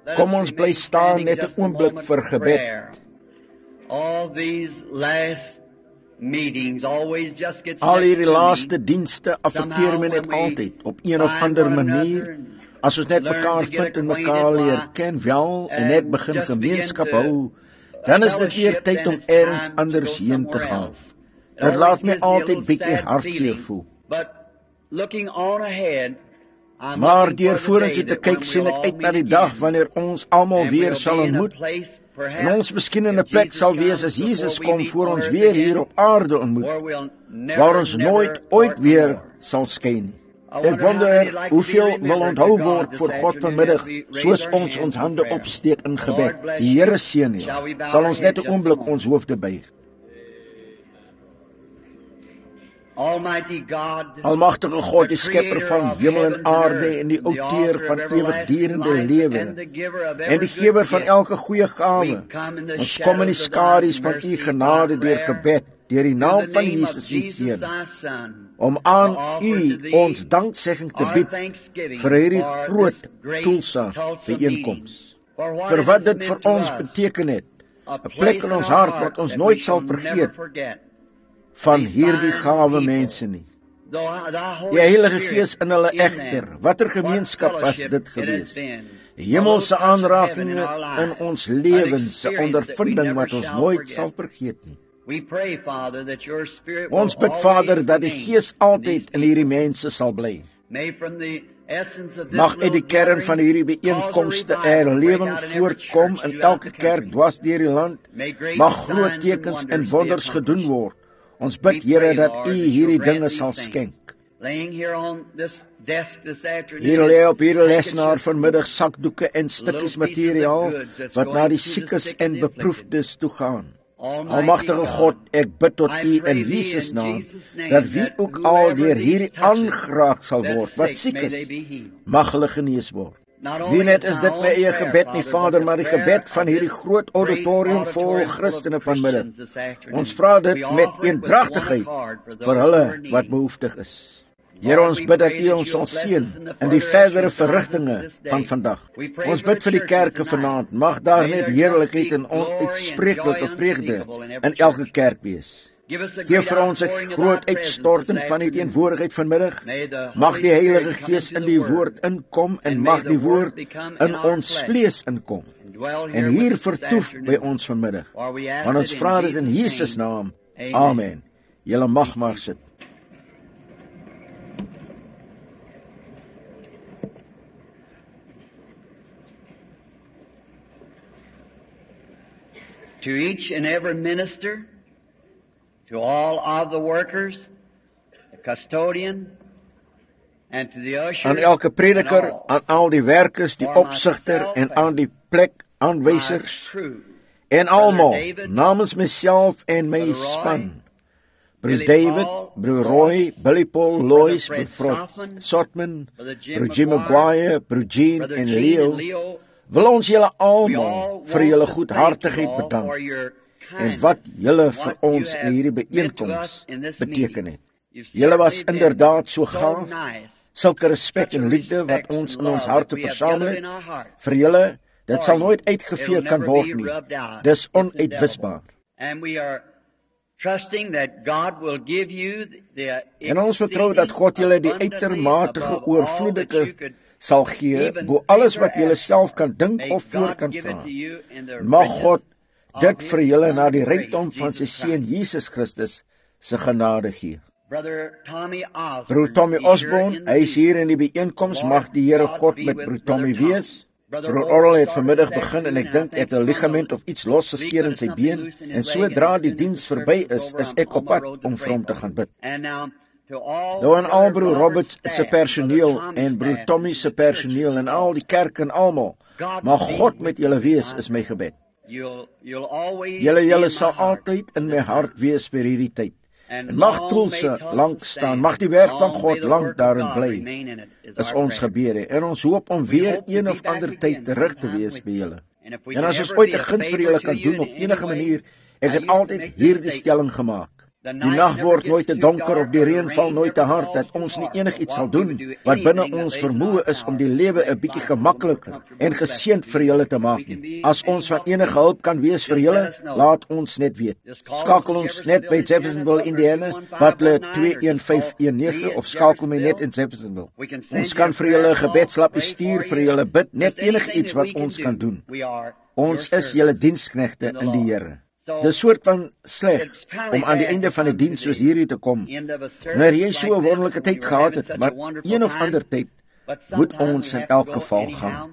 Kom ons bly staan net 'n oomblik vir gebed. Al hierdie laaste dienste affekteer my net altyd, op een of ander manier. As ons net mekaar vind en mekaar leer ken wel, en net begin gemeenskap hou, dan is dit weer tyd om ergens anders heen te gaan. Dit laat my altyd bietjie hartseer voel. Maar deur vorentoe te kyk, sien ek uit na die dag wanneer ons almal weer sal ontmoet, en ons miskien in 'n plek sal wees as Jesus kom voor ons weer hier op aarde ontmoet, waar ons nooit ooit weer sal skyn nie. Ek wonder hoeveel wil onthou word voor God vanmiddag, soos ons ons hande opsteek in gebed. Die Here seën jou. Sal ons net 'n oomblik ons hoofde buig. Almagtige God, die skepper van hemel en aarde en die outeur van ewigdurende lewe en die gewer van elke goeie gawe, ons kom in die skadu's van u genade deur gebed, deur die naam van Jesus die Seun, om aan u ons danksegging te bied vir hierdie groot Tulsa byeenkoms, vir wat dit vir ons beteken het, 'n plek in ons hart wat ons nooit sal vergeet van hierdie gawe mense nie. Die Heilige Gees in hulle egter, watter gemeenskap was dit gewees? Hemelse aanrakinge in ons lewens, 'n ondervinding wat ons nooit sal vergeet nie. Ons bid, Vader, dat die Gees altyd in hierdie mense sal bly. Mag uit die kern van hierdie byeenkomste herlewing voortkom in elke kerk dwars deur die land. Mag groot tekens en wonders gedoen word. Ons bid, Here, dat u hierdie dinge sal skenk. Hier lê op hierdie lesenaar vanmiddag sakdoeke en stukkies materiaal wat na die siekes en beproefdes toe gaan. Almagtige God, ek bid tot u in Jesus naam, dat wie ook al deur hierdie aangeraak sal word, wat siek is, mag hulle genees word. Nie net is dit my eie gebed nie, Vader, maar die gebed van hierdie groot auditorium vol Christene vanmiddag. Ons vra dit met eendragtigheid vir hulle wat behoeftig is. Here, ons bid dat u ons sal seën in die verdere verrigtinge van vandag. Ons bid vir die kerke vanaand, mag daar net heerlikheid en onuitspreeklike vreugde in elke kerk wees. Geef vir ons 'n groot uitstorting van die teenwoordigheid vanmiddag. Mag die Heilige Gees in die woord inkom en mag die woord in ons vlees inkom en hier vertoef by ons vanmiddag. Want ons vra dit in Jesus naam. Amen. Julle mag maar sit. To each and every minister, to all of the workers, the custodian, and to the ushers, aan elke prediker, aan al die werkers, die opsigter en aan die plekaanwysers en almal namens myself en my span. Broer David, Broer Roy, Billy Paul, Lois, Broer Sotman, Broer Jim Maguire, Broer Jean en Leo, wil ons julle almal vir julle goedhartigheid bedank en wat julle vir ons in hierdie byeenkoms beteken het. Julle was inderdaad so gaaf, sulke respek en liefde wat ons in ons harte versamel het. Vir julle, dit sal nooit uitgevee kan word nie. Dis onuitwisbaar. En ons vertrou dat God julle die uitermate oorvloedige sal gee, bo alles wat julle self kan dink of voor kan vra. Mag God dit vir julle na die rykdom van sy Seun Jesus Christus se genade gee. Broer Tommy Osborne, hy is hier in die byeenkoms, mag die Here God met Broer Tommy wees. Broer Oral het vanmiddag begin en ek dink het 'n ligament of iets losgeskeur in sy been, en sodra die diens verby is ek op pad om vir hom te gaan bid. Nou aan al Broer Robert se personeel en Broer Tommy se personeel en al die kerk en almal, mag God met julle wees, is my gebed. Julle sal altyd in my hart wees vir hierdie tyd. En mag Tulsa lank staan, mag die werk van God lank daarin bly, is ons gebede, en ons hoop om weer een of ander tyd terug te wees by julle. En as ons ooit 'n guns vir julle kan doen op enige manier, ek het altyd hierdie stelling gemaak. Die nag word nooit te donker of die reën val nooit te hard, dat ons nie enigiets sal doen wat binne ons vermoë is om die lewe 'n bietjie gemakliker en geseënd vir julle te maak nie. As ons van enige hulp kan wees vir julle, laat ons net weet. Skakel ons net by Jeffersonville, Indiana, Butler 21519 of skakel my net in Jeffersonville. Ons kan vir julle 'n gebedslappie stuur, vir julle bid, net enigiets wat ons kan doen. Ons is julle diensknegte in die Here. Dis soort van sleg om aan die einde van 'n diens soos hierdie te kom. Wanneer jy so 'n wonderlike tyd gehad het, maar een of ander tyd moet ons in elk geval gaan.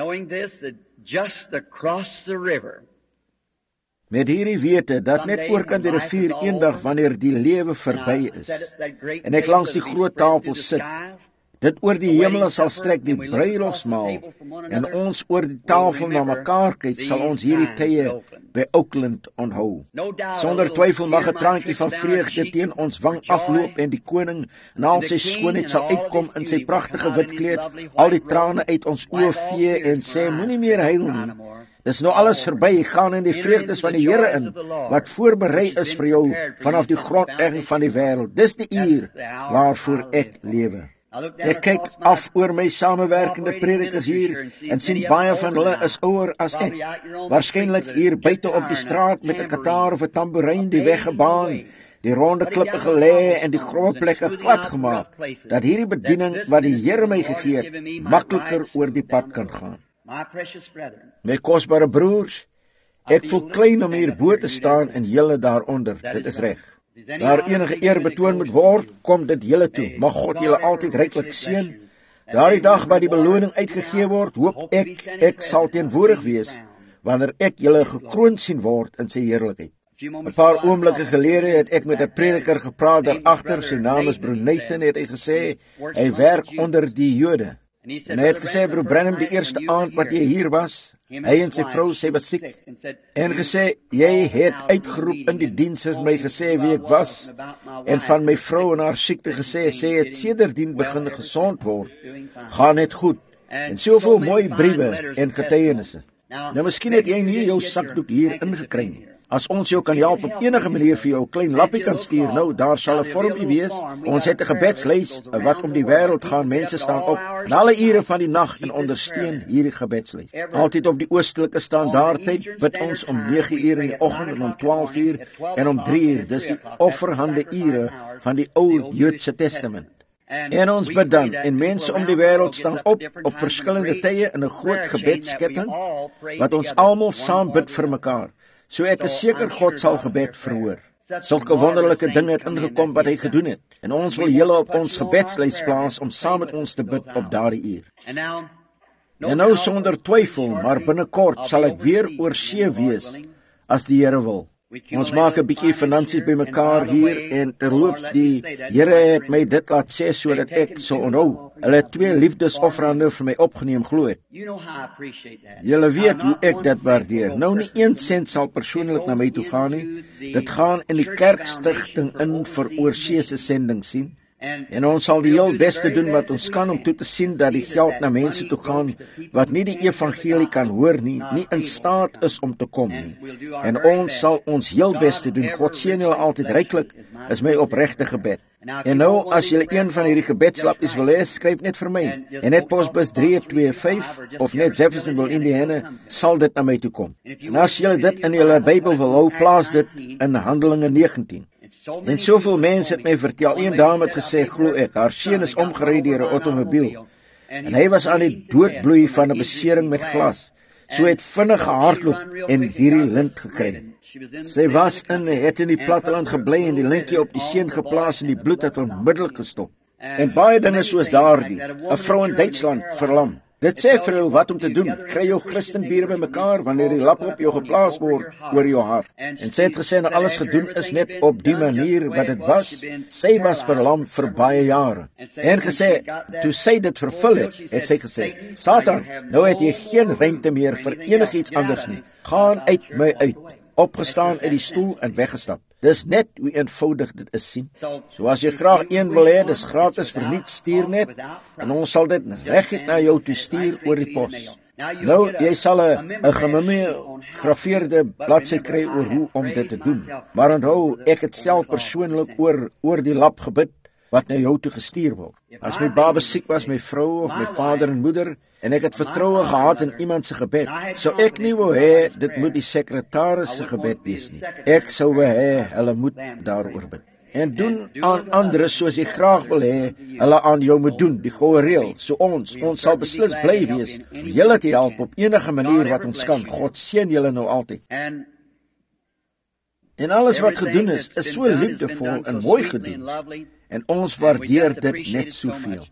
Met hierdie wete dat net oorkant die rivier eendag wanneer die lewe verby is en ek langs die groot tafel sit, dit oor die hemel sal strek die bruilofsmaal en ons oor die tafel na mekaar kyk, sal ons hierdie tye by Oakland onthou. Sonder twyfel mag 'n traantjie van vreugde teen ons wang afloop en die koning in al sy skoonheid sal uitkom in sy pragtige wit kleed, al die trane uit ons oë vee en sê, moenie meer huil nie. Dis nou alles verby, gaan in die vreugdes van die Here in, wat voorberei is vir jou vanaf die grondlegging van die wêreld. Dis die uur waarvoor ek lewe. Ek kyk af oor my samewerkende predikers hier en sien baie van hulle is ouer as ek. Waarskynlik hier buite op die straat met 'n kitaar of 'n tamboerijn die weg gebaan, die ronde klippe gelê en die grove plekke glad gemaak, dat hierdie bediening wat die Here my gegee het, makliker oor die pad kan gaan. My kosbare broers, ek voel klein om hier bo te staan en julle daaronder, dit is reg. Daar enige eer betoon moet word, kom dit julle toe. Mag God julle altyd ryklik seën. Daardie dag wat die beloning uitgegee word, hoop ek sal teenwoordig wees wanneer ek julle gekroon sien word in sy heerlikheid. 'n Paar oomblikke gelede het ek met 'n prediker gepraat daar agter, sy naam is Broer Nathan, het hy gesê hy werk onder die Jode. En hy het gesê, Broer Branham, die eerste aand wat jy hier was, hy en sy vrou, sy was siek, en gesê, jy het uitgeroep in die diens en my gesê wie ek was, en van my vrou en haar siekte gesê, sy het sedertdien begin gesond word, gaan net goed, en soveel mooi briewe en getuienisse. Nou miskien het jy nie jou sakdoek hier ingekry nie. As ons jou kan help op enige manier vir jou 'n klein lappie kan stuur, nou, daar sal 'n vormpie wees. Ons het 'n gebedslys wat om die wêreld gaan, mense staan op in alle ure van die nag en ondersteun hierdie gebedslys. Altyd op die oostelike standaardtyd bid ons om 9:00 in die oggend en om 12:00 en om 3:00. Dis die offerhande ure van die Ou Joodse Testament. En ons bid dan, en mense om die wêreld staan op verskillende tye in 'n groot gebedsketting, wat ons almal saam bid vir mekaar. So ek is seker God sal gebed verhoor. Sulke wonderlike dinge het ingekom wat hy gedoen het, en ons wil julle op ons gebedslys plaas om saam met ons te bid op daardie uur. En nou sonder twyfel, maar binnekort sal ek weer oor see wees, as die Here wil. Ons maak 'n bietjie finansies bymekaar hier en terloops die Here het my dit laat sê sodat ek sou onthou. Hulle het 2 liefdesofferande vir my opgeneem, glo ek. Julle weet hoe ek dit waardeer. Nou nie 1 sent sal persoonlik na my toe gaan nie. Dit gaan in die kerkstigting in vir oorseese sending sien. En ons sal die heel beste doen wat ons kan om toe te sien dat die geld na mense toe gaan wat nie die evangelie kan hoor nie, nie in staat is om te kom nie. En ons sal ons heel beste doen. God seën julle altyd ryklik, is my opregte gebed. En nou, as julle een van hierdie gebedslappies wil hê, skryf net vir my. En net posbus 325 of net Jeffersonville, Indiana, sal dit na my toe kom. En as julle dit in julle Bybel wil hou, plaas dit in Handelinge 19. En soveel mense het my vertel, een dame het gesê, glo ek, haar seun is omgery deur 'n outomobiel. En hy was aan die doodbloei van 'n besering met glas. So het vinnig gehardloop en hierdie lint gekry. Sy was het in die platteland gebly en die lintjie op die seun geplaas en die bloed het onmiddellik gestop. En baie dinge soos daardie. 'n Vrou in Duitsland verlam. Dit sê vir jou wat om te doen. Kry jou Christenbure bymekaar wanneer die lap op jou geplaas word oor jou hart. En sy het gesê, alles gedoen is net op die manier wat dit was. Sy was verlam vir baie jare. En gesê, toe sy dit vervul het sy gesê, Satan, nou het jy geen ruimte meer vir enigiets anders nie. Gaan uit my uit. Opgestaan uit die stoel en weggestap. Dis net hoe eenvoudig dit is, sien. So as jy graag een wil hê, dis gratis verniet, stuur net, en ons sal dit reguit na jou toe stuur oor die pos. Nou, jy sal 'n gememoreerde bladsy kry oor hoe om dit te doen. Maar onthou, ek het self persoonlik oor die lap gebid wat na jou toe gestuur word. As my baba siek was, my vrou of my vader en moeder, en ek het vertroue gehad in iemand se gebed, sou ek nie wou hê dit moet die sekretaris se gebed wees nie. Ek sou wou hê hulle moet daaroor bid. En doen aan ander soos jy graag wil hê hulle aan jou moet doen, die goue reël. So ons sal beslis bly wees om julle te help op enige manier wat ons kan. God seën julle nou altyd. En alles wat gedoen is so liefdevol en mooi gedoen. En ons waardeer dit net soveel.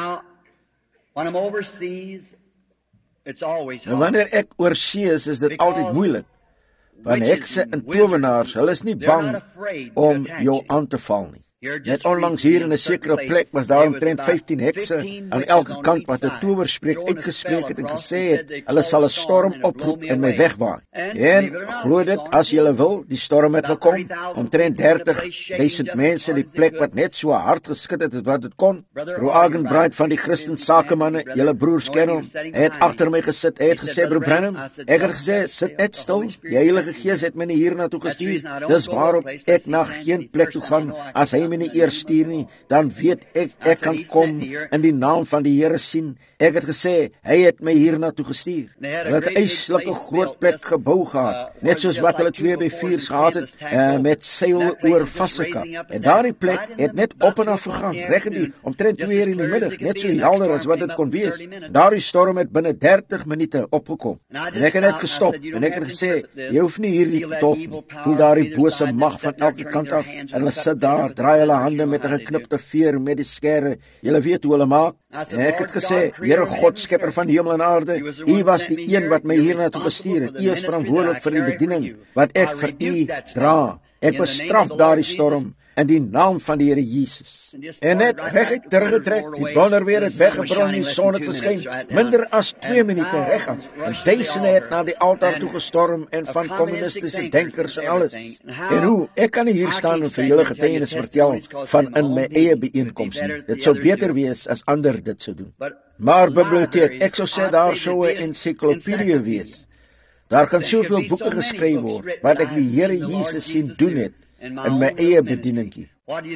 En wanneer ek oorsee is dit altyd moeilik. Want hekse en towenaars, hulle is nie bang om jou aan te val nie. Net onlangs hier in 'n sekere plek was daar omtrent 15 hekse aan elke kant wat 'n towerspreek uitgespreek het en gesê het, hulle sal 'n storm oproep en my wegwaai. En glo dit as jy wil, die storm het gekom, omtrent 30,000 mense die plek wat net so hard geskud het as wat dit kon. Broer Agenbright van die Christen Sakemanne, julle broers ken hom, hy het agter my gesit, hy het gesê, broer Branham, ek het gesê, sit net stil, die Heilige Gees het my nie hier na toe gestuur, dis waarop ek na geen plek toe gaan, as hy my nie eers stuur nie, dan weet ek kan kom in die naam van die Here sien. Ek het gesê, hy het my hier na toe gestuur. Hulle het 'n eislike groot plek gebou gehad, net soos wat hulle 2x4's gehad het, met seil oor vasgekap. En daardie plek het net op en af gegaan, reg in die omtrent 2 uur in die middag, net so helder as wat dit kon wees. Daardie storm het binne 30 minute opgekom. En ek het net gestop en ek het gesê, jy hoef nie hierdie te tolk nie. Voel daardie bose mag van elke kant af en hulle sit daar, draai hulle hande met 'n geknipte veer met die skere. Julle weet hoe hulle maak. En ek het gesê, Here God, skepper van die hemel en aarde, U was die een wat my hiernatoe gestuur het. U is verantwoordelik vir die bediening wat ek vir U dra. Ek bestraf daardie storm in die naam van die Here Jesus. En net reguit teruggetrek, die donderweer het weggebrul en die son het geskyn, minder as 2 minute regop. En duisende het na die altaar toe gestorm en van kommunistiese denkers en alles. En hoe, ek kan nie hier staan en vir julle getuienis vertel van in my eie byeenkoms nie. Dit sou beter wees as ander dit sou doen. Maar biblioteek, ek sou sê daar sou 'n ensiklopedie wees. Daar kan soveel boeke geskryf word wat ek die Here Jesus sien doen het in my eie bedieningie.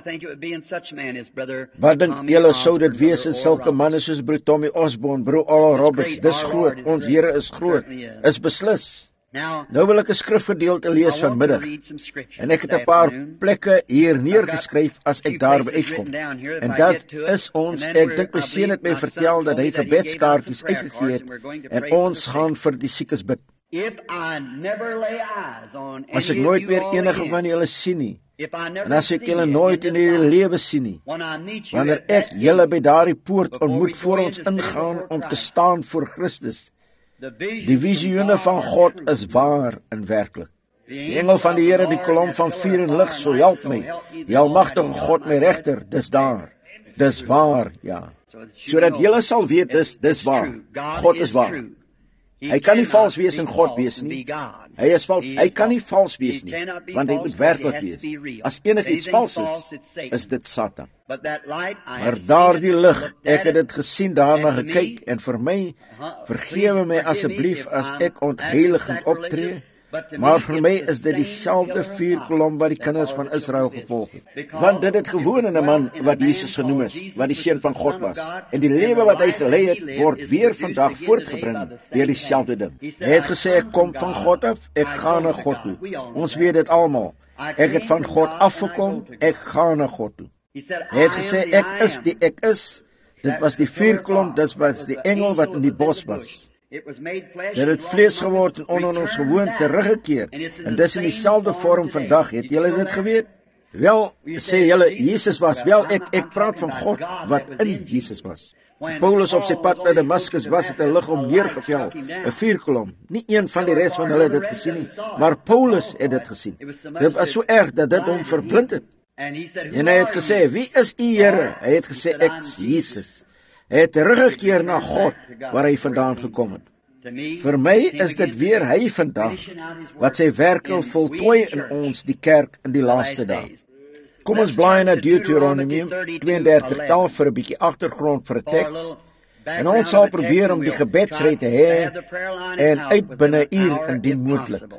Wat dink julle sou dit wees in sulke manne soos broer Tommy Osborne, broer Oral Roberts? Dis groot, ons Here is groot, is beslis. Nou wil ek 'n skrifgedeelte lees vanmiddag, en ek het 'n paar plekke hier neergeskryf as ek daarby uitkom. En dat is ons, ek dink my seun het my vertel dat hy gebedskaartjies uitgegee het, en ons gaan vir die siekes bid. As ek nooit weer enige van julle sien nie, en as ek julle nooit in hierdie lewe sien nie, wanneer ek julle by daardie poort ontmoet voor ons ingaan om te staan voor Christus, die visioene van God is waar en werklik. Die engel van die Here, die kolom van vuur en lig, so help my. Die almagtige God, my regter, dis daar. Dis waar, ja. Sodat julle sal weet, dis waar. God is waar. Hy kan nie vals wees en God wees nie. Hy is vals. Hy kan nie vals wees nie, want hy moet werklik wees. As enigiets vals is dit Satan. Maar daardie lig, ek het dit gesien, daarna gekyk, en vir my, vergewe my asseblief as ek ontheiligend optree, maar vir my is dit dieselfde vuurkolom wat die kinders van Israel gevolg het. Want dit het gewoon in 'n man wat Jesus genoem is, wat die seun van God was. En die lewe wat hy gelei het, word weer vandag voortgebring deur dieselfde ding. Hy het gesê, ek kom van God af, ek gaan na God toe. Ons weet dit almal. Ek het van God afgekom, ek gaan na God toe. Hy het gesê, ek is die ek is. Dit was die vuurkolom, dit was die engel wat in die bos was. Dit het vlees geword en onder ons gewoon teruggekeer. En dis in dieselfde vorm vandag. Het julle dit geweet? Wel, sê julle, Jesus was. Wel, ek praat van God wat in Jesus was. Paulus op sy pad na Damaskus was het 'n lig om neergeval, 'n vuurkolom. Nie een van die res van hulle het dit gesien nie, maar Paulus het dit gesien. Dit was so erg dat dit hom verblind het. En hy het gesê, wie is u Here? Hy het gesê, ek is Jesus. Hy het teruggekeer na God, waar hy vandaan gekom het. Vir my is dit weer hy vandag, wat sy werk wil voltooi in ons, die kerk, in die laaste dae. Kom ons blaai na Deuteronomium 32 taal vir 'n bietjie agtergrond vir 'n teks. En ons sal probeer om die gebedsry te hê en uit binne 'n uur indien moontlik.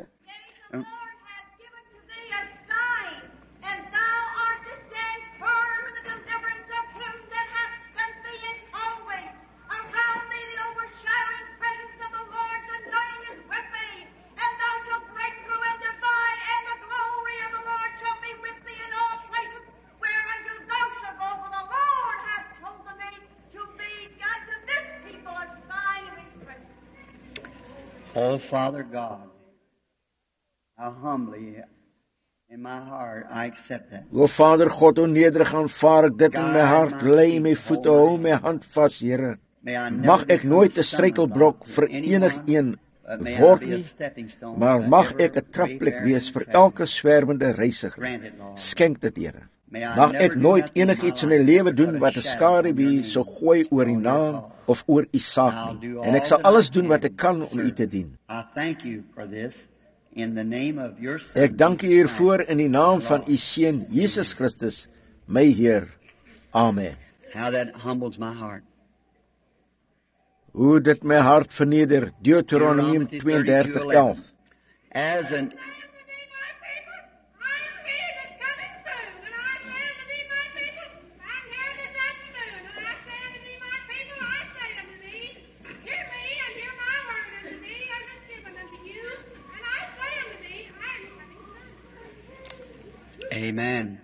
Oh, Father God, how humbly in my heart I accept that. O Vader God, o nederig aanvaar ek dit in my hart, lê my voete, hou my hand vas, Here. Mag ek nooit 'n struikelblok vir enigeen word nie, maar mag ek 'n trapplek wees vir elke swerwende reisiger. Skenk dit, Here. Mag ek nooit enigiets in my lewe doen wat 'n skaduwee sou gooi oor die naam of oor u saak nie. En ek sal alles doen wat ek kan om u te dien. Ek dank u hiervoor in die naam van u Seun Jesus Christus, my Heer. Amen. Hoe dit my hart verneder. Deuteronomium 32:11. Amen.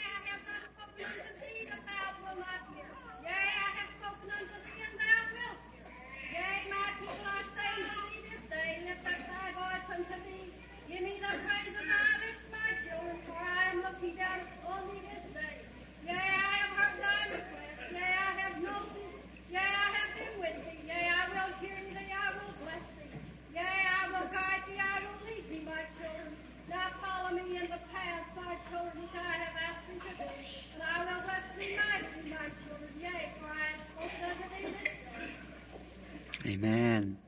Amen.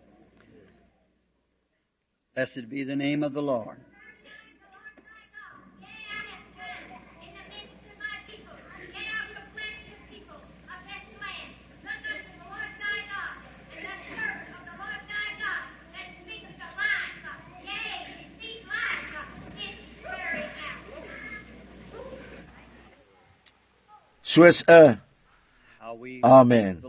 Blessed be the name of the Lord. Soos 'n Amen.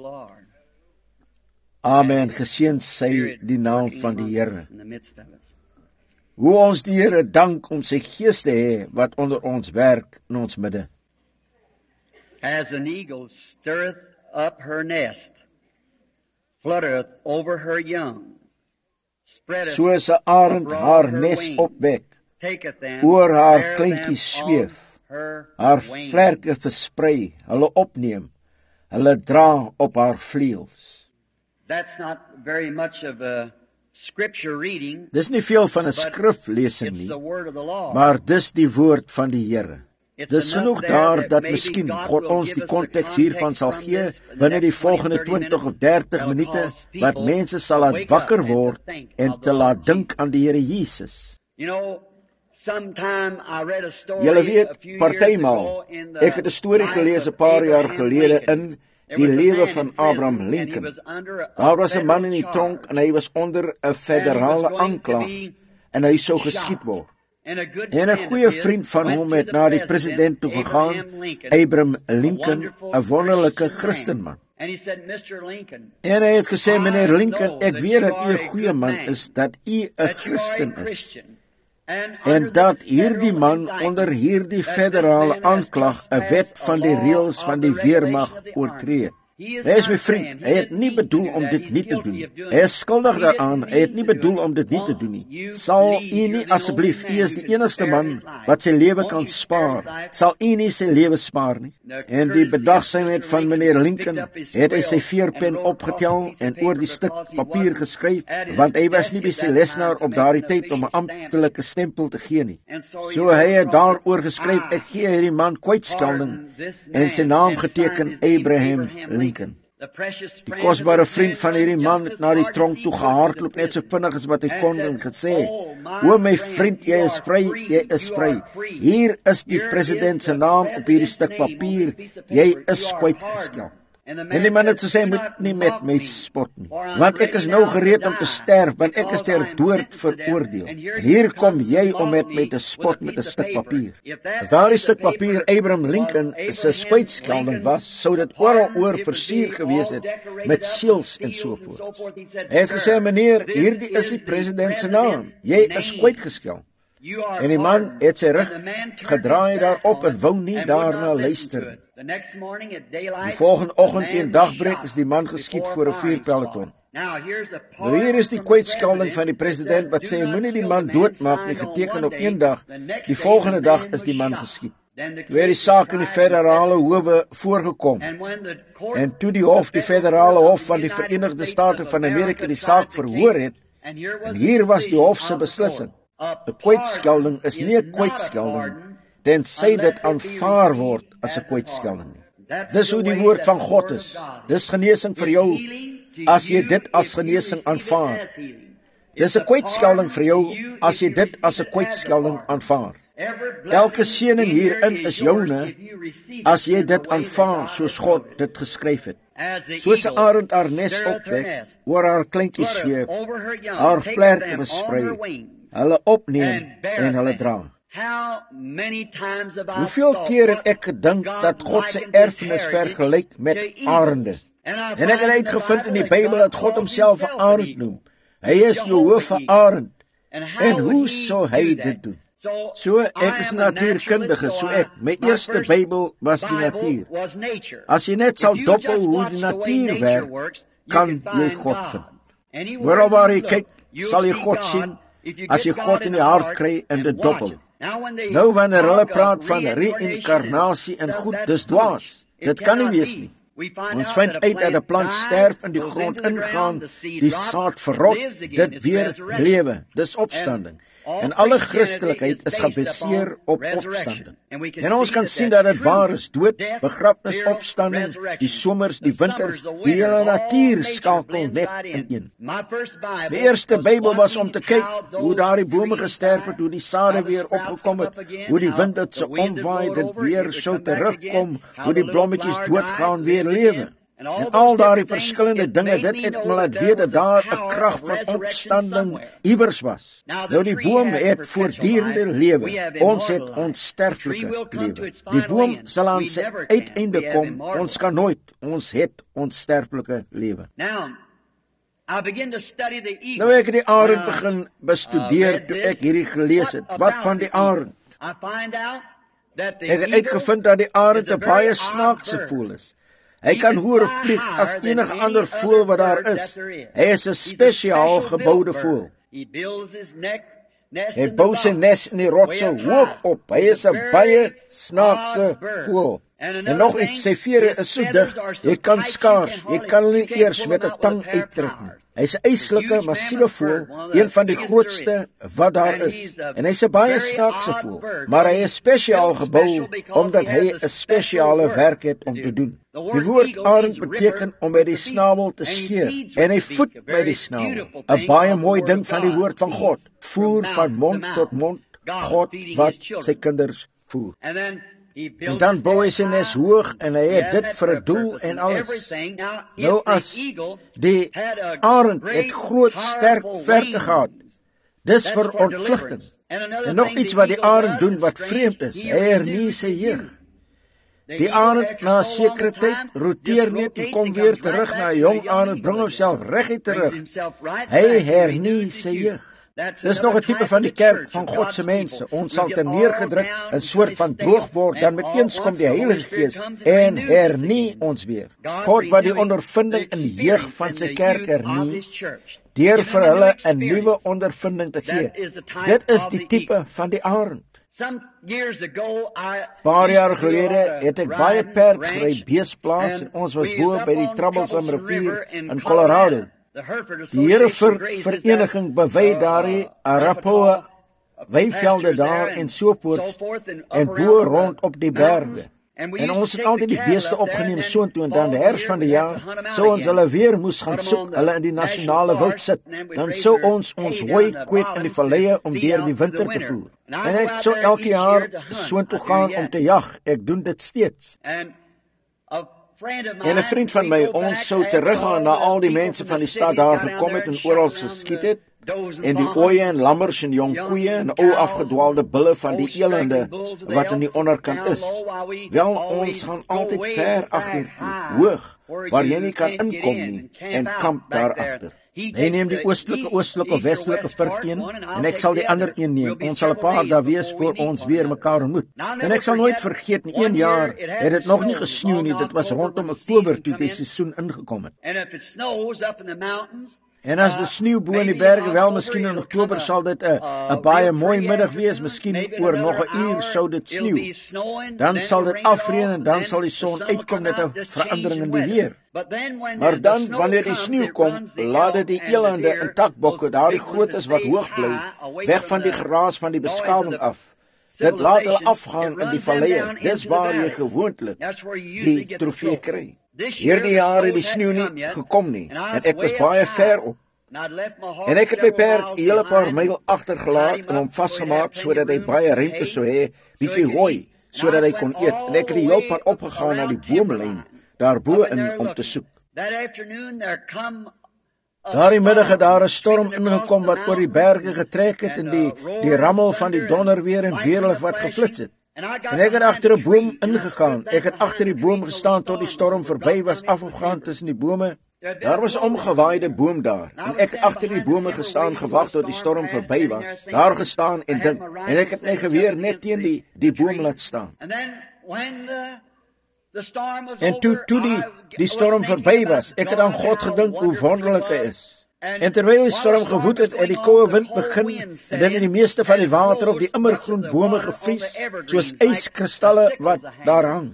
Amen, geseënd sy die naam van die Here. Hoe ons die Here dank om sy Gees te hê wat onder ons werk in ons midde. As an eagle stirreth up her nest, fluttereth over her young, soos 'n arend haar nes opwek, oor haar kleintjies sveef, haar vlerke versprei, hulle opneem, hulle dra op haar vleuels. That's not very much of a scripture reading. Dis nie veel van 'n skriflesing nie, maar dis die woord van die Here. Dis genoeg daar dat miskien God ons die konteks hiervan sal gee binne die volgende 20 of 30 minute, wat mense sal laat wakker word en te laat dink aan die Here Jesus. Julle weet, partymaal, ek het 'n storie gelees 'n paar jaar gelede in die lewe van Abraham Lincoln. Daar was 'n man in die tronk en hy was onder 'n federale aanklag en hy sou geskiet word. En 'n goeie vriend van hom het na die president toe gegaan, Abraham Lincoln, 'n wonderlike Christenman. En hy het gesê, meneer Lincoln, ek weet dat u 'n goeie man is, dat u 'n Christen is. En dat hierdie man onder hierdie federale aanklag 'n wet van die reëls van die weermag oortree. Hy is my vriend, hy het nie bedoel om dit nie te doen nie. Hy is skuldig daaraan, hy het nie bedoel om dit nie te doen nie. Sal u nie asseblief, u is die enigste man wat sy lewe kan spaar, sal u nie sy lewe spaar nie? En die bedagsaamheid van meneer Lincoln het hy sy veerpen opgetel en oor die stuk papier geskryf, want hy was nie by sy lesenaar op daardie tyd om 'n amptelike stempel te gee nie. So hy het daaroor geskryf, ek gee hierdie man kwytskelding, en sy naam geteken Abraham Lincoln. Die kosbare vriend van hierdie man het na die tronk toe gehardloop net so vinnig as wat hy kon en gesê, o my vriend, jy is vry, jy is vry. Hier is die president se naam op hierdie stuk papier, jy is kwytgeskel. En die man het gesê, moet nie met my spot nie, want ek is nou gereed om te sterf, want ek is ter dood veroordeel. En hier kom jy om met my te spot met 'n stuk papier. As daardie stuk papier Abraham Lincoln se kwytskelding was, sou dit oral oor versier gewees het met seels en so voort. Hy het gesê, meneer, hierdie is die president se naam, jy is kwytgeskeld. En die man het sy rug gedraai daarop en wou nie daarna luister nie. Die volgende oggend teen dagbreek is die man geskiet voor 'n vuurpeloton. Nou hier is die kwytskelding van die president wat sê, moenie die man doodmaak nie, geteken op een dag, die volgende dag is die man geskiet. Toe het die saak in die federale howe voorgekom, en toe die hof, die federale hof van die Verenigde State van Amerika die saak verhoor het, en hier was die hof se beslissing. 'n Kwytskelding is nie 'n kwytskelding, tensy dit aanvaar word as 'n kwytskelding. Dis hoe die woord van God is. Dis genesing vir jou, as jy dit as genesing aanvaar. Dis 'n kwytskelding vir jou, as jy dit as 'n kwytskelding aanvaar. Elke seëning hierin is joune, as jy dit aanvaar, soos God dit geskryf het. Soos 'n arend haar nes opdek, oor haar kleintjies zweef, haar vlerke besprei, hulle opneem en hulle dra. Hoeveel keer het ek gedink dat God sy erfenis vergelyk met arende? En ek het uitgevind in die Bybel dat God homself 'n arend noem. Hy is jou hoof 'n arend. En hoe sou hy dit doen? So, ek is natuurkundige, so my eerste Bybel was die natuur. As jy net sal doppel hoe die natuur werk, kan jy God vind. Waar jy kyk, sal jy God sien, as jy God in die hart kry en dit doppel. Nou wanneer hulle praat van reïnkarnasie en goed, dis dwaas. Dit kan nie wees nie. Ons vind uit dat 'n plant sterf in die grond ingaan, die saad verrot, dit weer lewe, dis opstanding. En alle Christelikheid is gebaseer op opstanding. En ons kan sien dat dit waar is, dood, begrafnis, opstanding, die somers, die winters, die hele natuur skakel net in een. Die eerste Bybel was om te kyk hoe daardie bome gesterf het, hoe die sade weer opgekom het, hoe die wind dit so omwaai, dit weer sou terugkom, hoe die blommetjies doodgaan, weer lewe. En al daardie verskillende dinge, dit het my laat weet dat daar 'n krag van opstanding iewers was. Nou die boom het voortdurende lewe. Ons het onsterflike lewe. Die boom sal aan sy uiteinde kom. Ons kan nooit. Ons het onsterflike lewe. Nou ek het die arend begin bestudeer toe ek hierdie gelees het. Wat van die arend? Ek het uitgevind dat die arend 'n baie snaakse voël is. Hy kan hoër vlieg as enige ander voël wat daar is. Hy is 'n spesiaal geboude voël. Hy bou sy nes in die rotse hoog op. Hy is 'n baie snaakse voël. En nog iets, sy vere is so dig, jy kan skaars, jy kan hulle nie eers met 'n tang uittrek nie. Hy's 'n eislike, massiewe voël, een van die grootste wat daar is. En hy's 'n baie snaakse voël, maar hy is spesiaal gebou omdat hy 'n spesiale werk het om te doen. Die woord arend beteken om by die snavel te skeer, en hy voed by die snavel. 'n Baie mooi ding van die woord van God. Voer van mond tot mond, God wat sy kinders voer. En dan bou hy sy nes hoog en hy het dit vir 'n doel en alles. Nou as die arend het groot sterk vlerke gehad, dis vir ontvlugting. En nog iets wat die arend doen wat vreemd is, hy hernie sy jeug. Die arend na 'n sekere tyd roteer net en kom weer terug na 'n jong arend, bring homself reguit terug. Hy hernie sy jeug. Dis nog 'n tipe van die kerk van God se mense. Ons sal terneergedruk, 'n soort van droog word, dan met eens kom die Heilige Gees en hernie ons weer. God wat die ondervinding in die jeug van sy kerk hernie, deur vir hulle 'n nuwe ondervinding te gee. Dit is die tipe van die arend. Paar jaar gelede het ek baie perd gery beesplaas en ons was bo by die Troublesome rivier in Colorado. Die Herevereniging bewy daardie Arapaho weivelde daar en so voort en bo rond op die berge. En ons het altyd die beeste opgeneem soontoe en dan die herfs van die jaar sou ons hulle weer moes gaan soek, hulle in die nasionale woud sit. Dan sou ons hooi kweek in die valleie om deur die winter te voer. En ek sou elke jaar soontoe gaan om te jag. Ek doen dit steeds. En 'n vriend van my, ons sou teruggaan na al die mense van die stad daar gekom het en oral geskiet het, en die ooe en lammers en jong koeie en ou afgedwaalde bulle van die elande wat in die onderkant is. Wel, ons gaan altyd ver agtertoe, hoog, waar jy nie kan inkom nie, en kamp daar agter. Hy neem die oostelike of westelike vurk een, en ek sal die ander een neem. Ons sal 'n paar daar wees voor ons weer mekaar ontmoet. En ek sal nooit vergeet, in 1 jaar het dit nog nie gesneeu nie, dit was rondom Oktober toe die seisoen ingekom het. En as die sneeu bo in die berge, wel miskien in Oktober sal dit 'n baie mooi middag wees, miskien oor nog 'n uur sou dit sneeu. Dan sal dit afreën en dan sal die son uitkom met 'n verandering in die weer. Maar dan, wanneer die sneeu kom, laat dit die elande en takbokke, daardie grootes wat hoog bly, weg van die geraas van die beskawing af. Dit laat hulle afgaan in die valleie. Dis waar jy gewoonlik die trofee kry. Hierdie jaar het die sneeu nie gekom nie, en ek was baie ver op. En ek het my perd 'n hele paar myl agtergelaat en hom vasgemaak sodat hy baie ruimte sou hê, bietjie hooi, sodat hy kon eet. En ek het die hele pad opgegaan na die boomlyn daarbo in om te soek. Daardie middag het daar 'n storm ingekom wat oor die berge getrek het en die rammel van die donder weer en weerlig wat geflits het. En ek het agter 'n boom ingegaan. Ek het agter die boom gestaan tot die storm verby was, afgegaan tussen die bome. Daar was 'n omgewaaide boom daar, en ek het agter die bome gestaan, gewag tot die storm verby was. Daar gestaan en dink, en ek het my geweer net teen die boom laat staan. En toe die storm verby was, ek het aan God gedink hoe wonderlik hy is. En terwyl die storm gewoed het, het die koue wind begin, en dit het die meeste van die water op die immergroen bome gevries, soos yskristalle wat daar hang.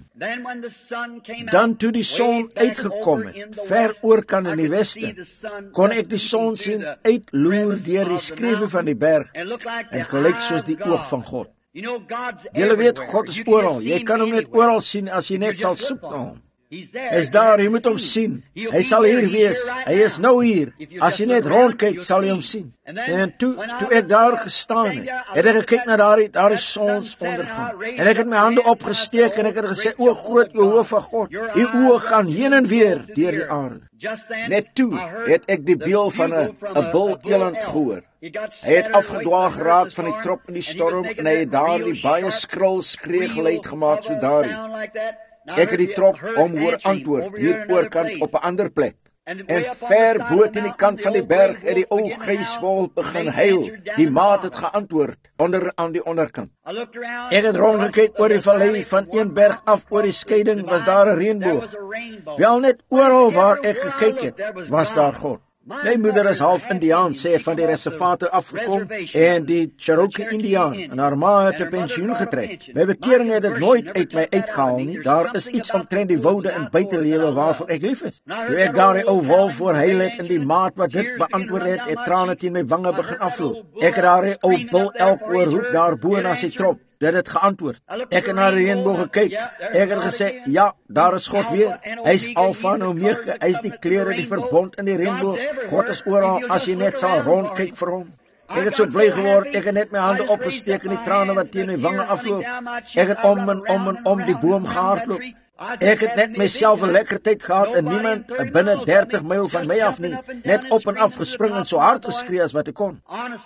Dan toe die son uitgekom het, ver oorkant in die weste, kon ek die son sien uitloer deur die skrewe van die berg, en gelyk soos die oog van God. Julle weet, God is oral. Jy kan hom net oral sien as jy net sal soek na hom. Hy is daar, jy moet hom sien. Hy sal hier wees. Hy is nou hier. As jy net rondkyk, sal jy hom sien. En toe ek daar gestaan het ek gekyk na daardie sonsondergang. En ek het my hande opgesteek en ek het gesê, o groot Jehova van God, u oë gaan heen en weer deur die aarde. Net toe het ek die beeld van 'n bul eland gehoor. Hy het afgedwaal geraak van die trop in die storm en hy het daar die baie skril skree geluid gemaak so daardie. Ek het die trop hoor antwoord, hier oorkant op 'n ander plek. En ver bo teen die kant van die berg het die ou gryswolk begin huil. Die maat het geantwoord onder aan die onderkant. Ek het rondgekyk oor die vallei van een berg af oor die skeiding was daar 'n reënboog. Wel net oral waar ek gekyk het, was daar God. My moeder is half Indiaan, sê van die reservate afgekom, en die Cherokee Indiaan, en haar ma het 'n pensioen getrek. My bekering het dit nooit uit my uitgehaal nie. Daar is iets omtrent die woude en buitelewe waarvoor ek lief is. Toe ek daar die ou wolf voor huil het en die maat wat dit beantwoord het trane teen my wange begin afloop. Ek het daar die ou bul elk oorhoek daar bo na sy trop. Dit het geantwoord. Ek het na die reënboog gekyk. Ek het gesê, ja, daar is God weer. Hy is Alfa en Omega. Hy is die kleure, die verbond in die reënboog. God is oral as jy net sal rondkyk vir hom. Ek het so bly geword. Ek het net my hande opgesteek en die trane wat teen my wange afloop. Ek het om en om die boom gehardloop. Ek het net myself 'n lekker tyd gehad en niemand binne 30 myl van my af nie, net op en af gespring en so hard geskree as wat ek kon.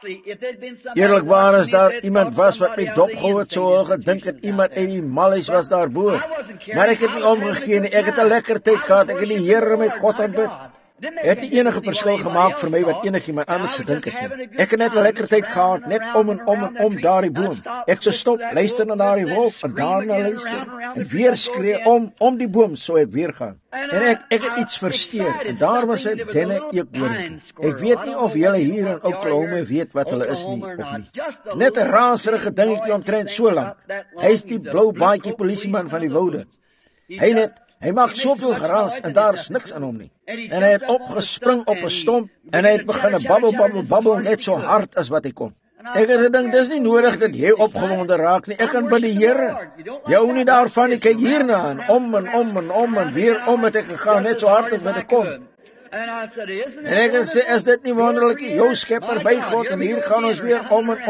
Eerlikwaar, as daar iemand was wat my dopgehou het, sou gedink het iemand uit die malhuis was daarbo. Maar ek het nie omgegee nie. Ek het 'n lekker tyd gehad. Ek het die Here my God aanbid. Het nie enige verskil gemaak vir my wat enigiemand anders gedink het nie. Ek het net 'n lekker tyd gehad, net om en om daardie boom. Ek sou stop, luister na daardie wolf en daarna luister en weer skree om die boom, so ek weer gaan. En ek het iets versteur en daar was 'n denne eekhoorntjie. Ek weet nie of julle hier in Oklahoma weet wat hulle is nie of nie. Net 'n raserige dingetjie omtrent so lank. Hy is die blou baadjie polisieman van die woude. Hy maak soveel geraas en daar is niks aan hom nie. En hy het opgespring op 'n stomp en hy het begin babbel net so hard as wat hy kon. Ek het gedink, dis nie nodig dat jy opgewonde raak nie. Ek kan by die Here. Jy hou nie daarvan nie. Kyk hierna en om en weer om het ek gegaan net so hard as wat ek kon. En ek het sê, is dit nie wonderlik? Jou Skepper by God en hier gaan ons weer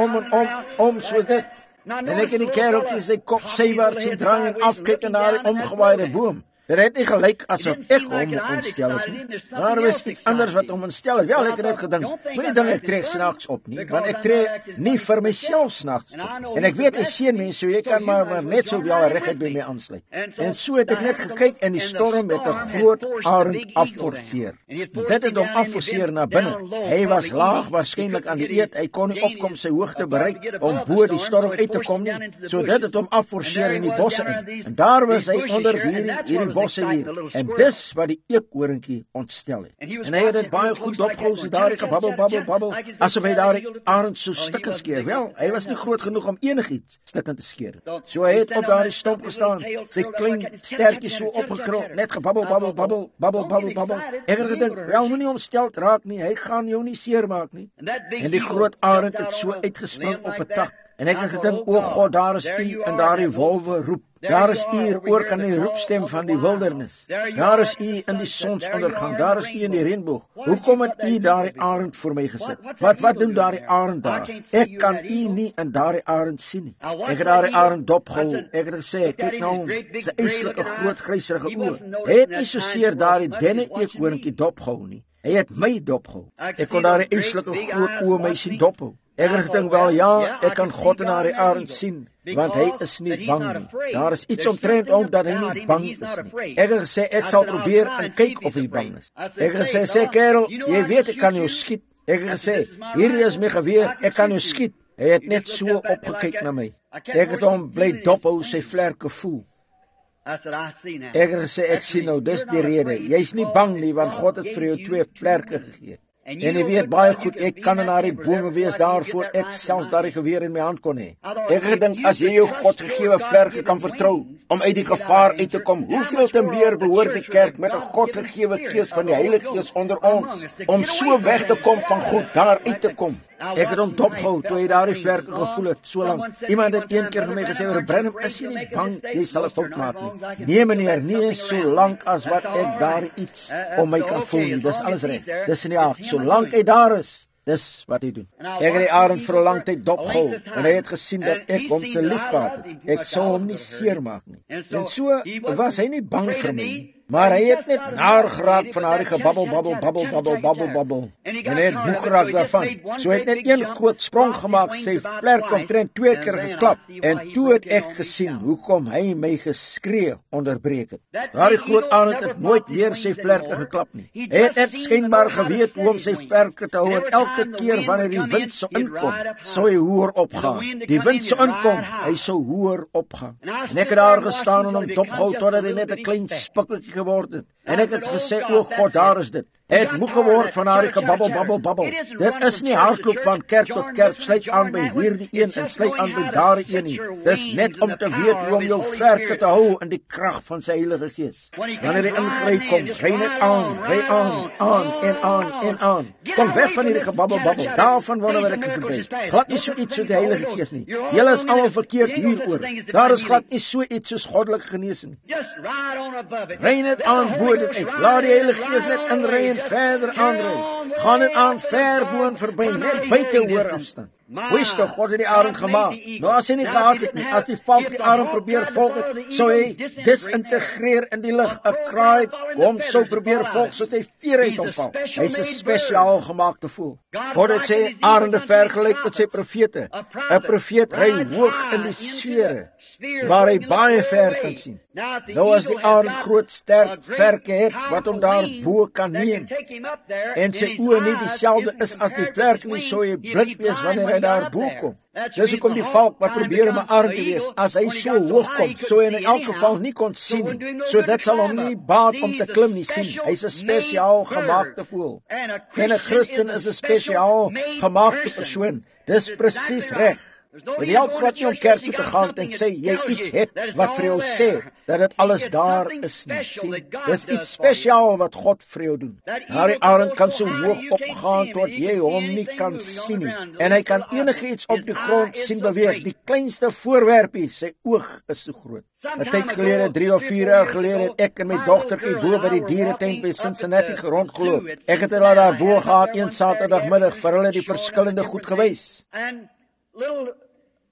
om soos dit. En ek het die kereltjie sy kop sywaarts sien draai en afkyk na die omgewaaide boom. Dit het nie gelyk asof ek hom ontstel het nie. Daar was iets anders wat hom ontstel het. Wel, ek het net gedink, moenie dink ek trek snaaks op nie, want ek trek nie vir myself snaaks op. En ek weet, ek sien mense, so jy kan maar net so wel reguit by my aansluit. En so het ek net gekyk en die storm het 'n groot arend afforceer. Dit het hom afforceer na binne. Hy was laag, waarskynlik aan die eet. Hy kon nie opkom sy hoogte bereik om bo die storm uit te kom nie. So dit het hom afforceer in die bosse in. En daar was hy onder hierdie bosse hier. En dis wat die eekhoorntjie ontstel het. En hy het dit baie goed dopgehou, soos daar babbel, asof hy daar die arend so stukken skeer. Wel, hy was nie groot genoeg om enigiets stukken te skeer. So hy het op daardie stomp gestaan, sy klein stertjies so opgekrul, net gebabbel. Ek het gedink, wel, moenie omsteld raak nie, hy gaan jou nie seermaak nie. En die groot arend het so uitgespring op 'n tak. En ek het gedink, o God, daar is U en daardie wolwe roep. Daar is U oor kan die roepstem van die wildernis. Daar is U in die sonsondergang. Daar is U in die reënboog. Hoekom het U daardie arend voor my gesit? Wat doen daardie arend daar? Ek kan U nie in daardie arend sien nie. Ek het daardie arend dopgehou. Ek het gesê, kyk nou, sy eislike groot gryserige oë. Hy het nie so seer daardie denne eekhoorntjie dopgehou nie. Hy het my dopgehou. Ek kon daardie eislike groot oë my sien dophou. Ek het gedink, wel ja, ek kan God in daardie arend sien, want hy is nie bang nie. Daar is iets omtrent hom dat hy nie bang is nie. Ek het gesê, ek sal probeer en kyk of hy bang is. Ek het gesê, sê kerel, jy weet ek kan jou skiet. Ek het gesê, hierdie is my geweer, ek kan jou skiet. Hy het net so opgekyk na my. Ek het hom bly dophou sy vlerke voel. Ek het gesê, ek sien nou, dis die rede. Jy's nie bang nie, want God het vir jou 2 vlerke gegee. En jy weet baie goed, ek kan in daardie bome wees daarvoor ek self daardie geweer in my hand kon hê. Ek het gedink, as jy jou Godgegewe vlerke kan vertrou om uit die gevaar uit te kom, hoeveel te meer behoort die kerk met 'n Godgegewe gees van die Heilige Gees onder ons, om so weg te kom van goed, daar uit te kom. Ek het hom dopgehou toe hy daardie vlerke gevoel het, so lang. Iemand het een keer vir my gesê, Branham, is jy nie bang, jy sal 'n fout maak nie. Nee meneer, nie so lank as wat ek daar iets om my kan voel nie, dis alles reg. Dis in die aard, so lank hy daar is, dis wat hy doen. Ek het die arend vir 'n lang tyd dopgehou, en hy het gesien dat ek hom te lief gehad het. Ek sou hom nie seermaak nie. En so was hy nie bang vir my nie. Maar hy het net naar geraak van daardie gebabbel. En hy het moeg geraak daarvan. So hy het net een groot sprong gemaak, sy vlerk omtrent 2 keer geklap. En toe het ek gesien hoekom hy my geskree onderbreek het. Daardie groot arend het nooit weer sy vlerke geklap nie. Hy het net skynbaar geweet hoe om sy vlerke te hou. En elke keer wanneer die wind sou inkom, sou hy hoër opgaan. Die wind sou inkom, hy sou hoër opgaan. En ek het daar gestaan en hom dopgehou totdat hy net 'n klein spikkeltjie geword het. En ek het gesê, o God, daar is dit. Hy het moeg geword van daardie gebabbel. Dit is nie hardloop van kerk tot kerk, sluit aan by hierdie een en sluit aan by daardie een nie. Dis net om te weet hoe om jou vlerke te hou in die krag van sy Heilige Gees. Wanneer hy ingryp kom, ry net aan, aan. Kom weg van hierdie gebabbel. Daarvan word ek verby. Glad nie so iets soos die Heilige Gees nie. Julle is almal verkeerd hieroor. Daar is glad nie so iets soos goddelike genesing. Ry net aan bo dit uit. Laat die Heilige Gees net inry en verder aanry. Gaan net aan ver bo en verby, net buite hoër afstand. Hoe is toch God het die arend gemaak? Nou as hy nie gehad het nie, as die valk die arend probeer volg het, sou hy disintegreer in die lug. 'n Kraai kom sou probeer volg soos hy veer uit omval. Hy is 'n spesiaal gemaakte voël. God het sy arende vergelyk met sy profete. 'n Profeet ry hoog in die sfere, waar hy baie ver kan sien. Nou as die arend groot sterk vlerke het, wat hom daar bo kan neem, en sy oë nie dieselfde is as die vlerke nie, sou hy blind wees wanneer hy daar bo kom. Dis hoekom die valk wat probeer om 'n arend te wees, as hy so hoog kom, sou hy in elk geval nie kon sien nie. So dit sal hom nie baat om te klim nie sien. Hy's 'n spesiaal gemaakte voël. En 'n Christen is 'n spesiaal gemaakte persoon. Dis presies reg. Dit help glad nie om kerk toe te gaan en sê jy iets het wat vir jou sê dat dit alles daar is nie. Sien, dis iets spesiaal wat God vir jou doen. Daardie arend kan so hoog opgaan tot jy hom nie kan sien nie. En hy kan enigiets op die grond sien beweeg. Die kleinste voorwerpie, sy oog is so groot. 'n Tyd gelede, 3 of 4 jaar gelede, het ek en my dogtertjie bo by die dieretuin by Cincinnati rondgeloop. Ek het hulle daar bo gehad een Saterdagmiddag vir hulle die verskillende goed gewys.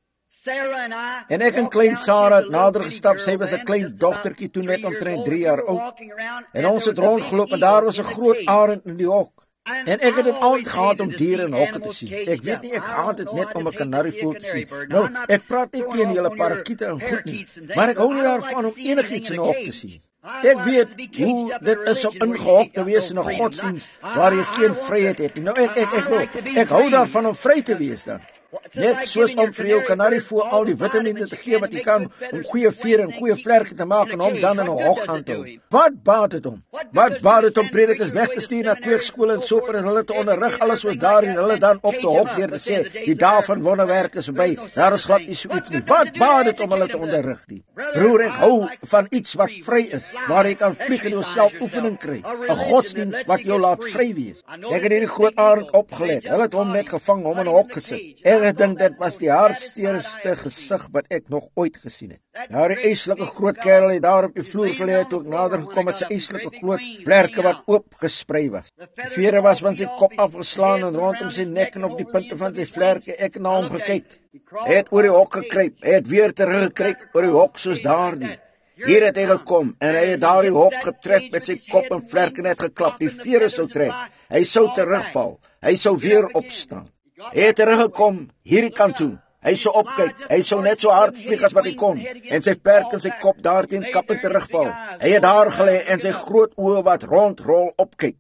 En ek en klein Sarah het nader gestap. Sy was 'n klein dogtertjie toe, net omtrent 3 jaar oud. En ons het rondgeloop en daar was 'n groot arend in die hok. En ek het dit altyd gehad om diere in hokke te sien. Ek weet nie, ek haat dit net om 'n kanarievoël te sien. Nou, ek praat nie teen julle parakiete en goed nie, maar ek hou nie daarvan om enigiets in 'n hok te sien. Ek weet hoe dit is om ingehok te wees in 'n godsdiens waar jy geen vryheid het nie. Nou, ek hou daarvan om vry te wees dan. Net soos om vir jou kanarievoël al die vitamine te gee wat jy kan om goeie vere en goeie vlerke te maak en hom dan in 'n hok aan te hou. Wat baat dit om? Wat baat dit om predikers weg te stuur na kweekskole en so en hulle te onderrig alles soos daar en hulle dan op te hok deur te sê die dae van wonderwerke is verby. Daar is glad nie so iets nie. Wat baat dit om hulle te onderrig nie? Broer, ek hou van iets wat vry is, waar jy kan vlieg en jouself oefening kry. 'n Godsdiens wat jou laat vry wees. Ek het hierdie groot arend opgelet. Hulle het hom net gevang, hom in 'n hok gesit. Ek dink dit was die hartsteerste gesig wat ek nog ooit gesien het. Daar 'n eislike groot kerel het daar op die vloer gelê toe ek nader gekom met sy eislike groot vlerke wat oop gesprei was. Die vere was van sy kop afgeslaan en rondom sy nek en op die punte van sy vlerke. Ek het na hom gekyk. Hy het oor die hok gekruip. Hy het weer teruggekruip oor die hok soos daardie. Hier het hy gekom en hy het daardie hok getrek met sy kop en vlerke net geklap. Die vere sou trek. Hy sou terugval. Hy sou weer opstaan. Hy het teruggekom hierdie kant toe. Hy sou opkyk. Hy sou net so hard vlieg as wat hy kon en sy vlerke en sy kop daarteen kap en terugval. Hy het daar gelê en sy groot oë wat rondrol opkyk.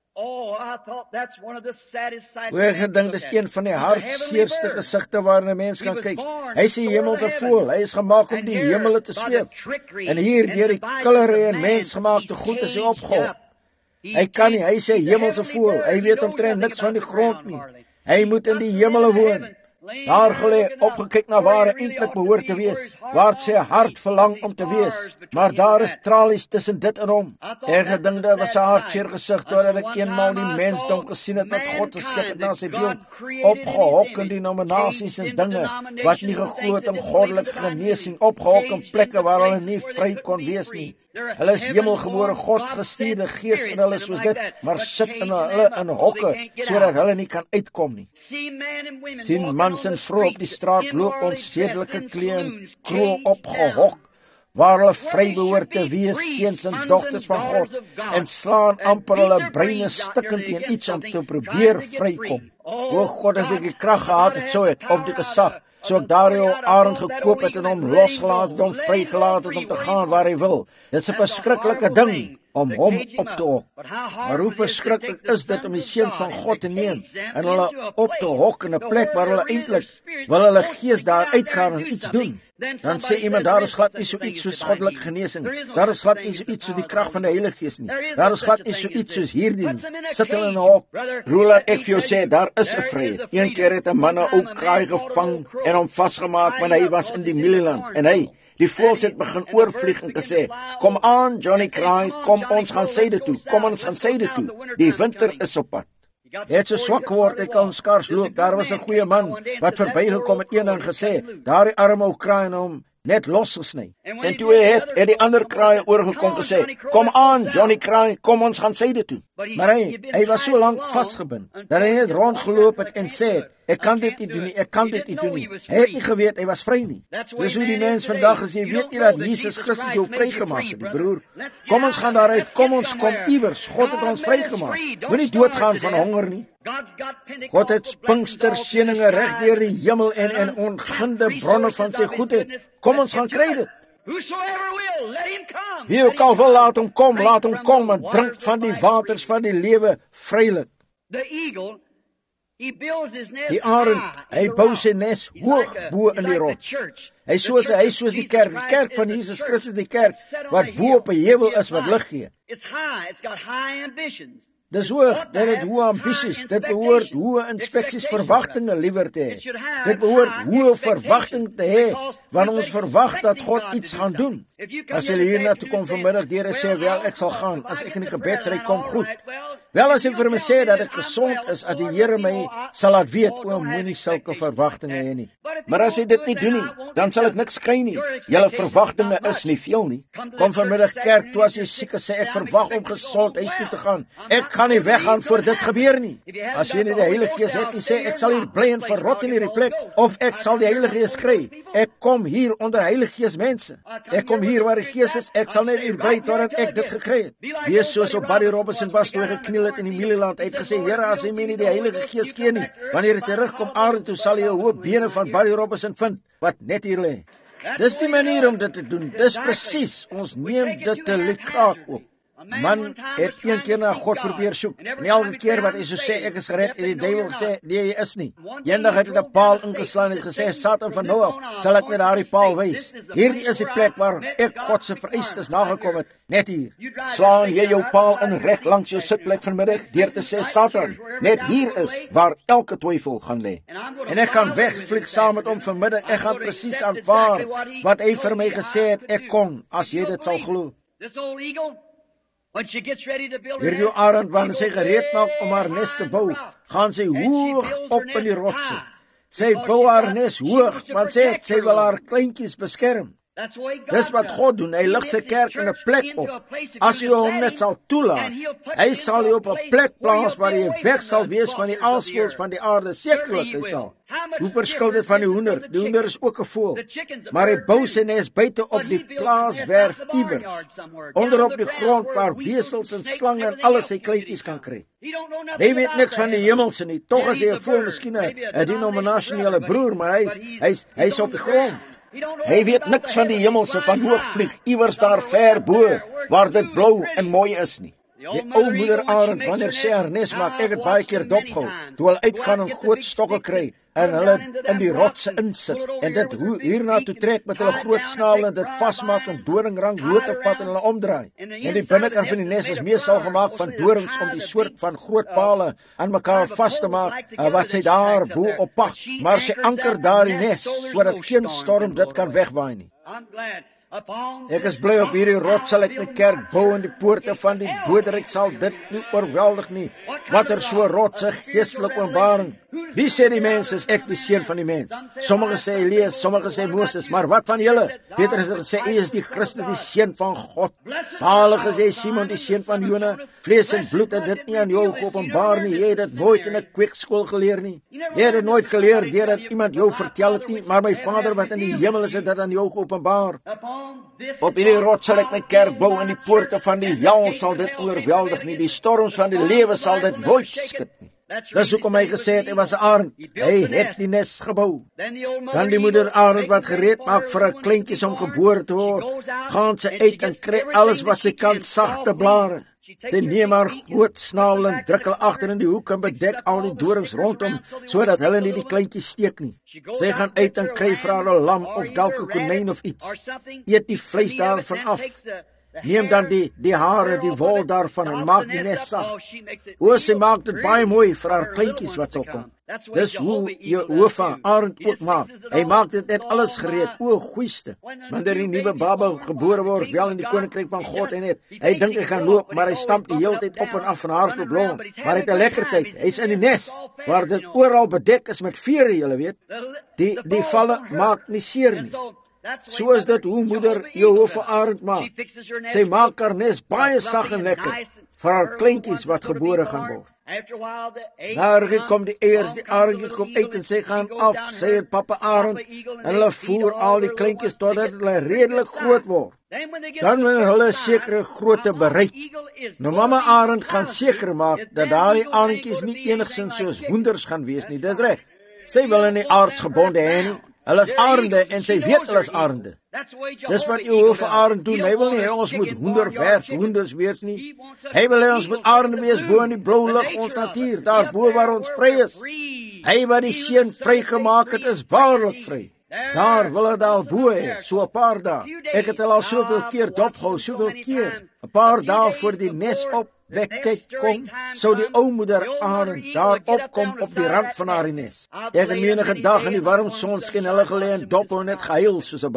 Ek gedink dis een van die hartseerste gesigte waarna 'n mens kan kyk. Hy is die hemelse voël. Hy is gemaak om die hemele te sweef. En hier deur die killery en mensgemaakte goed is hy opgehok. Hy kan nie, hy is 'n hemelse voël. Hy weet omtrent niks van die grond nie. Hy moet in die hemele woon. Daar gelê opgekyk na waar hy eintlik behoort te wees, waar sy hart verlang om te wees, maar daar is tralies tussen dit en hom. Ek gedink dit was 'n hartseer gesig totdat ek eenmaal die mensdom gesien het wat God geskep het na sy beeld, opgehok in die nominasies en dinge wat nie geglo het om goddelike genesing, opgehok in plekke waar hulle nie vry kon wees nie. Hulle is hemelgebore God gestuurde gees in hulle soos dit, maar sit in hulle in hokke sodat hulle nie kan uitkom nie. Sien mans en vroue op die straat loop onsedelik geklee en kroon opgehok, waar hulle vry behoort te wees, seuns en dogters van God, en slaan amper hulle breine stikkend teen iets om te probeer vrykom. O God, as ek die krag gehad het, sou ek op die gesag, so ek daardie arend gekoop het en hom losgelaat het, hom vrygelaat het om te gaan waar hy wil. Dit is 'n verskriklike ding om hom op te hok. Maar hoe verskriklik is dit om die seuns van God te neem en hulle op te hok in 'n plek waar hulle eintlik wil hulle gees daar uitgaan en iets doen. Dan sê iemand, daar is glad nie so iets soos goddelike genesing. Daar is glad nie so iets soos die krag van die Heilige Gees nie. Daar is glad nie so iets soos hierdie nie. Sit hulle in 'n hok. Roland, ek vir jou sê, daar is 'n vryheid. Een keer het 'n man 'n ou kraai gevang en hom vasgemaak, want hy was in die mielieland. En hy, die voëls het begin oorvlieg en gesê, kom aan Johnny Kraai, kom ons gaan syde toe, kom ons gaan syde toe. Die winter is op pad. Hy het so swak geword, hy kan skars loop. Daar was 'n goeie man wat verbygekom het eendag gesê, daardie arme ou kraai en hom net losgesny. En toe hy het die ander kraai oorgekom gesê, kom aan Johnny Kraai, kom ons gaan syde toe. Maar hy was so lank vasgebind, dat hy net rondgeloop het en sê, ek kan dit nie doen nie, ek kan dit nie doen nie. Hy het nie geweet, hy was vry nie. Dis hoe die mens vandag is, jy weet nie dat Jesus Christus jou vrygemaak het, die broer. Kom ons gaan daaruit, kom ons kom iewers, God het ons vrygemaak. Moenie doodgaan van honger nie. God het Pinksterseëninge reg deur die hemel en ongunde bronne van sy goedheid. Kom ons gaan kry dit. Wie ook al wil, laat hom kom en drink van die waters van die lewe vrylik. Die arend, hy bou sy nes hoog bo in die rots. Hy soos die kerk van Jesus Christus, die kerk wat bo op 'n heuwel is wat lig gee. Dis hoog, dit het hoë ambisies, dit behoort hoë inspeksies, verwagtinge liewer te hê. Dit behoort hoë verwagting te hê, want ons verwag dat God iets gaan doen. As jy hier na toe kom vanmiddag, deur sê, wel, ek sal gaan, as ek in die gebedsry kom, goed. Wel, as jy vir my sê dat ek gesond is, as die Here my sal laat weet, moenie sulke verwagtinge hê nie. Maar as jy dit nie doen nie, dan sal ek niks kry nie. Julle verwagtinge is nie veel nie. Kom vanmiddag kerk toe as jy siek is, sê ek verwag om gesond huis toe te gaan. Ek gaan nie weggaan voor dit gebeur nie. As jy nie die Heilige Gees het nie, sê ek sal hier bly en verrot in hierdie plek, of ek sal die Heilige Gees kry. Ek kom hier onder Heilige Gees mense. Ek kom hier waar die Gees is, ek sal net hier bly totdat ek dit gekry het. Wees soos op Buddy Robinson was toe hy gekniel het in die mielieland, uitgesê, Here, as hy my nie die Heilige Gees gee nie, wanneer hy terugkom aarde toe, sal hy 'n hoop bene van Buddy Robinson vind, wat net hier lê. Dis die manier om dit te doen. Dis presies, ons neem dit te lukraak op. Man het een keer na God probeer soek, en elke keer wat hy so sê, ek is gered, en die duiwel sê, nee, jy is nie. Eendag het hy 'n paal ingeslaan en gesê, Satan van nou af, sal ek met daardie paal wys. Hierdie is die plek waar ek God se vereistes nagekom het, net hier. Slaan jy jou paal in reg langs jou sitplek vanmiddag, deur te sê, Satan, net hier is waar elke twyfel gaan lê. En ek gaan wegvlieg saam met hom vanmiddag, ek gaan presies aanvaar wat hy vir my gesê het, ek kon, as jy dit sal glo. Hierdie arend, wanneer sy gereed maak om haar nes te bou, gaan sy hoog op in die rotse. Sy bou haar nes hoog, want sy wil haar kleintjies beskerm. Dis wat God doen, hy lig sy kerk in 'n plek op. As jy hom net sal toelaat, hy sal jy op 'n plek plaas waar jy weg sal wees van die aasvoëls van die aarde, sekerlik hy sal. Hoe verskil dit van die hoender? Die hoender is ook 'n voël, maar hy bou sy nes buite op die plaaswerf iewers, onder op die grond waar wesels en slange en alles sy kleintjies kan kry. Hy weet niks van die hemelse nie, tog is hy 'n voël, miskien 'n denominasionele broer, maar hy's op die grond. Hy weet niks van die hemelse, van hoog vlieg, iewers daar ver bo, waar dit blou en mooi is nie. Die ou moeder arend, wanneer sy haar nes maak, ek het baie keer dopgehou, toe hulle uitgaan en groot stokke kry, en hulle in die rotse insit, en dit hierna toe trek met hulle groot snavel, en dit vasmaak en doringrang lote vat en hulle omdraai. En die binnekant van die nes is meestal gemaak van dorings om die soort van groot pale aan mekaar vas te maak, wat sy daar bo op pak, maar sy anker daar die nes, sodat geen storm dit kan wegwaai nie. Ek is bly op hierdie rots sal ek my kerk bou en die poorte van die doderyk sal dit nie oorweldig nie. Wat so rotse geestelike openbaring. Wie sê die mens is ek die seun van die mens? Sommige sê Elias, sommige sê Moses, maar wat van julle? Petrus het gesê, hy is die Christus, die seun van God. Salig is jy Simon, die seun van Jona. Vlees en bloed het dit nie aan jou geopenbaar nie. Jy het dit nooit in 'n kweekskool geleer nie. Jy het dit nooit geleer deurdat iemand jou vertel het nie, maar my Vader wat in die hemel is, het dit aan jou geopenbaar. Op hierdie rots sal ek my kerk bou en die poorte van die hel sal dit oorweldig nie. Die storms van die lewe sal dit nooit skud nie. Dis hoekom hy gesê het, hy was 'n arend. Hy het die nes gebou. Dan die moeder arend wat gereed maak vir 'n kleintjies om gebore te word, gaan sy uit en kry alles wat sy kan, sagte blare. Sy neem haar groot snavel en druk hulle agter in die hoek en bedek al die dorings rondom, sodat hulle nie die kleintjies steek nie. Sy gaan uit en kry vir haar 'n lam of dalk 'n konyn of iets. Eet die vleis daarvan af. Neem dan die hare, die wol daarvan en maak die nes sag. Sy maak dit baie mooi vir haar kleintjies wat sal kom. Dis hoe Jehovah arend ook maak. Hy maak dit net alles gereed, goeieste. Wanneer die nuwe baba gebore word, wel in die koninkryk van God en net. Hy dink hy gaan loop, maar hy stamp die hele tyd op en af van haar probleme. Maar hy het 'n lekker tyd. Hy's in die nes, waar dit oral bedek is met vere, julle weet. Die valle maak nie seer nie. So is dit hoe moeder Jehovah arend maak. Sy maak haar nes baie sag en lekker vir haar kleintjies wat gebore gaan word. Daar kom die eiers, die arendjie kom uit en sy gaan af, sy en papa arend, en hulle voer al die kleintjies totdat hulle redelik groot word. Dan wanneer hulle sekere grootte bereik, nou mama arend gaan seker maak dat daardie arendjies nie enigsins soos hoenders gaan wees nie. Dis reg. Sy wil nie aardsgebonde hê nie. Hulle is arende en sy weet hulle is arende. Dis wat Jehovah arend doen. Hy wil nie hê ons moet hoenders wees nie. Hy wil hê ons moet arende wees bo in die blou lug, ons natuur, daar bo waar ons vry is. Hy wat die seun vrygemaak het, is waarlik vry. Daar wil hy daar bo hê, so 'n paar dae. Ek het al soveel keer dopgehou, soveel keer. 'n Paar dae voor die nes op wegkyk kom, sou die ou moeder arend daar opkom op die rand van haar nes. Ek het menige dag in die warm son skien hulle gelê en dop en net gehuil soos 'n babe.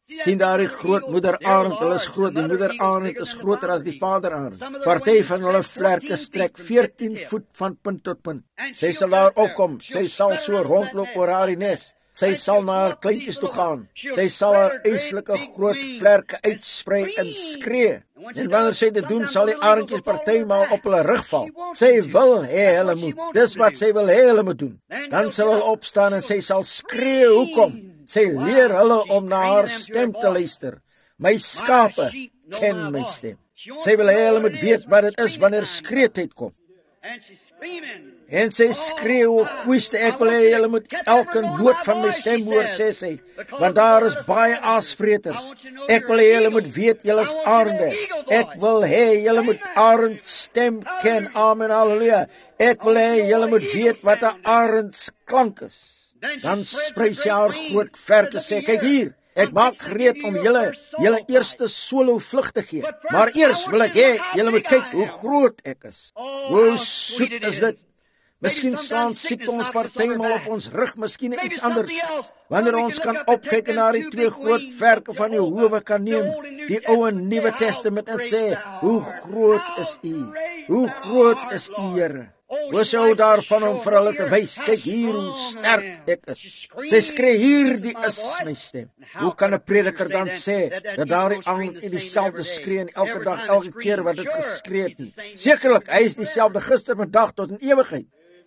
Sien daar die groot moederarend, hulle is groot, die moederarend is groter as die vaderarend. Party van hulle vlerke strek 14 voet van punt tot punt. Sy sal daar opkom, sy sal so rondloop oor haar nes. Sy sal na haar kleintjies toe gaan. Sy sal haar eislike groot vlerke uitsprei en skree. En wanneer sy dit doen, sal die arendjies partymaal op hulle rug val. Sy wil hê hulle moet. Dis wat sy wil hê hulle moet doen. Dan sal hulle opstaan en sy sal skree, hoekom? Sy leer hulle om na haar stem te luister. My skape ken my stem. Sy wil hê hulle moet weet wat dit is wanneer skreetyd kom. En sy skree, o goeieste, ek wil hê julle moet elke noot van my stem hoor, sê sy, want daar is baie aasvreters. Ek wil hê julle moet weet, julle is arende. Ek wil hê julle moet arend stem ken, amen, halleluja. Ek wil hê julle moet weet wat 'n arends klank is. Dan sprei sy haar groot vlerke, sê, kyk hier, ek maak gereed om julle eerste solo vlug te gee. Maar eers wil ek hê, julle moet kyk hoe groot ek is. Hoe soet is dit? Miskien slaan siekte ons partymal op ons rug, miskien iets anders. Wanneer ons kan opkyk en na die twee groot vlerke van Jehovah kan neem, die Ou en Nuwe Testament, en sê, hoe groot is U? Hoe groot is U, Here? Hoe sou daarvan om vir hulle te wys, kyk hier hoe sterk ek is. Sy skree, hierdie is my stem. Hoe kan 'n prediker dan sê, dat daardie aand in dieselfde skree en elke dag, elke keer wat dit geskree het nie? Sekerlik, hy is dieselfde gister, vandag tot in ewigheid.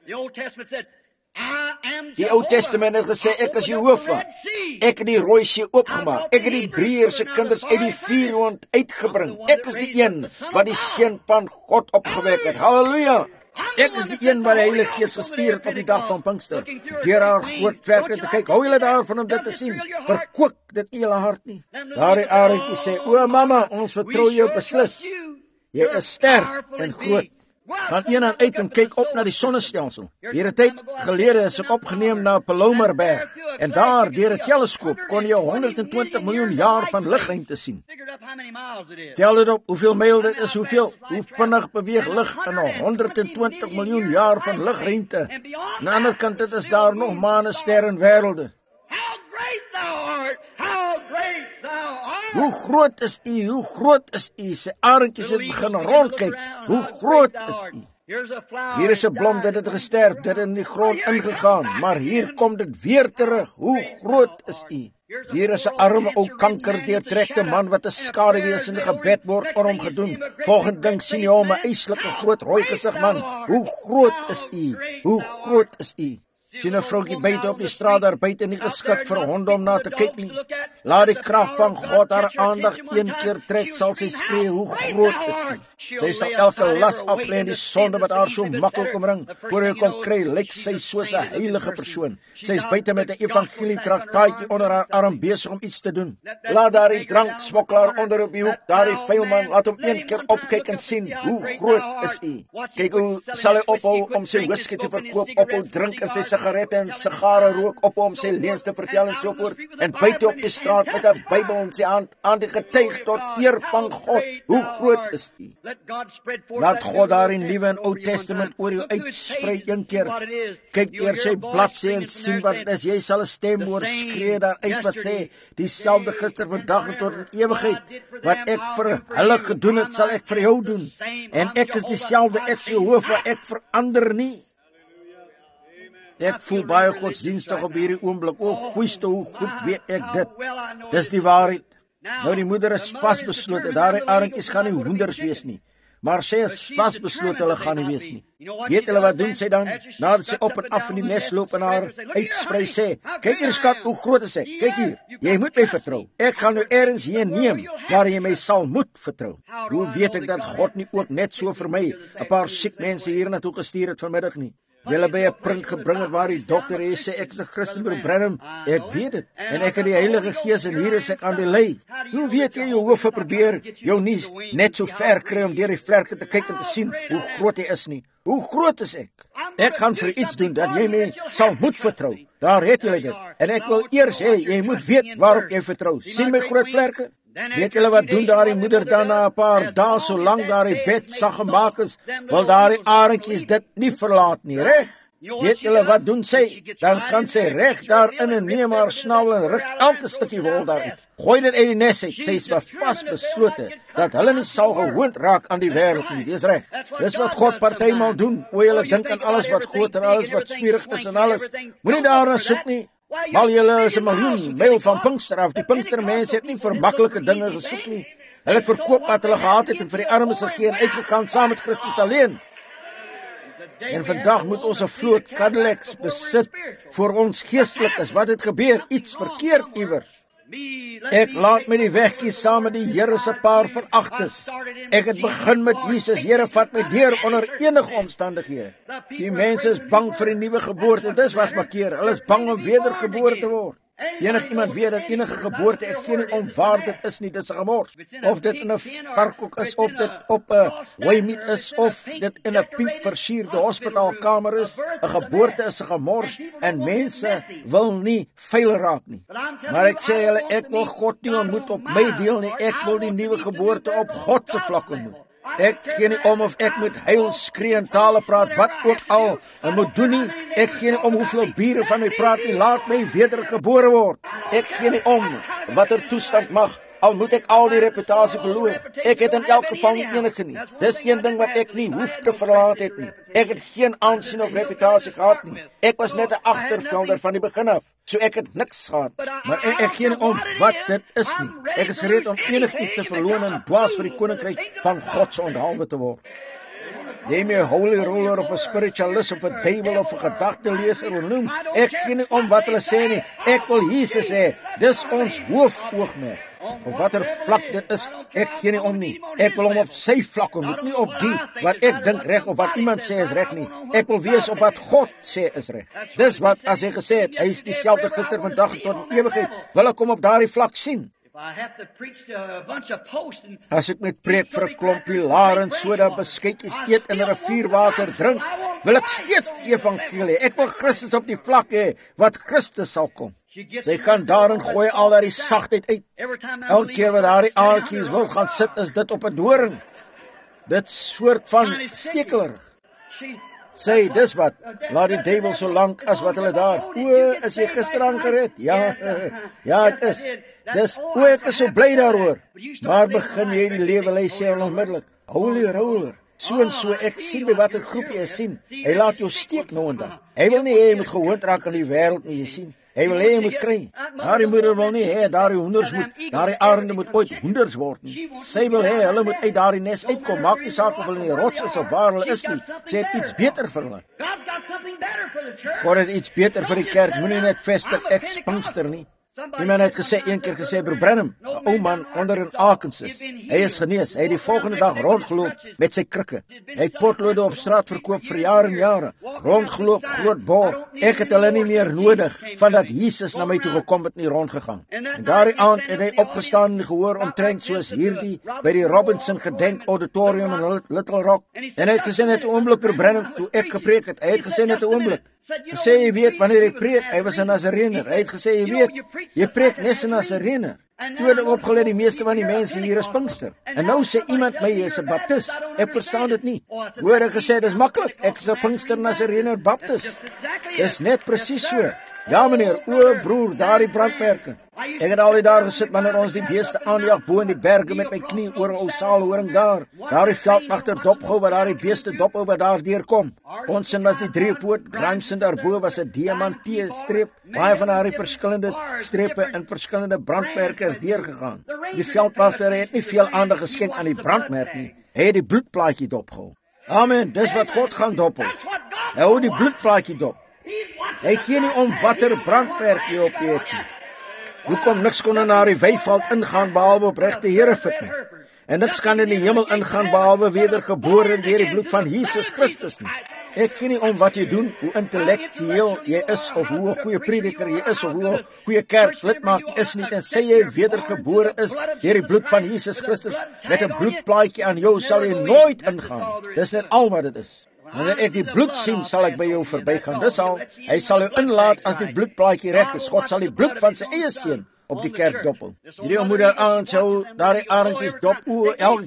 Die Ou Testament het gesê, ek is Jehovah. Ek het die Rooi See oopgemaak. Ek het die Hebreërs se kinders uit die vuurhond uitgebring. Ek is die een wat die seun van God opgewek het. Halleluja! Ek is die een wat die Heilige Gees gestuur het op die dag van Pinkster. Deur haar groot vlerke te kyk, hou julle daarvan om dit te sien. Verkook dit nie julle hart nie. Daardie arendjie sê, o mamma, ons vertrou jou beslis. Jy is sterk en groot. Gaan een aan uit en kyk op na die sonnestelsel. Hier 'n tyd gelede is ek opgeneem na Palomarberg. En daar, deur 'n teleskoop, kon jy 120 miljoen jaar van ligruimte sien. Tel dit op, hoeveel myl dit is, hoe vinnig beweeg lig in 120 miljoen jaar van ligruimte. Aan die ander kant, dit is daar nog maane, sterre en wêrelde. Hoe groot is U? Hoe groot is U? Sy arendjies het begin rondkyk. Hoe groot is U? Hier is 'n blom, dit het gesterf, dit het in die grond ingegaan, maar hier kom dit weer terug. Hoe groot is U? Hier is 'n arme ou kankerdeurtrekte man wat 'n skaduwees in die gebed word oor hom gedoen. Volgende ding sien jy hom 'n eislike groot rooi gesig man. Hoe groot is U? Hoe groot is U? Sien 'n vroutjie buite op die straat daar buite, nie geskik vir honde om na te kyk nie. Laat die krag van God haar aandag een keer trek, sal sy skree, hoe groot is U? Sy sal elke las aflê en die sonde wat haar so maklik omring. Voor jy kon kry, lyk sy soos 'n heilige persoon. Sy is buite met 'n evangelie traktaatjie onder haar arm besig om iets te doen. Laat daardie dranksmokkelaar onder op die hoek, daardie vuilman, laat hom een keer opkyk en sien, hoe groot is U? Kyk hoe sal hy ophou om sy whisky te verkoop, ophou drink en sy sigarette en sigare rook, op om sy leuns te vertel en so voort, en buite op die straat met 'n Bybel in sy hand aan die getuig tot eer van God. Hoe groot is U? Laat God daar in Nuwe en Ou Testament oor jou uitsprei een keer. Kyk deur sy bladsy en sien wat dit is. Jy sal 'n stem hoor skree daar uit wat sê, dieselfde gister, vandag en tot in ewigheid. Wat ek vir hulle gedoen het, sal ek vir jou doen. En ek is dieselfde, ek is Jehovah, ek verander nie. Ek voel baie godsdienstig op hierdie oomblik. O, goeieste, hoe goed weet ek dit. Dis die waarheid. Nou die moeder is vasbeslote. Daardie arendjies gaan nie hoenders wees nie. Maar sy is vasbeslote, hulle gaan nie wees nie. Weet hulle wat doen sy dan? Nadat sy op en af in die nes loop en haar uitsprei sê, kyk hier skat, hoe groot is ek? Kyk hier, jy moet my vertrou. Ek gaan nou ergens hier neem, waar jy my sal moet vertrou. Hoe weet ek dat God nie ook net so vir my 'n paar siek mense hier na toe gestuur het vanmiddag nie? Julle by 'n punt gebring het waar die dokter sê ek is 'n Christen, broer Branham. Ek weet dit. En ek het die Heilige Gees en hier is ek aan die lei. Hoe weet jy Jehovah probeer jou nie net so ver kry om deur die vlerke te kyk en te sien hoe groot hy is nie. Hoe groot is ek? Ek gaan vir iets doen dat jy my sal moet vertrou. Daar het jy dit. En ek wil eers hê jy moet weet waarop jy vertrou. Sien my groot vlerke? Weet julle wat doen daardie moeder dan na 'n paar dae, solank daardie bed sag gemaak is, wil daardie arendjies dit nie verlaat nie, reg? Weet julle wat doen sy? Dan gaan sy reg daarin en neem haar snavel en ruk elke stukkie wol daaruit. Gooi dit uit die nes uit. Sy is vasbeslote dat hulle nie sal gewoond raak aan die wêreld nie. Dis reg. Dis wat God partymal doen. O, julle dink aan alles wat groot en alles wat smerig is en alles. Moenie daarna soek nie. Mal julle is 'n miljoen myl van Pinkster af. Die Pinkstermense het nie vir maklike dinge gesoek nie. Hulle het verkoop wat hulle gehad het en vir die armes gegee en uitgegaan saam met Christus alleen. En vandag moet ons 'n vloot Cadillacs besit vir ons geestelik is. Wat het gebeur? Iets verkeerd iewers. Ek laat my die weg kies saam met die Here se paar veragtes. Ek het begin met Jesus. Here, vat my deur onder enige omstandighede. Die mense is bang vir die nuwe geboorte. Dis wat makkeer. Hulle is bang om wedergebore te word. Enig iemand weet dat enige geboorte, ek gee nie om waar dit is nie, dit is 'n gemors. Of dit in 'n varkok is, of dit op 'n waymeat is, of dit in 'n pink versierde hospitaalkamer is, 'n geboorte is 'n gemors en mense wil nie vuil raak nie. Maar ek sê julle, ek wil God nie ontmoet op my deel nie, ek wil die nuwe geboorte op God se vlak ontmoet. Ek gee nie om of ek moet huil, skree en tale praat, wat ook al en moet doen nie. Ek gee nie om hoeveel bure van my praat nie, laat my wedergebore word. Ek gee nie om watter toestand mag, al moet ek al die reputasie verloor. Ek het in elk geval nie enige nie. Dis een ding wat ek nie hoef te verlaat het nie. Ek het geen aansien of reputasie gehad nie. Ek was net 'n agtervelder van die begin af. So ek het niks gehad. Maar ek gee nie om wat dit is nie. Ek is gereed om enigiets te verloon en dwaas vir die koninkryk van God se onthaalwe te word. Jy my 'n holy roller of 'n spiritualist of 'n duiwel of 'n gedagteleser wil noem. Ek gee nie om wat hulle sê nie. Ek wil Jesus hê. Dis ons hoofoogmerk. Op watter vlak dit is, ek gee nie om nie. Ek wil hom op sy vlak ontmoet, nie op die wat ek dink reg of wat iemand sê is reg nie. Ek wil wees op wat God sê is reg. Dis wat as hy gesê het, hy is dieselfde gister, vandag en tot in ewigheid, wil ek hom op daardie vlak sien. As ek met preek vir 'n klomp pilare en soda beskuitjies eet en 'n rivierwater drink, wil ek steeds die evangelie. Ek wil Christus op die vlak hê wat Christus sal kom. Sy gaan daarin gooi al daardie sagtheid uit. Elke keer wat daardie aartjies wil gaan sit, is dit op 'n doring. Dit soort van stekeler. Sê, dis wat, laat die duiwel so lank as wat hulle daar. O, is jy gisteraan gered? Ja, ek is. Dis, ek is so bly daaroor. Maar begin jy die lewe lei sê onmiddellik. Holy roller. So en so, ek sien by watter groep jy sien. Hy laat jou steek nou en dan. Hy wil nie hê jy moet gewoond raak aan die wêreld nie, jy sien. Hy wil hê jy moet kry. Daardie moeder wil nie hê daardie honders moet, daardie arende moet ooit honders word nie. Sy wil hê hulle moet uit daardie nes uitkom. Maak nie saak of hulle in die rots is of waar hulle is nie. Sy het iets beter vir hulle. God het iets beter vir die kerk. Moenie net vestig ex-Pinkster nie. Iemand het een keer gesê, Broer Branham, 'n ou man onder in Arkansas. Hy is genees. Hy het die volgende dag rondgeloop met sy krikke. Hy het potlode op straat verkoop vir jare en jare. Rondgeloop, groot bor. Ek het hulle nie meer nodig, vandat Jesus na my toe gekom het, nie rondgegaan. En daardie aand het hy opgestaan en gehoor omtrent soos hierdie by die Robinson Gedenk Auditorium in Little Rock. En hy het gesê net 'n oomblik, Broer Branham, toe ek gepreek het. Hy het gesê net 'n oomblik. Hy sê, jy weet, wanneer hy preek, hy was 'n Nazarener. Hy het gesê, jy weet, jy preek nes 'n Nazarener. Toe het ek opgeleer, die meeste van die mense hier is Pinkster. En nou sê iemand my, jy is 'n Baptist. Ek verstaan dit nie. Hoor ek gesê, dis maklik. Ek is 'n Pinkster, Nazarener, Baptist. Dis net presies so. Ja meneer, o broer, daardie brandmerke. Ek het al die daar gesit wanneer ons die beeste aanjag bo in die berge met my knie oor 'n ou saalhoring daar. Daardie veldwagter dopgehou wat daardie beeste dophou wat daar deurkom. Ons sin was die driepoot, Grimson daarbo was 'n diamantieë streep. Baie van daardie verskillende strepe en verskillende brandmerke deurgegaan. Die veldwagter het nie veel aandag geskenk aan die brandmerk nie. Hy het die bloedplaatjie dopgehou. Amen, dis wat God gaan dophou. Hy hou die bloedplaatjie dop. Hy gee nie om watter brandmerk jy op het nie. Hoekom niks kon na die weiveld ingaan behalwe op regte Here fit nie? En niks kan in die hemel ingaan behalwe wedergebore deur die bloed van Jesus Christus nie. Ek gee nie om wat jy doen, hoe intellektueel jy is, of hoe 'n goeie prediker jy is, of hoe 'n goeie kerklidmaat jy is nie, en sê jy wedergebore is deur die bloed van Jesus Christus, met 'n bloedplaatjie aan jou sal jy nooit ingaan. Dis net al wat dit is. Wanneer ek die bloed sien, sal ek by jou verbygaan. Dis al. Hy sal jou inlaat as die bloedplaatjie reg is. God sal die bloed van sy eie seun op die kerk dophou. Hierdie moeder aan sou daardie arendjies dop elke keer.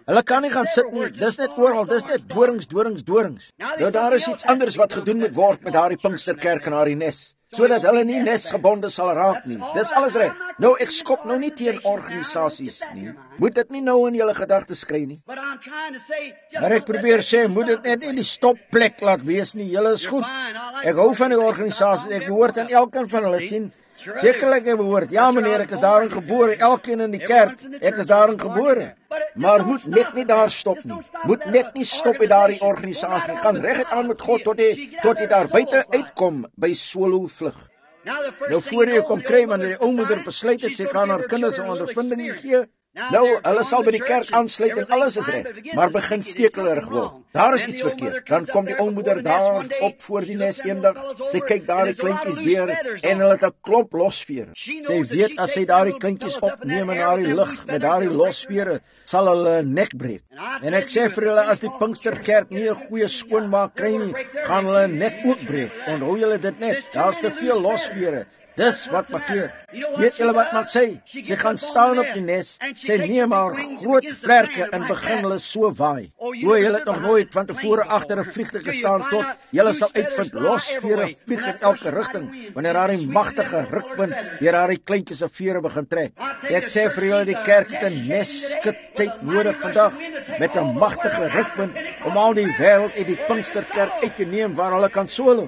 Hulle kan nie gaan sit nie, dis net oral, dis net dorings. Nou daar is iets anders wat gedoen moet word met daardie Pinksterkerk en daardie nes, sodat hulle nie nesgebonde sal raak nie. Dis alles reg. Nou ek skop nou nie teen organisasies nie. Moet dit nie nou in julle gedagtes kry nie. Maar ek probeer sê, moet dit net nie die stopplek laat wees nie. Julle is goed. Ek hou van die organisasies. Ek behoort aan elkeen van hulle sien. Sekerlik ek behoort. Ja meneer, ek is daarin gebore. Elkeen in die kerk, ek is daarin gebore. Maar moet net nie daar stop nie. Moet net nie stop by daardie organisasie. Gaan reguit aan met God tot jy daar buite uitkom by solo vlug. Nou voor jy kom kry wanneer die oumoeder besluit het sy gaan haar kinders 'n ondervinding gee. Nou, hulle sal by die kerk aansluit en alles is reg, maar begin stekelerig word. Daar is iets verkeerd. Dan kom die oumoeder daar op voor die nes eendag. Sy kyk daar die kleintjies deur en hulle het 'n klomp losvere. Sy weet as sy daar die kleintjies opneem in haar lug met daardie losvere, sal hulle nek breek. En ek sê vir hulle, as die Pinksterkerk nie 'n goeie skoonmaak kry nie, gaan hulle nek ook breek. Onthou julle dit net, daar's te veel losvere. Dis wat maak. Weet julle wat maak sy? Sy gaan staan op die nes, sy neem haar groot vlerke en begin hulle so waai. Hoe julle het nog nooit van tevore agter 'n vliegtuig gestaan tot julle sal uitvind losvere vlieg in elke rigting wanneer daar 'n magtige rukwind deur haar kleintjies se vere begin trek. Ek sê vir julle, die kerk het 'n neskityd nodig vandag met 'n magtige rukwind om al die wêreld uit die Pinksterkerk uit te neem waar hulle kan solo.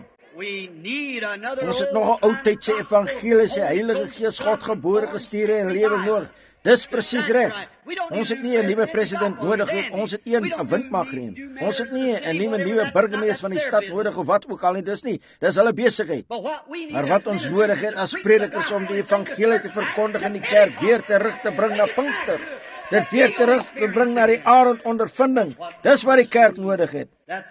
Ons het nog 'n ou tydse evangelie, sy Heilige Gees God gebore gestuur en lewe nodig. Dis presies reg. Ons het nie 'n nuwe president nodig nie. Ons het 'n windmaker nie. Ons het nie 'n nuwe burgemeester van die stad nodig of wat ook al nie. Dis hulle besigheid. Maar wat ons nodig het as predikers om die evangelie te verkondig in die kerk weer terug te bring na Pinkster. Dit weer terug te bring na die arendondervinding. Dis wat die kerk nodig het.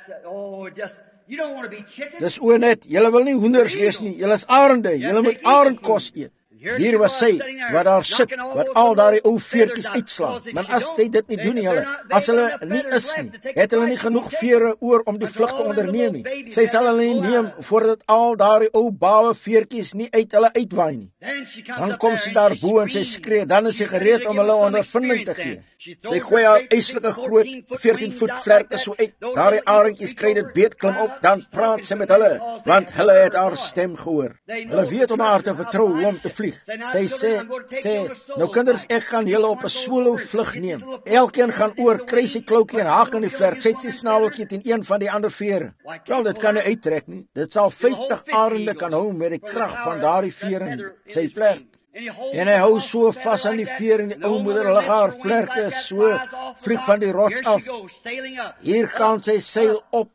Dis net, julle wil nie hoenders wees nie, julle is arende, julle moet arendkos eet. Hier was sy, wat daar sit, wat al daardie ou veertjies uitslaan. Maar as sy dit nie doen nie, as hulle nie is nie, het hulle nie genoeg vere oor om die vlug te onderneem nie. Sy sal hulle nie neem voordat al daardie ou bawe veertjies nie uit hulle uitwaai nie. Dan kom sy daar bo en sy skree, dan is sy gereed om hulle ondervinding te gee. Sy gooi haar eislike groot 14 voet vlerke so uit. Daardie arendjies kry dit beet klim op, dan praat sy met hulle, want hulle het haar stem gehoor. Hulle weet om haar te vertrou om te vlieg. Sy sê, nou kinders, ek gaan julle op 'n solo vlug neem. Elkeen gaan oor, kry sy kloukie en haak in die vlerk, sit sy snabeltjie teen een van die ander vere. Wel, dit kan nie uittrek nie. Dit sal 50 arende kan hou met die krag van daardie vere in sy vlerk. En hy hou so vas aan die veer en die ou moeder lig haar vlerke so vlieg van die rots af. Hier kan sy seil op,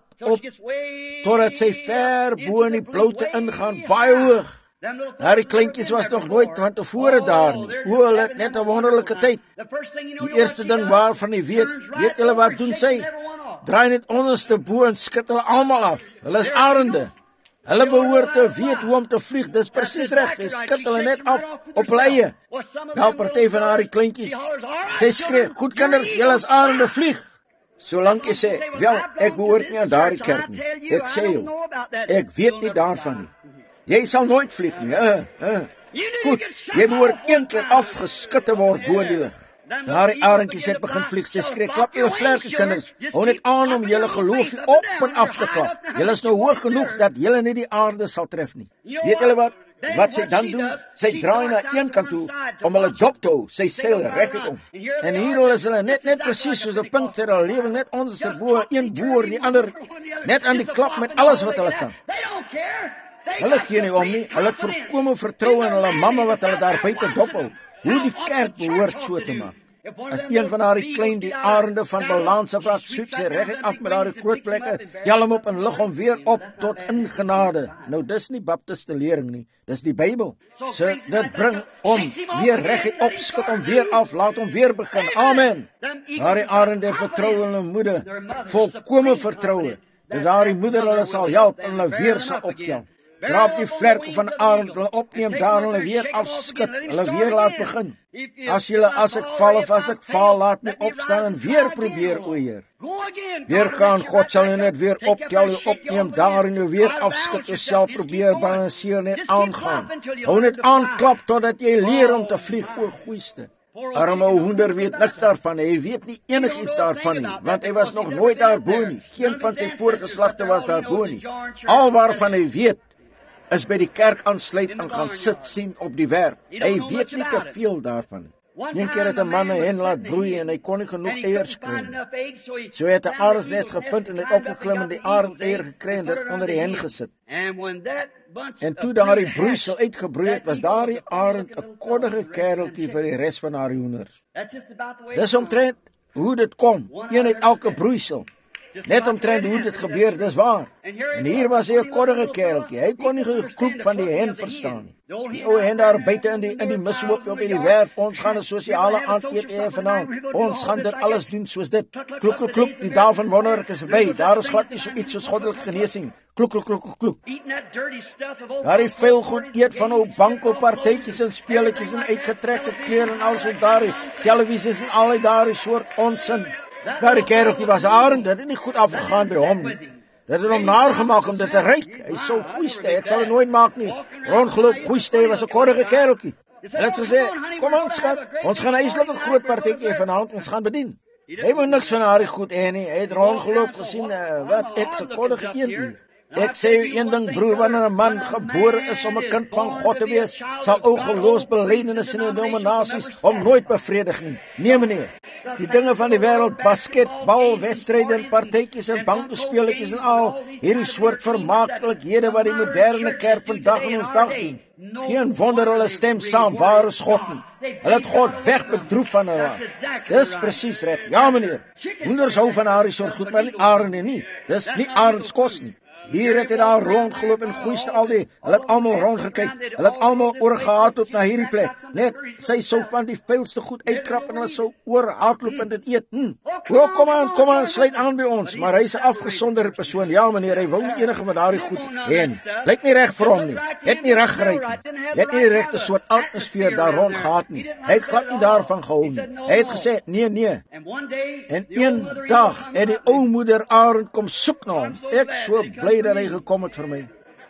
totdat sy ver bo in die bloute ingaan, baie hoog. Daardie kleintjies was nog nooit van tevore daar nie. O, hulle het net 'n wonderlike tyd. Die eerste ding waarvan jy weet julle wat doen sy? Draai net onderste bo en skud hulle almal af. Hulle is arende. Hulle behoort te weet hoe om te vlieg. Dis presies reg. Sy skud hulle net af op hulle eie. Daar party van haar kleintjies. Sy skree, "Goed kinders, julle is arende, vlieg." Solank jy sê, "Wel, ek behoort nie aan daardie kerk nie." Ek sê jou, ek weet nie daarvan nie. Jy sal nooit vlieg nie. Goed, jy behoort een keer afgeskit te word bo in die lug. Daardie arendjies het begin vlieg. Sy skree, "Klap julle vlerke kinders. Hou net aan om julle geloof op en af te klap. Julle is nou hoog genoeg dat julle nie die aarde sal tref nie." Weet julle wat sy dan doen? Sy draai na een kant toe om hulle dop te hou. Sy seil reguit om. En hier is hulle net presies soos 'n Pinkster, hulle lewe net ons se bo, een boer die ander, net aan die klap met alles wat hulle kan. Hulle gee nie om nie. Hulle het volkome vertroue in hulle mamma wat hulle daar buite dop hou. Hoe die kerk behoort so te maak. As een van haar klein die arende van balans af sweep sy reguit af met haar groot plekke, tel hom op en lig hom weer op tot in genade. Nou dis nie baptiste lering nie, dis die Bybel. So dit bring hom weer reguit op, skud hom weer af, laat hom weer begin. Amen. Daardie arende vertrou hulle moeder, volkome vertroue, dat daardie moeder hulle sal help en hulle weer sal optel. Draap die vlerke van arend, hulle opneem daar, hulle weer afskit, hulle weer laat begin. As ek val of as ek val, laat my opstaan en weer probeer, o Heer. Weer gaan, God sal jou net weer optel, jou opneem daar en jou weer afskit, jouself probeer balanseer, net aangaan. Hou net aanklap totdat jy leer om te vlieg, o Goeieste. Arme ou hoender weet niks daarvan, hy weet nie enigiets daarvan nie, want hy was nog nooit daarbo nie, geen van sy voorgeslagte was daarbo nie. Al waarvan hy weet, is by die kerk aansluit en gaan sit sien op die werk. Hy weet nie te veel daarvan nie. Een keer het 'n man 'n hen laat broei en hy kon nie genoeg eiers kry nie. So hy het 'n arendsnet gevind en het opgeklim en die arendeier gekry en dit onder die hen gesit. En toe daardie broeisel uitgebroei het, was daardie arend 'n koddige kereltjie vir die res van haar hoenders. Dis omtrent hoe dit kom, een uit elke broeisel. Net omtrent hoe dit gebeur, dis waar. En hier was hy 'n koddige kereltjie. Hy kon nie gekloek van die hen verstaan nie. Die ou hen daar buite in die mishoop op die werf, ons gaan 'n sosiale aandete vanaand. Ons gaan dit alles doen soos dit. Kloek, kloek, kloek, die dae van wonderwerk is verby. Daar is glad nie so iets soos goddelike genesing. Kloek, kloek, kloek, kloek. Daardie vuil goed eet van ou banko partytjies en speletjies en uitgetrekte klere en alles wat daardie televisies en al daardie soort onsin. Daardie kereltjie was 'n arend, dit het nie goed afgegaan by hom nie. Dit het hom naar gemaak om dit te ryk. Hy sou goeiste, ek sal dit nooit maak nie. Rondgeloop goeiste, hy was 'n koddige kereltjie. Hy het gesê, kom aan skat, ons gaan 'n eislike groot partytjie vanaand, ons gaan bedien. Hy wou niks van haar goed hê nie. Hy het rondgeloop gesien wat ek se koddige eend hier. Ek sê u een ding, broer, wanneer 'n man gebore is om 'n kind van God te wees, sal ou geloofsbelijdenis en denominasies hom nooit bevredig nie. Nee, meneer. Die dinge van die wêreld, basketbal, wedstryde en partytjies en bankspelletjies en al, hierdie soort vermaaklikhede wat die moderne kerk vandag in ons dag doen. Geen wonder hulle stem saam, waar is God nie. Hulle het God wegbedroef van hulle af. Dis presies reg. Ja, meneer. Hoenders hou van haar soort goed, maar nie arende nie. Dis nie arendskos nie. Hier het hy daar rondgeloop en goeiste al die, hulle het almal rondgekyk, hulle het almal oorgehaat tot na hierdie plek. Net, sy sou van die vuilste goed uitkrap en hulle sou oorhardloop en dit eet. O, kom aan, sluit aan by ons, maar hy is 'n afgesonderde persoon. Ja, meneer, hy wou nie enige met daardie goed hê nie. Lyk nie reg vir hom nie, het nie reg geryk nie. Het nie die regte soort atmosfeer daar rond gehad nie. Hy het glad nie daarvan gehou nie. Hy het gesê, nee. En een dag het die ou moeder arend kom soek na hom. Ek so bly dat hy gekom het vir my.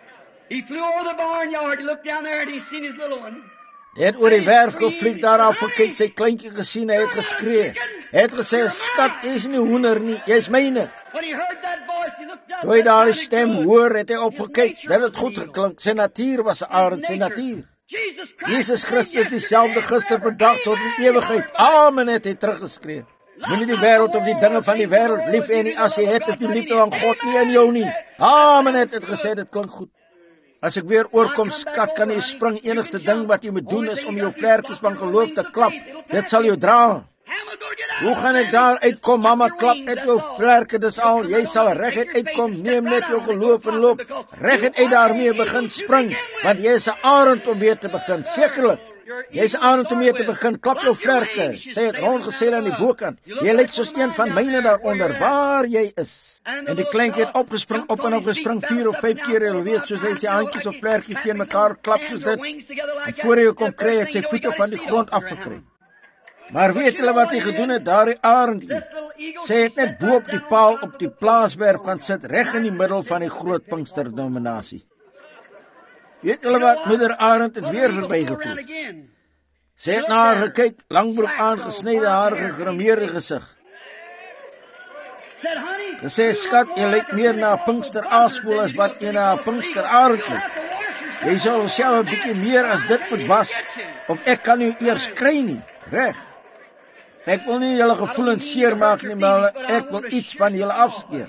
Hy het oor die werf gevlieg, daar af gekyk, sy kleintjie gesien, hy het geskree. Hy het gesê, skat, jy is nie hoender nie, jy is myne. Toe hy daar die stem hoor, het hy opgekyk, dit het goed geklink, sy natuur was 'n arend, sy natuur. Jesus Christus dieselfde gister, vandag tot in ewigheid. Amen, het hy teruggeskree. Moenie die wêreld of die dinge van die wêreld lief hê nie, as jy het, is die liefde van God nie in jou nie. Amen, het gesê, dit klink goed. As ek weer oorkom, skat, kan jy spring, enigste ding wat jy moet doen is om jou vlerkies van geloof te klap. Dit sal jou dra. Hoe gaan ek daar uitkom, mama, klap net jou vlerke, dis al, jy sal reguit uitkom, neem net jou geloof en loop, reguit uit daarmee begin spring, want jy is 'n arend om weer te begin, sekerlik. Jy is 'n arend om weer te begin, klap jou vlerke, sê het rondgesê aan die bokant, jy lyk soos een van myne daaronder, waar jy is. En die kleintjie het opgespring, op en opgespring, 4 of 5 keer, jy weet, soos hy sy handjies of vlerkies teen mekaar klap soos dit, en voor hy kon kry, het sy voete van die grond afgekry. Maar weet julle wat hy gedoen het, daardie arendjie? Sy het net bo op die paal op die plaaswerf gaan sit, reg in die middel van die groot Pinksterdenominasie. Weet julle wat, moeder arend het weer verbygevloeg. Sy het na haar gekyk, langbroek aangesnyde haar, gegrimeerde gesig. Sy sê, skat, jy lyk meer na 'n Pinkster aaspoel as wat jy na 'n Pinkster arend lyk. Jy sal self 'n bietjie meer as dit moet was, of ek kan u eers kry nie, reg. Ek wil nie julle gevoelens seer maak nie, maar ek wil iets van julle afskeer.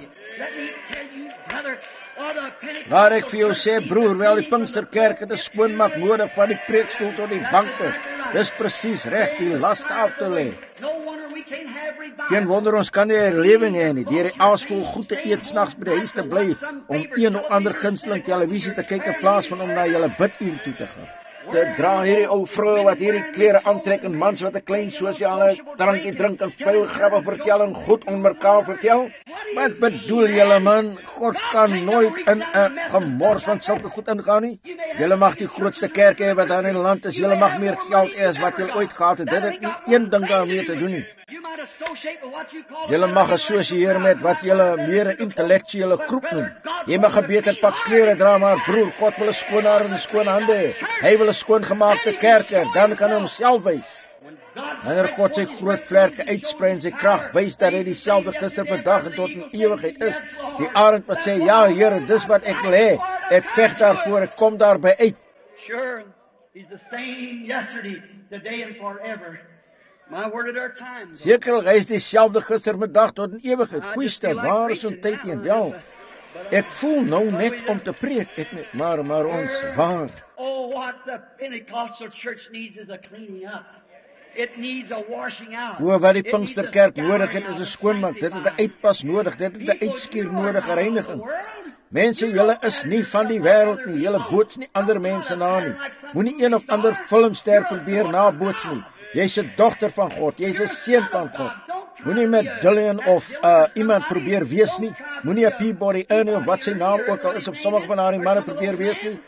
Waar ek vir jou sê, broer, wel die Pinksterkerk het 'n skoonmaak nodig van die preekstoel tot die banke. Dis presies reg, die laste af te lê. Geen wonder ons kan nie herlewing hê nie, deur die aasvol goed te eet, snags by die huis te bly, om een of ander gunsteling televisie te kyk in plaas van om na julle biduur toe te gaan. Te dra hierdie ou vroue wat hierdie klere aantrek en mans wat 'n klein sosiale drankie drink en vuil grappe vertel en goed onder mekaar vertel. Wat bedoel julle, man? God kan nooit in 'n gemors van sulke goed ingaan nie. Julle mag die grootste kerk hê wat daar in die land is, julle mag meer geld hê as wat julle ooit gehad het. Dit het nie een ding daarmee te doen nie. Julle mag assosieer met wat julle meer 'n intellektuele groep noem. Jy mag 'n beter pak klere dra, maar broer, God wil 'n skoon hart en skoon hande hê. Hy wil 'n skoongemaakte kerk hê, dan kan hy homself wys. Wanneer God sy groot vlerke uitsprei en sy krag wys dat hy dieselfde gister, vandag en tot in ewigheid is, die arend wat sê, ja Here, dis wat ek wil hê, ek veg daarvoor, ek kom daarby uit. Sure, He's the same yesterday, today and forever. My word at our time. Seker, hy is dieselfde gister, vandag tot in ewigheid. Goeieste, waar is ons tyd heen? Wel, ek voel nou net om te preek, ek net, maar ons, waar? Oh, what the Pentecostal church needs is a cleaning up. It needs a washing out. O, wat die Pinksterkerk nodig het, is 'n skoonmaak. Dit het 'n uitpas nodig, dit het 'n uitskuur nodig, 'n reiniging. Mense, julle is nie van die wêreld nie, julle boots nie ander mense na nie. Moenie een of ander filmster probeer naboots nie. Jy's 'n dogter van God, jy's 'n seun van God. Moenie met Dillian of iemand probeer wees nie. Moenie 'n Peabody Ernie of wat sy naam ook al is op sommige van haar manne probeer wees nie.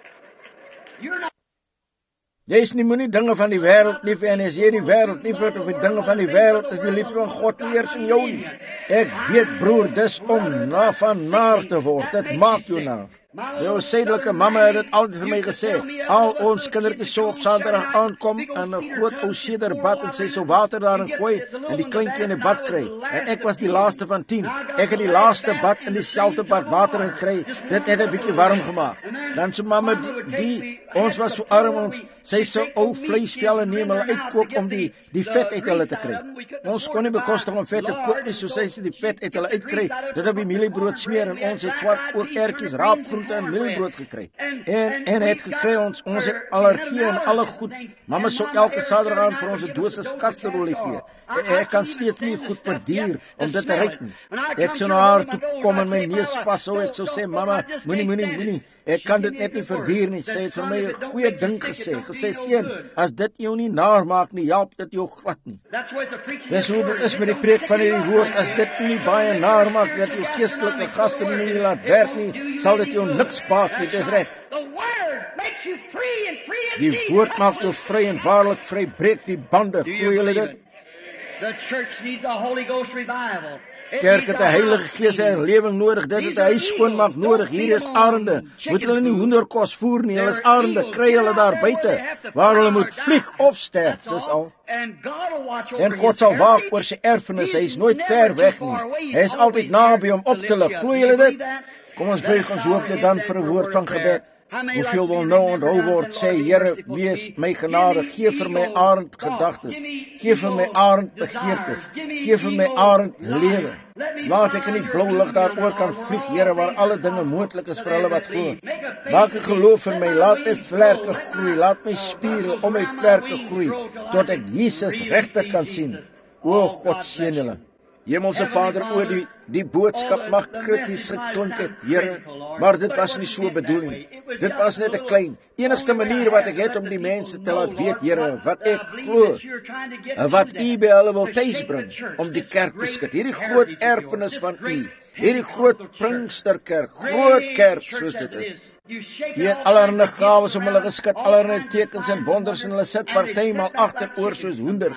Jy's nie moenie dinge van die wêreld lief en as jy die wêreld lief het of die dinge van die wêreld is die liefde van God nie eers in jou nie. Ek weet broer, dis om van naar te word. Dit maak jou naar. Jou sedelike mamma het dit altyd vir my gesê. Al ons kindertjies so op Saterdag aankom in 'n groot ou sederbad en sy so water daarin gooi en die kleintjie in die bad kry. En ek was die laaste van 10. Ek het die laaste bad in dieselfde bad water gekry. Dit het 'n bietjie warm gemaak. Dan so mamma ons was so arm, sy so ou vleisvelle neem hulle uitkook om die vet uit hulle te kry. Ons kon nie bekostig om vet te koop nie, so sy die vet uit hulle uitkry. Dit op die mieliebrood smeer en ons het swart oorertjies, raapgroente en mieliebrood gekry. En het gekry ons het allergie en alle goed. Mamma sou elke Saterdag aan vir ons 'n dosis kasterolie gee. Ek kan steeds nie goed verduur om dit te ruik nie. Ek sou na haar toe kom en my neus pas hou. Ek sou sê, mamma, moenie. Ek kan dit net nie verduur nie. Sy het vir my 'n goeie ding gesê, seun, as dit jou nie naar maak nie, help dit jou glad nie. Dis hoe dit is met die preek van hierdie woord. As dit nie baie naar maak, dat jou geestelike gaste nie laat werk nie, sal dit jou niks baat nie. Dis reg. Die woord maak jou vry en waarlik vry, breek die bande. Glo julle dit? Kerk het 'n Heilige Gees en herlewing nodig. Dit het 'n huis skoonmaak nodig. Hier is arende. Moet hulle nie hoenderkos voer nie. Hulle is arende. Kry hulle daar buite waar hulle moet vlieg of sterf. Dis al. En God sal waak oor sy erfenis. Hy is nooit ver weg nie. Hy is altyd naby om op te lig. Glo julle dit? Kom ons buig ons hoofde dan vir 'n woord van gebed. Hoeveel wil nou onthou word, sê Here, wees my genadig, gee vir my arend gedagtes, gee vir my arend begeertes, gee vir my arend lewe. Laat ek in die blou lug daaroor kan vlieg, Here, waar alle dinge moontlik is vir hulle wat glo. Maak 'n geloof in my, laat my vlerke groei, laat my spiere om my vlerke groei, tot ek Jesus regtig kan sien. O God, seën julle. Hemelse Vader, die boodskap mag krities geklink het, Here, maar dit was nie so bedoel nie. Dit was net 'n klein, enigste manier wat ek het om die mense te laat weet, Here, wat ek glo, en wat U by hulle wil tuisbring, om die kerk te skud. Hierdie groot erfenis van U, hierdie groot Pinksterkerk, groot kerk soos dit is. U het allerlei gawes om hulle geskit, allerlei tekens en wonders, en hulle sit partymal agteroor soos hoenders.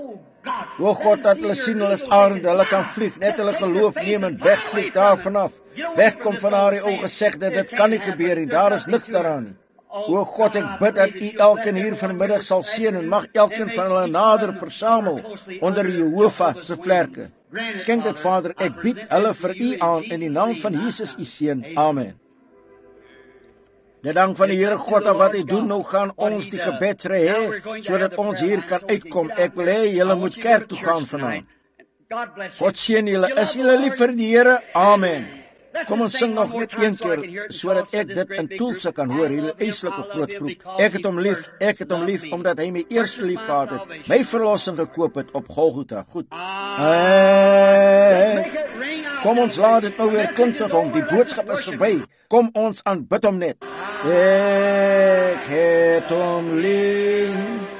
O God, dat hulle sien, hulle is arend, hulle kan vlieg, net hulle geloof neem en wegvlieg daar vanaf. Wegkom van haar die ou gesegde, dit kan nie gebeur nie, daar is niks daaraan nie. O God, ek bid dat U elkeen hier vanmiddag sal seën en mag elkeen van hulle nader versamel onder Jehovah se vlerke. Skenk dit, Vader, ek bied hulle vir U aan in die naam van Jesus, U seun. Amen. Net dank van die Here God af wat hy doen. Nou gaan ons die gebedsry hê, sodat ons hier kan uitkom. Ek wil hê julle moet kerk toe gaan vanaand. God seën julle. Is julle lief vir die Here? Amen. Kom ons sing nog net een keer, sodat ek dit in Tulsa kan hoor, hierdie eislike groot groep. Ek het hom lief, omdat hy my eerste lief gehad het, my verlossing gekoop het op Golgotha. Goed. Kom ons laat dit nou weer klink tot hom, die boodskap is verby. Kom ons aanbid hom net. Ek het hom lief,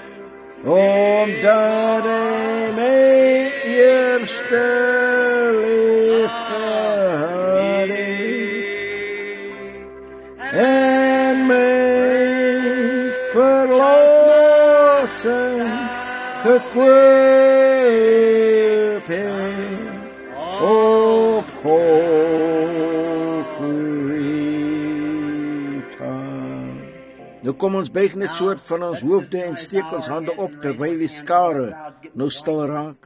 omdat hy my eerste lief gehad en my verlossing gekoop het op Golgotha. Nou kom ons buig net soort van ons hoofde en steek ons hande op terwyl die skare nou stil raak.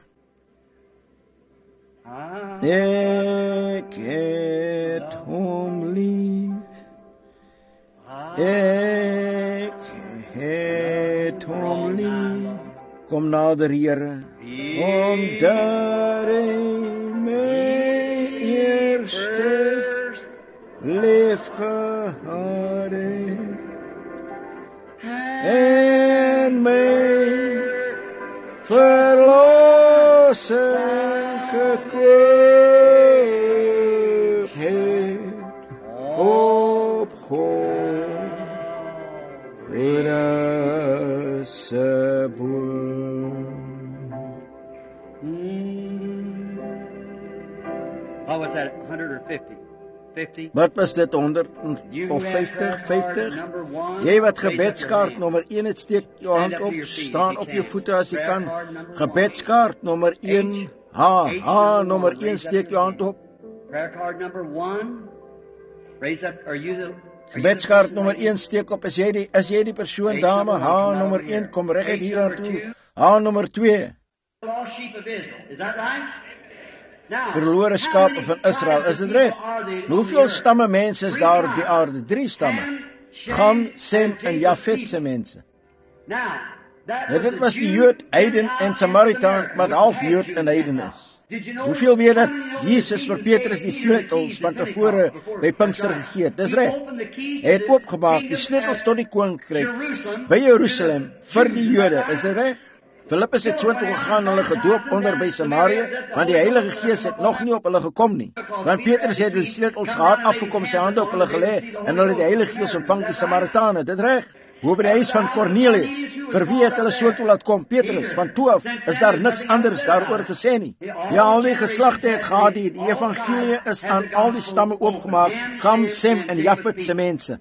Ek het hom lief. Ek het hom lief. Kom nader, Here, omdat hy my eerste lief gehad het en my verlossing gekoop het op Golgotha se boom. What was that, 100 or 50? 50? Wat was dit, 100 of 50? 50? Jy wat gebedskaart nommer 1 het, steek jou hand op, staan op jou voete as jy kan. Gebedskaart nommer 1, H nommer 1, steek jou hand op. Prayer card number 1. Raise up, are you the... Gebedskaart nommer 1, steek op, is jy die persoon, dame, H nommer 1, kom reguit hier aan toe. H nommer 2. Lost sheep of Israel, is that right? Verlore skape van Israel, is dit reg? Hoeveel stamme mense is daar op die aarde? 3 stamme. Gam, Sem en Jafet se mense. Nou, dit was die Jood, heiden en Samaritaan, wat half Jood en heiden is. Hoeveel weet dat Jesus vir Petrus die sleutels van tevore by Pinkster gegee het? Dis reg. Hy het oopgemaak die sleutels tot die koninkryk by Jerusalem vir die Jode, is dit reg? Filippus het so toe gegaan, hulle gedoop onder by Samaria, want die Heilige Gees het nog nie op hulle gekom nie. Want Petrus het die sleutels gehad, afgekom, sy hande op hulle gelê, en hulle het die Heilige Gees ontvang, die Samaritane, dit reg? Hoe by die huis van Cornelius, vir wie het hulle so toe laat kom? Petrus, van toe af is daar niks anders daaroor gesê nie. Ja, al die geslagte het gehad, die evangelie is aan al die stamme oopgemaak, Gam, Sem en Jafet se mense.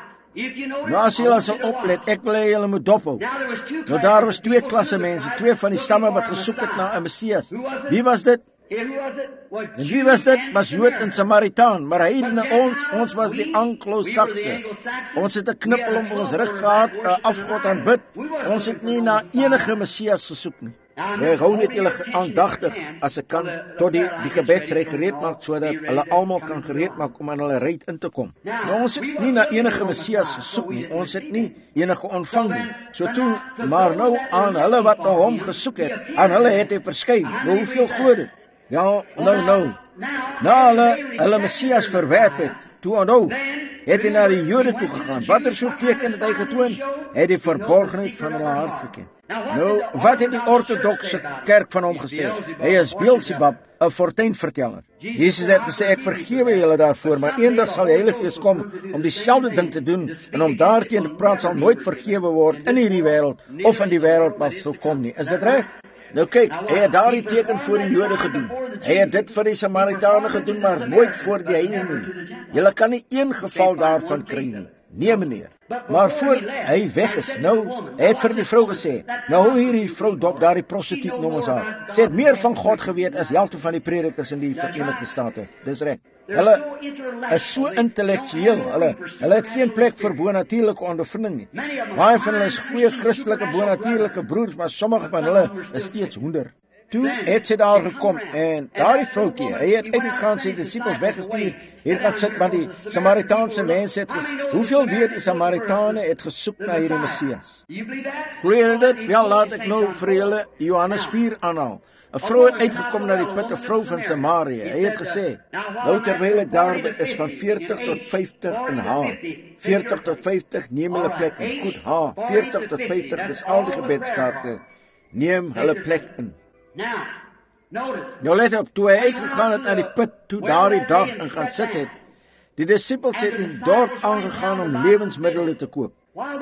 Nou as julle sal oplet, ek wil hê julle moet dophou. Nou daar was 2 klasse mense, 2 van die stamme wat gesoek het na 'n Messias. Wie was dit? En wie was dit? Was Jood en Samaritaan, maar heidene ons was die Anglo-Sakse. Ons het 'n knippel om ons rug gehad, 'n afgod aanbid. Ons het nie na enige Messias gesoek nie. Ek hou net julle aandagtig as ek kan tot die gebedsry gereed maak sodat hulle almal kan gereed maak om aan hulle ry in te kom. Nou ons het nie na enige Messias gesoek nie. Ons het nie enige ontvang nie. So toe, maar nou aan hulle wat na hom gesoek het, aan hulle het hy verskyn. Nou hoeveel glo dit? Ja, nou. Nou hulle Messias verwerp het. Toe nou het hy na die Jode toe gegaan. Watter soort teken het hy getoon? Hy het die verborgenheid van hulle hart geken. Nou, wat het die ortodokse kerk van hom gesê? Hy is Beelzebub, 'n fortuinverteller. Jesus het gesê, ek vergewe julle daarvoor, maar eendag sal die Heilige Gees kom om dieselfde ding te doen, en om daarteen te praat sal nooit vergewe word in hierdie wêreld, of in die wêreld wat sal kom nie. Is dit reg? Nou kyk, hy het daardie teken voor die Jode gedoen. Hy het dit vir die Samaritane gedoen, maar nooit voor die heidene nie. Julle kan nie een geval daarvan kry nie. Nee, meneer. Maar voor hy weg is, nou, hy het vir die vrou gesê, nou hou hierdie vrou dop, daardie prostituut noem ons haar. Sy het meer van God geweet as helfte van die predikers in die Verenigde State. Dis reg. Hulle is so intellektueel, hulle het geen plek vir bonatuurlike ondervinding nie. Baie van hulle is goeie Christelike bonatuurlike broers, maar sommige van hulle is steeds hoender. Toe het sy daar gekom en daardie vroukie, hy het uitgegaan, sy disippels weggestuur, hier gaan sit, maar die Samaritaanse mense het, hoeveel weet die Samaritane het gesoek na hierdie Messias? Glo jy dit? Wel, laat ek nou vir julle Johannes 4 aanhaal. 'n Vrou het uitgekom na die put, 'n vrou van Samaria. Hy het gesê, nou terwyl ek daarby is van 40 tot 50 in haar. 40 tot 50, neem hulle plek in. Goed, ha, 40 tot 50, dis al die gebedskaarte. Neem hulle plek in. Nou let op, toe hy uitgegaan het na die put, toe daardie dag en gaan sit het, die disippels het in die dorp aangegaan om lewensmiddels te koop.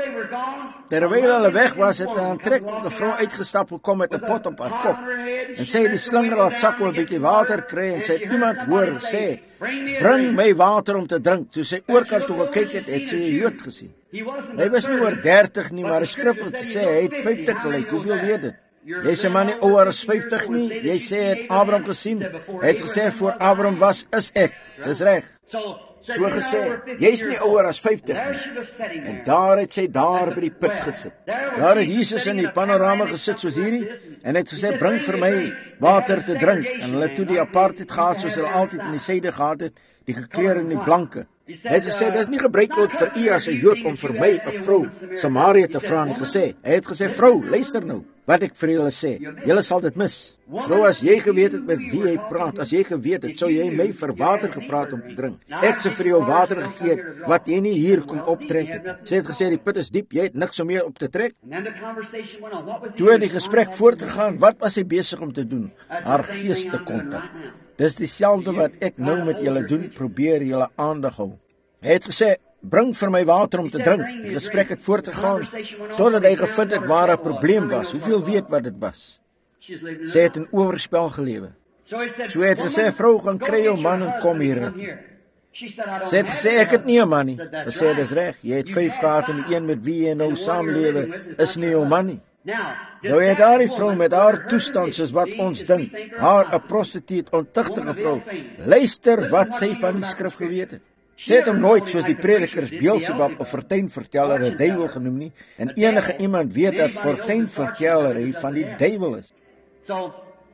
Terwyl hulle weg was, het 'n aantreklike vrou uitgestap gekom met 'n pot op haar kop. En sy het die slinger laat sak om 'n bietjie water kry en sy het iemand hoor sê, bring my water om te drink. Toe sy oorkant toe gekyk het sy 'n Jood gesien. Hy was nie oor 30 nie, maar die skrif het sê hy het 50 gelyk. Hoeveel weet dit? Jy sê maar nie ouer as 50 nie. Jy sê het Abraham gesien. Hy het gesê voor Abraham was, is ek. Dis reg. So gesê, jy's nie ouer as 50 nie. En daar het sy daar by die put gesit. Daar het Jesus in die panorama gesit soos hierdie, en het gesê, bring vir my water te drink. En hulle toe die apartheid gehad, soos hulle altyd in die syde gehad het, die gekleurde en die blanke. Hy het gesê, dis nie gebruiklik vir u as 'n Jood om vir my 'n vrou Samaria te vra nie. Hy het gesê, vrou, luister nou, wat ek vir julle sê, julle sal dit mis. Vrou, as jy geweet het met wie jy praat, as jy geweet het, sou jy my vir water gepraat om te drink. Ek sê vir jou water gegee het, wat jy nie hier kom optrek het. Sy het gesê, die put is diep, jy het niks om meer op te trek. Toe het die gesprek voortgegaan, wat was hy besig om te doen? Haar gees te kontak. Dis dieselfde wat ek nou met julle doen, probeer julle aandag hou. Hy het gesê, bring vir my water om te drink. Die gesprek het voortgegaan, totdat hy gevind het waar 'n probleem was. Hoeveel weet wat dit was? Sy het in oorspel gelewe. So hy het gesê, vrou, gaan kry jou man en kom hier. Sy het gesê, ek het nie 'n man nie. Hy sê, dis reg, jy het 5 gehad en die een met wie jy nou saamlewe, is nie jou man nie. Nou het daardie vrou met haar toestand soos wat ons dink, haar 'n prostituut, ontuchtige vrou, luister wat sy van die skrif geweet het. Sy het hom nooit soos die predikers Beelzebub of fortuinverteller 'n duiwel genoem nie, en enige iemand weet dat fortuinverteller van die duiwel is. So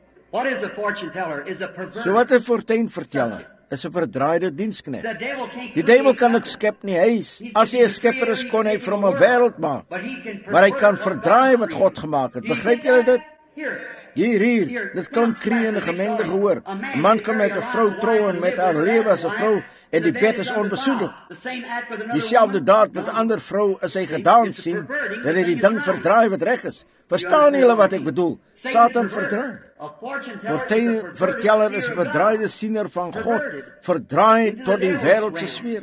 wat 'n fortuinverteller is 'n verdraaide diensknegt. Die duiwel kan niks skep nie, as hy 'n skepper is, kon hy vir hom 'n wêreld maak, maar hy kan verdraai wat God gemaak het. Begryp julle dit? Hier, dit klink kree in 'n gemengde gehoor. 'n Man kan met 'n vrou trou en met haar lewe as 'n vrou, en die bed is onbesoedeld. Dieselfde daad met 'n ander vrou is hy gedaan sien, dat hy die ding verdraai wat reg is. Verstaan julle wat ek bedoel? Satan verdraai. Fortuinverteller is 'n verdraaide siener van God, verdraai tot die wêreldse sfeer.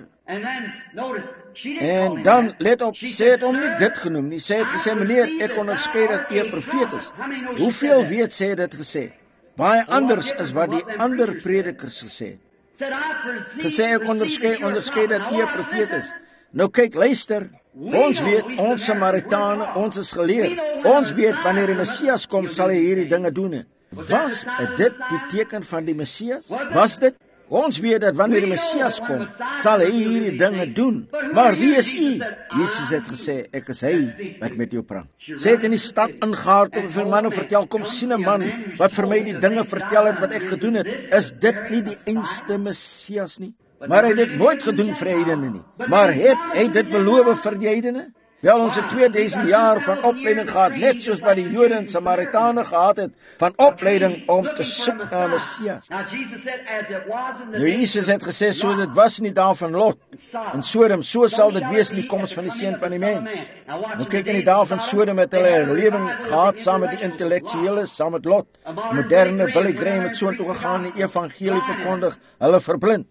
En dan, let op, sy het hom nie dit genoem nie. Sy het gesê, meneer, ek onderskei dat u 'n profeet is. Hoeveel weet sy dit gesê? Baie anders is wat die ander predikers gesê het. Gesê, ek onderskei dat u 'n profeet is. Nou kyk, luister, ons weet, ons Samaritane, ons is geleer. Ons weet, wanneer die Messias kom, sal hy hierdie dinge doen. Was dit die teken van die Messias? Was dit? Ons weet dat wanneer die Messias kom, sal hy hierdie dinge doen. Maar wie is u? Jesus het gesê, ek is hy wat met jou praat. Sy het in die stad ingehardloop en vir manne vertel, kom sien 'n man wat vir my die dinge vertel het wat ek gedoen het. Is dit nie die einste Messias nie? Maar hy het dit nooit gedoen vir heidene nie. Maar het hy dit beloof vir die heidene? Wel, ons het 2000 jaar van opleiding gehad, net soos wat die Jode en Samaritane gehad het, van opleiding om te soek na Messias. Nou, Jesus het gesê, soos dit was in die dae van Lot en Sodom, so sal dit wees in die koms van die Seun van die Mens. Nou kyk, in die dae van Sodom het hulle 'n lewing gehad saam met die intellektueles, saam met Lot. Moderne Billy Graham het so toe gegaan en die evangelie verkondig, hulle verblind.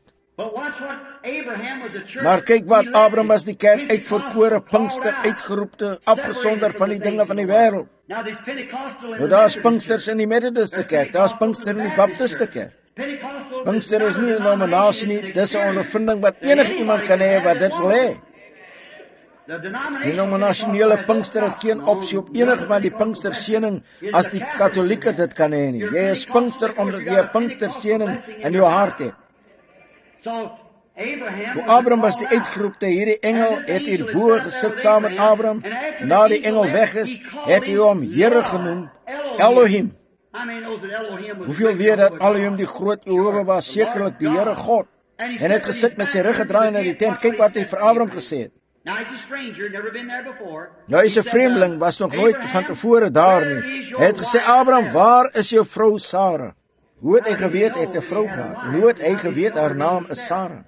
Maar kyk wat, Abraham was die kerk uitverkore, Pinkster uitgeroepte, afgesonder van die dinge van die wêreld. Nou daar's Pinksters in die Methodiste kerk, daar's Pinkster in die Baptiste kerk. Pinkster is nie 'n nominasie nie, dis 'n ondervinding wat enige iemand kan hê wat dit wil hê. Die nominasionele Pinkster het geen opsie op enige van die Pinkster seëning as die Katolieke dit kan hê nie. Jy is Pinkster omdat jy 'n Pinkster seëning in jou hart het. Voor Abraham was die uitgeroepte, hierdie engel het hierbo gesit saam met Abraham. Na die engel weg is, het hy hom Here genoem, Elohim. Hoeveel weet dat Elohim die groot Jehova was, sekerlik die Here God. En het gesit met sy rug gedraai na die tent. Kyk wat hy vir Abraham gesê het. Nou, hy is 'n vreemdeling, was nog nooit van tevore daar nie. Hy het gesê, Abraham, waar is jou vrou Sarah? Hoe het hy geweet hy het 'n vrou gehad? Hoe het hy geweet haar naam is Sarah?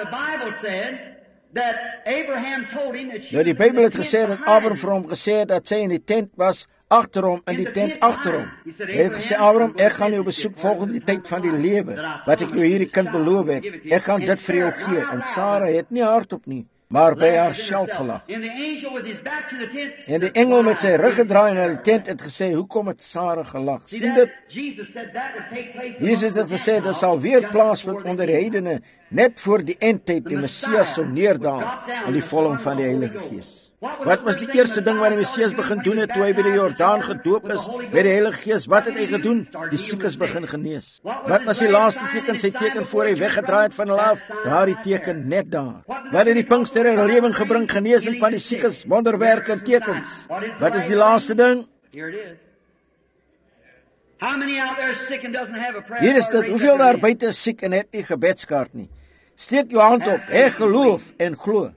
Nou, die Bybel het gesê dat Abraham vir hom gesê het dat sy in die tent was, agter hom, in die tent agter hom. Hy het gesê, Abraham, ek gaan jou besoek volgens die tyd van die lewe, wat ek jou hierdie kind beloof het. Ek gaan dit vir jou gee. En Sarah het nie hardop nie, maar by haarself gelag. En die engel met sy rug gedraai na die tent het gesê, hoekom het Sarah gelag? Sien dit? Jesus het gesê, dit sal weer plaasvind onder die heidene, Net voor die eindtyd die Messias sou neerdaal in die volheid van die Heilige Gees. Wat was die eerste ding wat die Messias begin doen het toe hy by die Jordaan gedoop is met die Heilige Gees? Wat het hy gedoen? Die siekes begin genees. Wat was die laaste teken, sy teken voor hy weggedraai het van hulle af? Daardie teken net daar. Wat het die Pinkster in lewing gebring? Genesing van die siekes, wonderwerke en tekens. Wat is die laaste ding? Hier is dit, hoeveel daar buite is siek en het nie gebedskaart nie? Steek jou hand op, ek geloof en glo.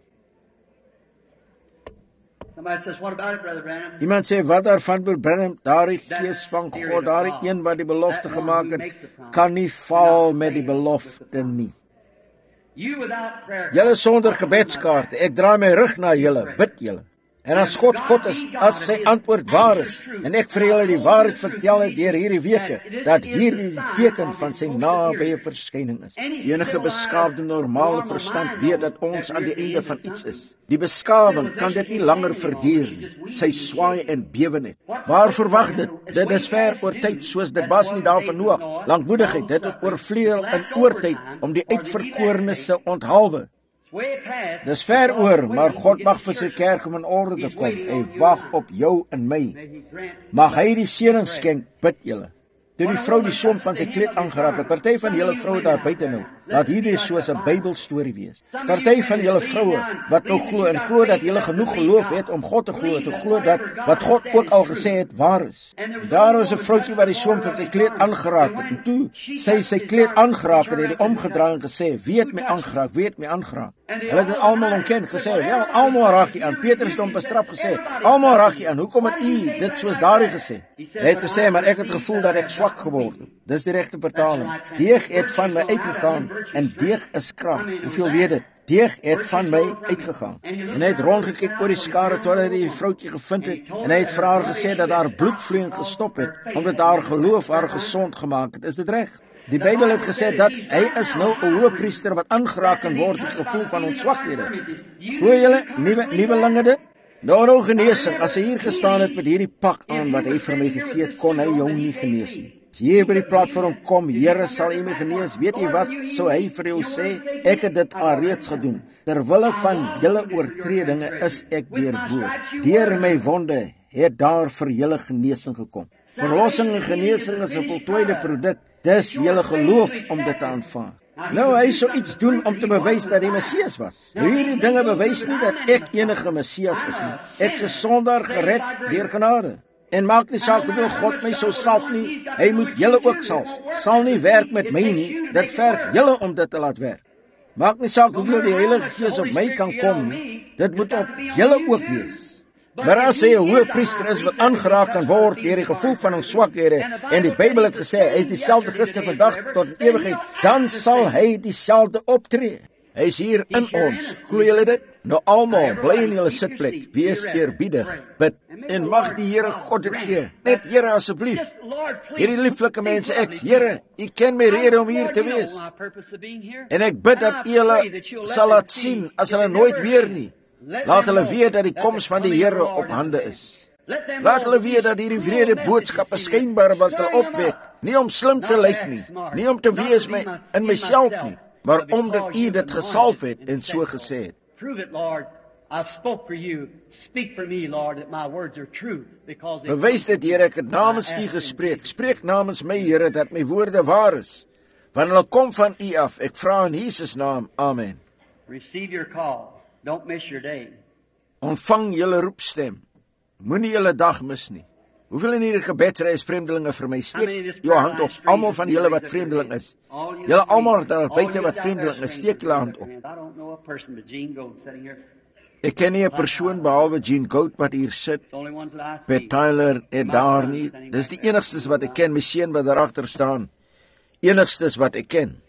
Iemand sê, wat daarvan, broer Branham? Daardie Gees van God, daardie een wat die belofte gemaak het, kan nie val met die belofte nie. Julle sonder gebedskaart, ek draai my rug na julle, bid julle. En as God is, as sy antwoord waar is, en ek vir julle die waarheid vertel het deur hierdie weke, dat hierdie die teken van sy nabye verskyning is. Enige beskaafde normale verstand weet dat ons aan die einde van iets is. Die beskawing kan dit nie langer verduur nie. Sy swaai en bewe net. Waar verwag dit? Dit is ver oor tyd, soos dit was nie daar van Noag. Lankmoedigheid, dit het oorvleuel in oortyd om die uitverkorenes te onthalwe. Dis ver oor, maar God mag vir sy kerk om in orde te kom. Hy wag op jou en my. Mag hy die seëning skenk, bid julle. Toe die vrou die som van sy kleed aangeraak het, party van julle vroue daar buite nou, laat hierdie soos 'n Bybelstorie wees. Party van julle vroue wat nou glo en glo dat julle genoeg geloof het om God te glo dat wat God ook al gesê het waar is. Daar was 'n vroutjie wat die som van sy kleed aangeraak het en toe sy kleed aangeraak het, het hy omgedraai en gesê, wie het my aangeraak, wie het my aangeraak? Hulle het dit almal onken, gesê, wel, almal raak jy aan. Petrus het hom bestraf gesê, almal raak jy aan. Hoekom het u dit soos daardie gesê? Hy het gesê, maar ek het gevoel dat ek swak geword het. Dis die regte vertaling. Deeg het van my uitgegaan en deeg is krag. Hoeveel weet dit? Deeg het van my uitgegaan. En hy het rondgekyk oor die skare tot hy die vroutjie gevind het en hy het vir haar gesê dat haar bloedvloeiing gestop het omdat haar geloof haar gesond gemaak het. Is dit reg? Die Bybel het gesê dat hy is nou 'n hoëpriester wat aangeraak kan word die gevoel van ons swakhede. Hoor julle, nuwelinge dit? Nou genesing, as hy hier gestaan het met hierdie pak aan wat hy vir my gegee het, kon hy jou nie genees nie. As jy by die platform kom, Here sal u my genees, weet jy wat sou hy vir jou sê? Ek het dit alreeds gedoen. Terwille van julle oortredinge is ek deurboor. Deur my wonde het daar vir julle genesing gekom. Verlossing en genesing is 'n voltooide produk. Dis julle geloof om dit te aanvaar. Nou, hy sou iets doen om te bewys dat hy Messias was. Hierdie dinge bewys nie dat ek enige Messias is nie. Ek is 'n sondaar gered deur genade. En maak nie saak hoeveel God my sou salf nie, hy moet julle ook salf. Sal nie werk met my nie, dit verg julle om dit te laat werk. Maak nie saak hoeveel die Heilige Gees op my kan kom nie, dit moet op julle ook wees. Maar as hy 'n hoëpriester is wat aangeraak kan word deur die gevoel van ons swakhede, en die Bybel het gesê, hy is dieselfde gister, vandag tot in ewigheid, dan sal hy dieselfde optree. Hy is hier in ons. Glo julle dit? Nou almal, bly in julle sitplek, wees eerbiedig, bid, en mag die Here God dit gee. Net Here asseblief. Hierdie lieflike mense, Here, u ken my rede om hier te wees. En ek bid dat u hulle sal laat sien as hulle nooit weer nie. Laat hulle weet dat die koms van die Here op hande is. Laat hulle weet dat hierdie vrede boodskappe skynbaar wat hulle opwek, nie om slim te lyk nie, nie om te wees in myself nie, maar omdat u dit gesalf het en so gesê het. Bewys dit, Here, ek het namens u gespreek. Spreek namens my, Here, dat my woorde waar is. Want hulle kom van u af. Ek vra in Jesus naam. Amen. Receive your call. Don't miss your day. Ontvang julle roepstem. Moenie julle dag mis nie. Hoeveel in hierdie gebedsreis vreemdelinge vir my? Steek jou hand op. Almal van julle wat vreemdeling is. Julle almal daar buite wat vreemdeling is, steek julle hand op. Ek ken nie 'n persoon behalwe Gene Goat wat hier sit. Pat Tyler het daar nie. Dis die enigstes wat ek ken, my seun wat daar agter staan. Enigstes wat ek ken.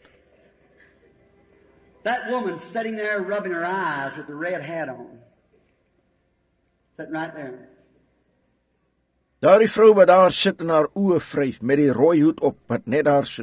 That woman sitting there rubbing her eyes with the red hat on. Sitting right there. Daardie vrou wat daar sit en haar oë vryf met die rooi hoed op wat net daar sit.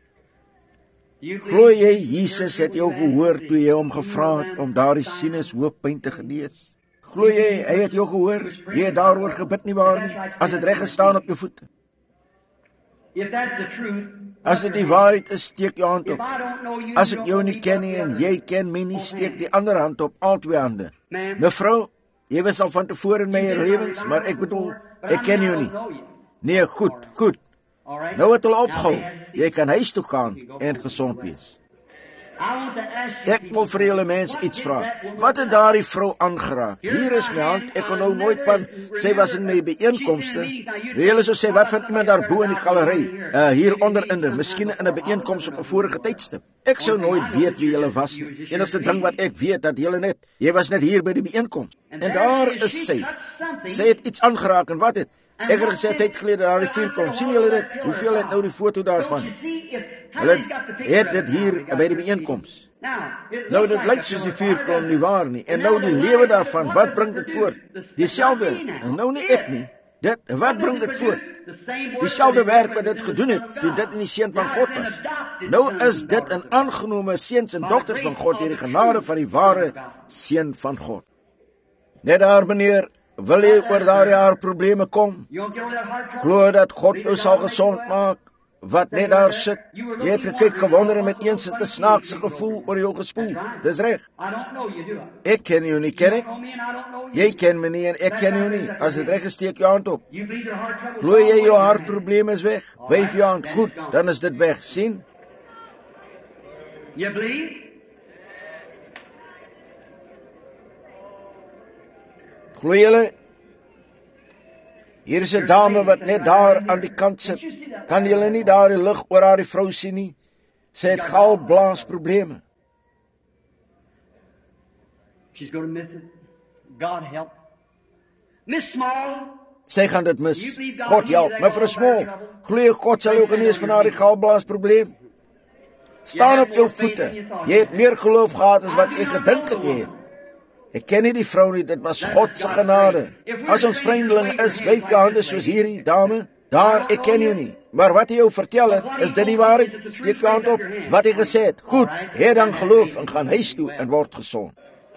Glo jy Jesus het jou gehoor toe jy hom gevra het om daardie sinus hoofpyn te genees? Glo jy hy het jou gehoor? Jy het daaroor gebid nie waar nie? As dit reg gestaan op jou voete. As dit die waarheid is, steek jou hand op. As ek jou nie ken nie en jy ken my nie, steek die ander hand op, al twee hande. Mevrou, jy was al van tevore in my lewens, maar ek bedoel, ek ken jou nie. Nee, goed. Nou het hulle opgehou. Jy kan huis toe gaan en gesond wees. Ek wil vir julle mense iets vra. Wat het daardie vrou aangeraak? Hier is my hand, ek kon nou nooit van, sy was in my bijeenkomste. Julle sou sê, wat van iemand daar bo in die galerie, hier onderin, miskien in 'n bijeenkoms op 'n vorige tydstip. Ek sou nooit weet wie julle was nie. Enigste ding wat ek weet, dat jy was net hier by die bijeenkomst. En daar is sy. Sy het iets aangeraak, en wat het? Ek het gesê, tyd gelede daar die vuur kom. Sien julle dit? Hoeveel het nou die foto daarvan? Hulle het dit hier by die bijeenkomst. Nou, dit lyk soos die vuurkom nie waar nie. En nou die lewe daarvan, wat bring dit voort? Dieselfde, en nou nie ek nie. Wat bring dit voort? Dieselfde werk wat dit gedoen het, toe dit in die seun van God was. Nou is dit 'n aangenome seuns en dogters van God, deur die genade van die ware seun van God. Net daar, meneer, wil jy oor daardie haar probleme kom? Glo dat God jou sal gesond maak, wat net daar sit. Jy het gekyk, gewonder en met eens het 'n snaakse gevoel oor jou gespoel. Dis reg. Ek ken jou nie, ken ek? Jy ken my nie en ek ken jou nie. As dit reg is, steek jou hand op. Glo jy jou hartprobleem is weg? Wyf jou hand. Goed, dan is dit weg. Sien? Glo julle? Hier is 'n dame wat net daar aan die kant sit. Kan julle nie daar die lig oor haar die vrou sien nie? Sy het galblaasprobleme. Sy gaan dit mis. God help. Mevrou Small, glo God sal jou genees van haar die galblaasprobleem. Staan op jou voete. Jy het meer geloof gehad as wat jy gedink het jy het. Ek ken nie die vrou nie, dit was God se genade. As ons vreemdeling is, wyf jou hande soos hierdie dame. Daar, ek ken jou nie. Maar wat hy jou vertel het, is dit die waarheid? Steek jou hand op. Wat hy gesê het, goed, hê dan geloof en gaan huis toe en word gesond.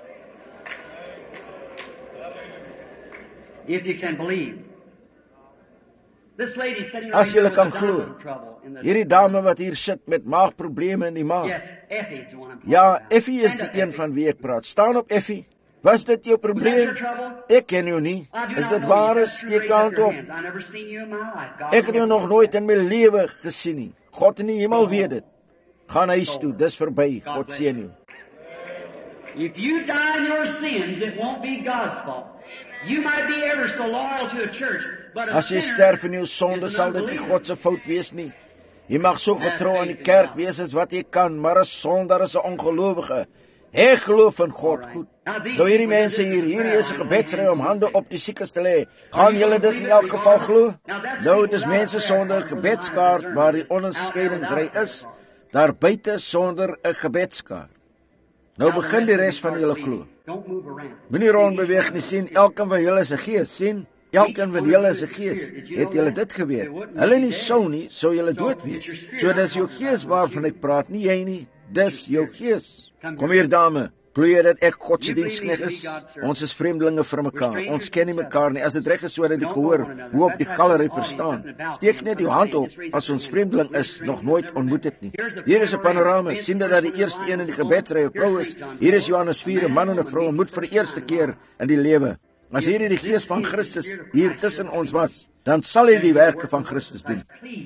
As julle kan glo, hierdie dame wat hier sit met maagprobleme in die maag. Ja, Effie is die een van wie ek praat. Staan op, Effie. Was dit jou probleem? Ek ken jou nie. Is dit waar? Steek jou hand op. Ek het jou nog nooit in my lewe gesien nie. God in die hemel weet dit. Gaan huis toe, dis verby. God seën jou. If you die in your sins, it won't be God's fault. You might be ever so loyal to a church, but as jy sterf in jou sonde, sal dit nie God se fout wees nie. Jy mag so getrou aan die kerk wees as wat jy kan, maar 'n sondaar is 'n ongelowige. Ek geloof in God goed. Nou hierdie mense hier is 'n gebedsry om hande op die siekes te lê. Gaan julle dit in elk geval glo? Nou, dit is mense sonder gebedskaart waar die onderskeidingsry is, daar buite sonder 'n gebedskaart. Nou begin die res van julle glo. Moenie rondbeweeg nie, sien, elkeen van julle is 'n gees, sien? Elkeen van julle is 'n gees. Het julle dit geweet? Hulle nie sou julle dood wees. So dis jou gees waarvan ek praat, nie jy nie. Dis jou gees. Kom hier, dame. Glo jy dat ek God se diensknegt is? Ons is vreemdelinge vir mekaar. Ons ken nie mekaar nie. As dit reg is sodat die gehoor hoe op die galery verstaan, steek net jou hand op as ons vreemdeling is, nog nooit ontmoet het nie. Hier is 'n panorama. Sien dat die eerste een in die gebedsry 'n vrou is. Hier is Johannes 4, 'n man en 'n vrou ontmoet vir die eerste keer in die lewe. As hierdie die gees van Christus hier tussen ons was, dan sal hy die werke van Christus doen.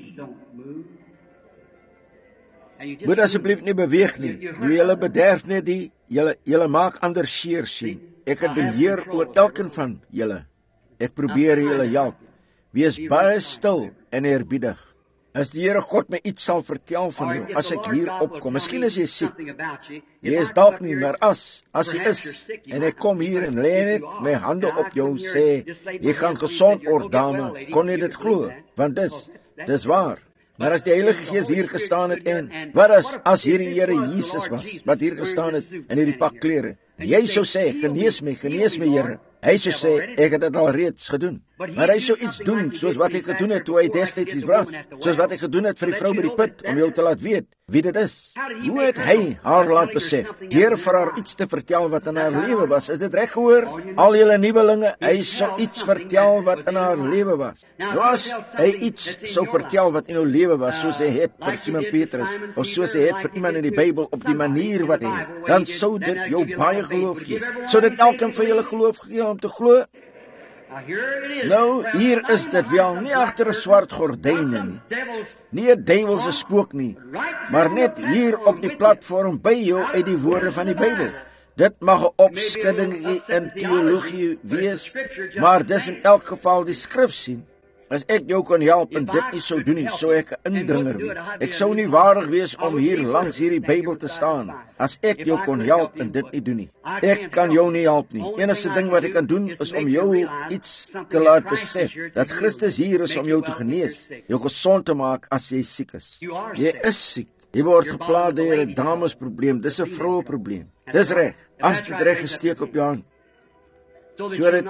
Moet asseblief nie beweeg nie. Julle bederf net julle maak ander seer sien. Ek het beheer oor elkeen van julle. Ek probeer julle help. Wees baie stil en eerbiedig. As die Here God my iets sal vertel van jou, as ek hier opkom, miskien is jy siek. Jy is dalk nie, maar as jy is, en ek kom hier en lê net my hande op jou, sê, jy gaan gesond word, dame, kon jy dit glo? Want dis waar. Maar as die Heilige Gees hier gestaan het en, wat as hierdie Here Jesus was, wat hier gestaan het in hierdie pak klere, jy sou sê, genees my Here. Hy sou sê, ek het dit al reeds gedoen. Maar hy sou iets doen, soos wat hy gedoen het toe hy destyds iets was, soos wat hy gedoen het vir die vrou by die put, om jou te laat weet wie dit is. Hoe het hy haar laat besef? Deur vir haar iets te vertel wat in haar lewe was. Is dit reg gehoor? Al julle nuwelinge, hy sou iets vertel wat in haar lewe was. Nou as hy iets sou vertel wat in jou lewe was, soos hy het vir Simon Petrus, of soos hy het vir iemand in die Bybel op die manier wat hy het, dan sou dit jou baie geloof gee. Sou dit elkeen van julle geloof gee om te glo? Nou, hier is dit wel, nie agter 'n swart gordyne nie, nie 'n duiwelse spook nie, maar net hier op die platform by jou uit die woorde van die Bybel. Dit mag 'n opskudding in teologie wees, maar dis in elk geval die skrif sien. As ek jou kon help en dit nie sou doen nie, sou ek 'n indringer wees. Ek sou nie waardig wees om hier langs hierdie Bybel te staan, as ek jou kon help en dit nie doen nie. Ek kan jou nie help nie. Enigste ding wat ek kan doen, is om jou iets te laat besef, dat Christus hier is om jou te genees, jou gesond te maak as jy siek is. Jy is siek. Jy word geplaag deur 'n damesprobleem, dis 'n vroueprobleem. Dis reg, as dit reg gesteek op jou hand, sodat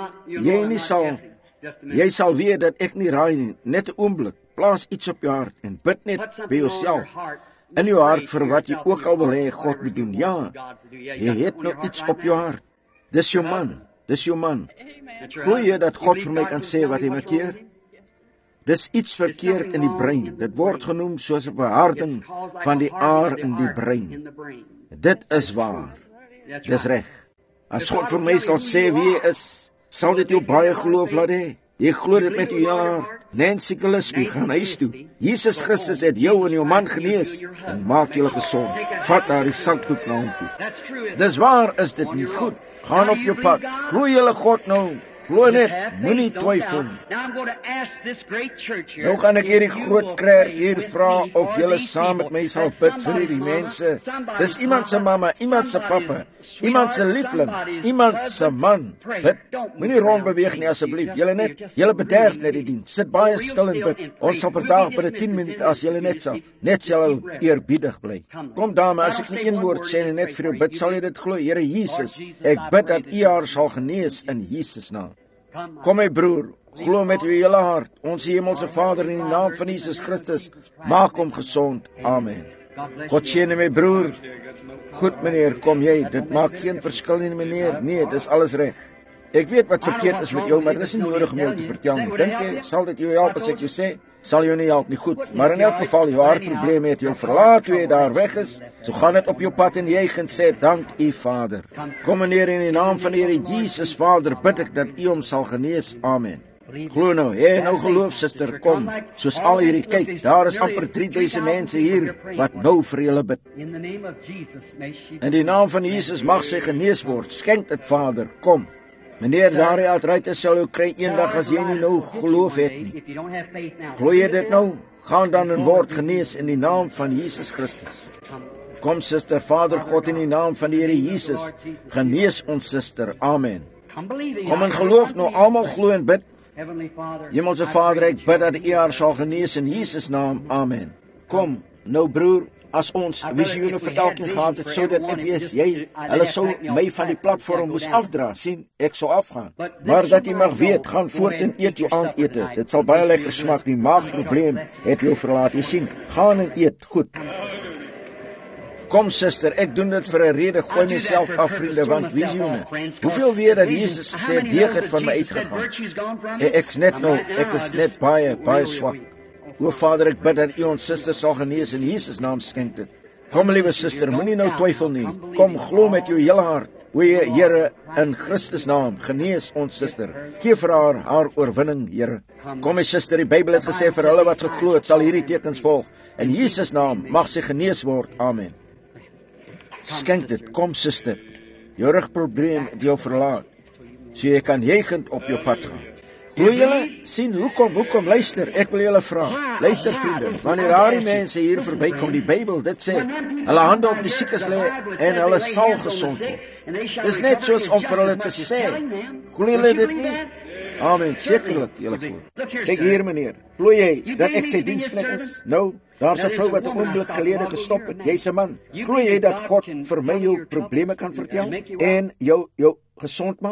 jy sal weet dat ek nie raai nie. Net 'n oomblik, plaas iets op jou hart en bid net by jouself, in jou hart vir wat jy ook al wil hê God moet doen. Ja, jy het nou iets op jou hart. Dis jou man, dis jou man. Glo jy dat God vir my kan sê wat hy markeer? Dis iets verkeerd in die brein. Dit word genoem soos 'n beharding van die aar in die brein. Dit is waar. Dis reg. As God vir my sal sê wie hy is, sal dit jou baie geloof laat hê. Jy glo dit met jou hart. Nancy Gillespie gaan huis toe. Jesus Christus het jou en jou man genees en maak julle gesond. Vat daar die sakdoek na hom toe. Dis waar, is dit nie goed? Gaan op jou pad. Glo julle God nou. Glo net, moenie twyfel nie. Nou gaan ek hierdie groot kerk hier vra of julle saam met my sal bid vir hierdie mense. Dis iemand se mamma, iemand se pappa, iemand se liefling, iemand se man. Bid. Moenie rondbeweeg nie asseblief. Julle bederf net die diens. Sit baie stil en bid. Ons sal vandag binne 10 minute as julle net sal eerbiedig bly. Kom dame, as ek nie een woord sê en net vir jou bid, sal jy dit glo. Here Jesus, ek bid dat U haar sal genees in Jesus naam. Kom my broer, glo met jou hele hart. Ons hemelse Vader, in die naam van Jesus Christus, maak hom gesond. Amen. God seën my broer. Goed meneer, kom jy. Dit maak geen verskil nie meneer. Nee, dis alles reg. Ek weet wat verkeerd is met jou, maar dit is nie nodig om jou te vertel nie. Dink jy, sal dit jou help as ek jou sê? Sal jou nie help nie, goed. Maar in elk geval, jou hartprobleme het jou verlaat toe jy daar weg is. So gaan dit op jou pad en jy gaan sê, dank U Vader. Kom meneer, in die naam van die Here Jesus Vader, bid ek dat U hom sal genees. Amen. Glo nou, nou geloof suster, kom. Soos al hierdie, kyk, daar is amper 3000 mense hier, wat nou vir julle bid. In die naam van Jesus mag sy genees word. Skenk dit Vader, kom. Meneer, daardie artritis sal jou kry eendag as jy nie nou geloof het nie. Glo jy dit nou? Gaan dan en word genees in die naam van Jesus Christus. Kom suster, Vader God, in die naam van die Here Jesus, genees ons suster. Amen. Kom en geloof nou, almal glo en bid. Hemelse Vader, ek bid dat U haar sal genees in Jesus naam. Amen. Kom, nou broer, as ons visioene vir elkeen gehad het, sou dit net wees, hulle sou my van die platform moes afdra, sien, ek sou afgaan. Maar dat jy mag weet, gaan voort en eet jou aandete. Dit sal baie lekker smaak, die maagprobleem het jou verlaat. Jy sien, gaan en eet, goed. Kom suster, ek doen dit vir 'n rede, gooi myself af vriende, want visioene. Hoeveel weet dat Jesus gesê, deeg het van my uitgegaan. Ek is net baie swak. O Vader, ek bid dat U ons suster sal genees in Jesus naam, skenk dit. Kom liewe suster, moenie nou twyfel nie. Kom, glo met jou hele hart. O Here, in Christus naam, genees ons suster. Gee vir haar oorwinning, Here. Kom my suster, die Bybel het gesê vir hulle wat geglo het, sal hierdie tekens volg. In Jesus naam mag sy genees word. Amen. Skenk dit. Kom suster. Jou rugprobleem het jou verlaat, so jy kan jegend op jou pad gaan. Glo julle? Sien, hoekom, luister, ek wil julle vra. Luister vriende, wanneer daardie mense hier verbykom, die Bybel, dit sê, hulle hande op die siekes lê en hulle sal gesond word. Dis net soos om vir hulle te sê. Glo julle dit nie? Amen, sekerlik, julle glo. Kyk hier meneer, glo jy dat ek sy diensknegt is? Nou, daar's 'n vrou wat 'n oomblik gelede gestop het, jy's 'n man. Glo jy dat God vir my jou probleme kan vertel en jou gesond maak?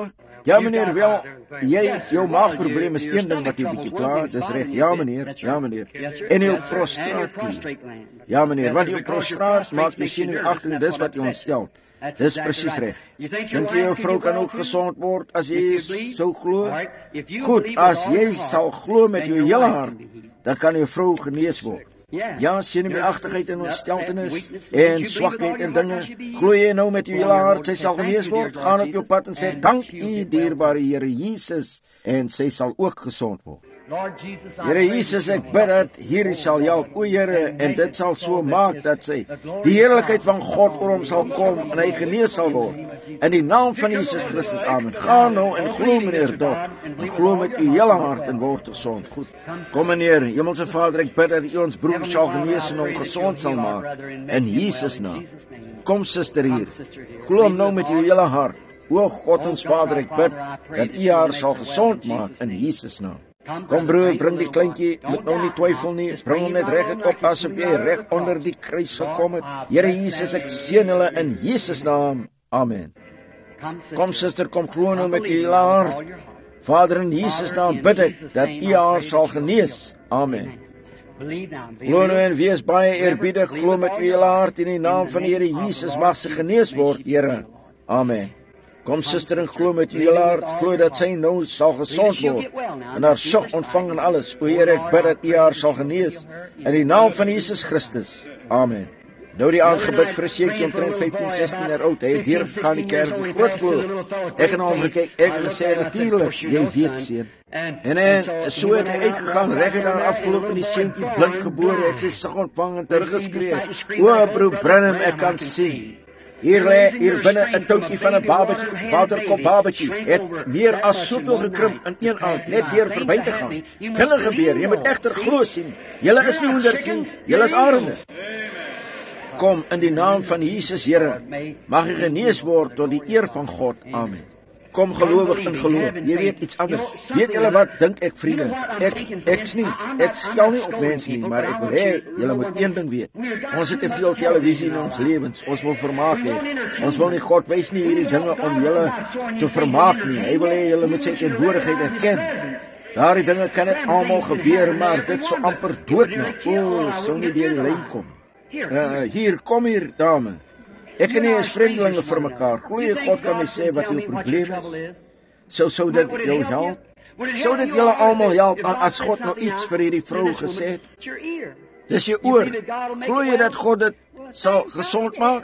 Ja meneer, wel, jou maagprobleem is een ding wat jy bietjie pla, dis reg, ja meneer, en jou prostraatklier. Ja meneer, want jou prostraat maak jy senuweeagtig, dis wat jy ontstel. Dis presies reg. Dink jy jou vrou kan ook gesond word as jy sou glo? Goed, as jy sal glo met jou hele hart, dan kan jou vrou genees word. Ja, senuweeagtigheid en ontsteltenis en swakheid en dinge, glo jy nou met jou hele hart, sy sal genees word? Gaan op jou pad en sê, dank U, dierbare Here Jesus, en sy sal ook gesond word. Here Jesus, ek bid dat hierdie sal help, o Here, en dit sal so maak dat sy die heerlikheid van God oor hom sal kom en hy genees sal word. In die naam van Jesus Christus, amen. Ga nou en glo meneer Dot, en glo met u hele hart en word gesond. Goed. Kom meneer, Hemelse Vader, ek bid dat u ons broer sal genees en hom gesond sal maak. In Jesus naam. Kom suster hier, glo hom nou met u hele hart. O God ons Vader, ek bid dat u haar sal gesond maak in Jesus naam. Kom broer, bring die kleintjie, moet nou nie twyfel nie, bring hom net reg op asof jy reg onder die kruis gekom het. Here Jesus, ek seën hulle in Jesus naam. Amen. Kom suster, kom glo nou met u hele hart. Vader, in Jesus naam bid ek dat u haar sal genees. Amen. Glo nou en wees baie eerbiedig, glo met u hele hart in die naam van die Here Jesus mag sy genees word, Here. Amen. Kom suster en glo met u hele hart, glo dat sy nou sal gesond word en haar sug ontvang en alles. O Here, ek bid dat u haar sal genees in die naam van Jesus Christus. Amen. Nou die aangebid vir 'n seentjie omtrent 15, 16 jaar oud. Hy het hier gegaan die kerk, die groot glo. Ek het na hom gekyk, ek het gesê natuurlik, jy weet seun. En so het hy uitgegaan, reg het daar afgeloop en die seentjie blind gebore, het sy sug ontvang en teruggeskreeu. O broer Branham, ek kan sien. Hier binne 'n toutjie van 'n babatjie, waterkop babatjie, het meer as soveel gekrimp in een aand, net deur verby te gaan. Dinge gebeur, jy moet egter glo sien. Julle is nie hoenders nie, julle is arende. Kom in die naam van Jesus, Here, mag jy genees word tot die eer van God. Amen. Kom gelowig in geloof. Jy weet iets anders. Weet julle wat dink ek, vriende? Ek skel nie op mense nie, maar ek wil hê julle moet een ding weet. Ons het te veel televisie in ons lewens. Ons wil vermaak hê. Ons wil nie God wys nie hierdie dinge om julle te vermaak nie. Hy wil hê julle moet sy teenwoordigheid erken. Daardie dinge kan net almal gebeur, maar dit so amper doodmaak. O, sou nie deur die lyn kom. Hier, kom hier, dame. Ek en jy is vriendelinge vir mekaar. Glo jy God kan my sê wat jou probleem is? Sou dit jou help? Sou dit julle almal help as God nou iets vir hierdie vrou gesê het? Dis jou oor. Glo jy dat God dit sal gesond maak?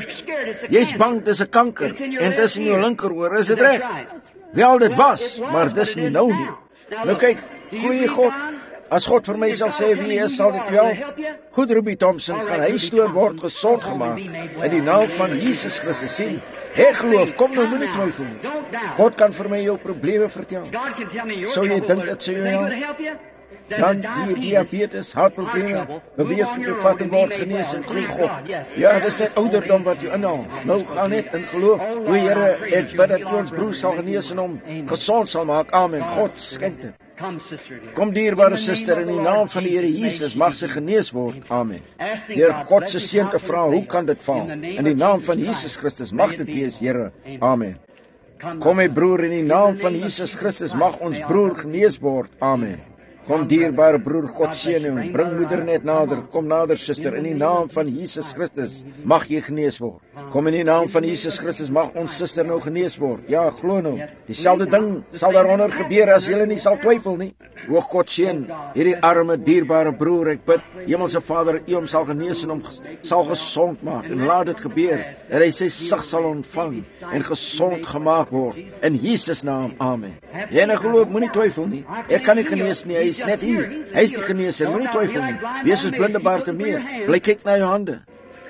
Jy's bang dis 'n kanker en dis in jou linkeroor, is dit reg? Wel, dit was, maar dis nie nou nie. Nou kyk, glo jy God? As God vir my sal sê wie is, sal dit help. Goed, Ruby Thompson, gaan huis toe en word gesond gemaak. In die naam van Jesus Christus sien. Ek geloof, kom nou moenie twyfel nie. God kan vir my jou probleme vertel. Sou jy dink dat sy jou help? Dan die diabetes, hartprobleme, beweeg op pad en word genees en glo God. Ja, dis net ouderdom wat jou inhaal. Nou gaan net in geloof. O Here, ek bid dat U ons broer sal genees en hom gesond sal maak. Amen. God skenk dit. Kom dierbare suster, in die naam van die Here Jesus mag sy genees word. Amen. Deur God se seën te vra, hoe kan dit val? In die naam van Jesus Christus mag dit wees, Here. Amen. Kom my broer, in die naam van Jesus Christus mag ons broer genees word. Amen. Kom dierbare broer, God seën u. Bring moeder net nader. Kom nader suster, in die naam van Jesus Christus mag jy genees word. Kom in die naam van Jesus Christus mag ons suster nou genees word. Ja, glo nou. Dieselfde ding sal daaronder gebeur as jy nie sal twyfel nie. O God seën hierdie arme dierbare broer. Ek bid, Hemelse Vader, U hom sal genees en hom sal gesond maak. En laat dit gebeur dat hy sy sug sal ontvang en gesond gemaak word. In Jesus naam. Amen. Jy en geloof, moenie twyfel nie. Ek kan nie genees nie. Hy is net hier. Hy is die geneeser. Moenie twyfel nie. Wees soos blinde Bartimeus. Bly kyk na jou hande.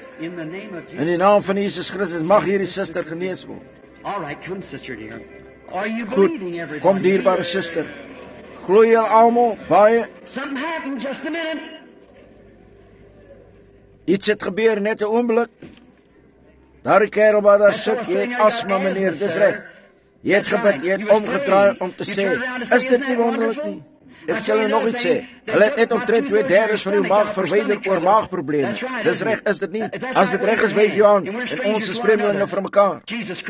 In die naam van Jesus Christus mag hierdie suster genees word. Goed, kom dierbare suster. Glo jy almal baie? Iets het gebeur net 'n oomblik. Daardie kerel wat daar sit, jy het asma meneer, dis reg. Jy het gebid, jy het omgedraai om te sê, is dit nie wonderlik nie? Ek sal nog iets sê. Hulle het net omtrent 2/3 van jou maag verwyder oor maagprobleme. Dis reg, is dit nie? As dit reg is, wyf jou aan. En ons is vreemdelinge vir mekaar.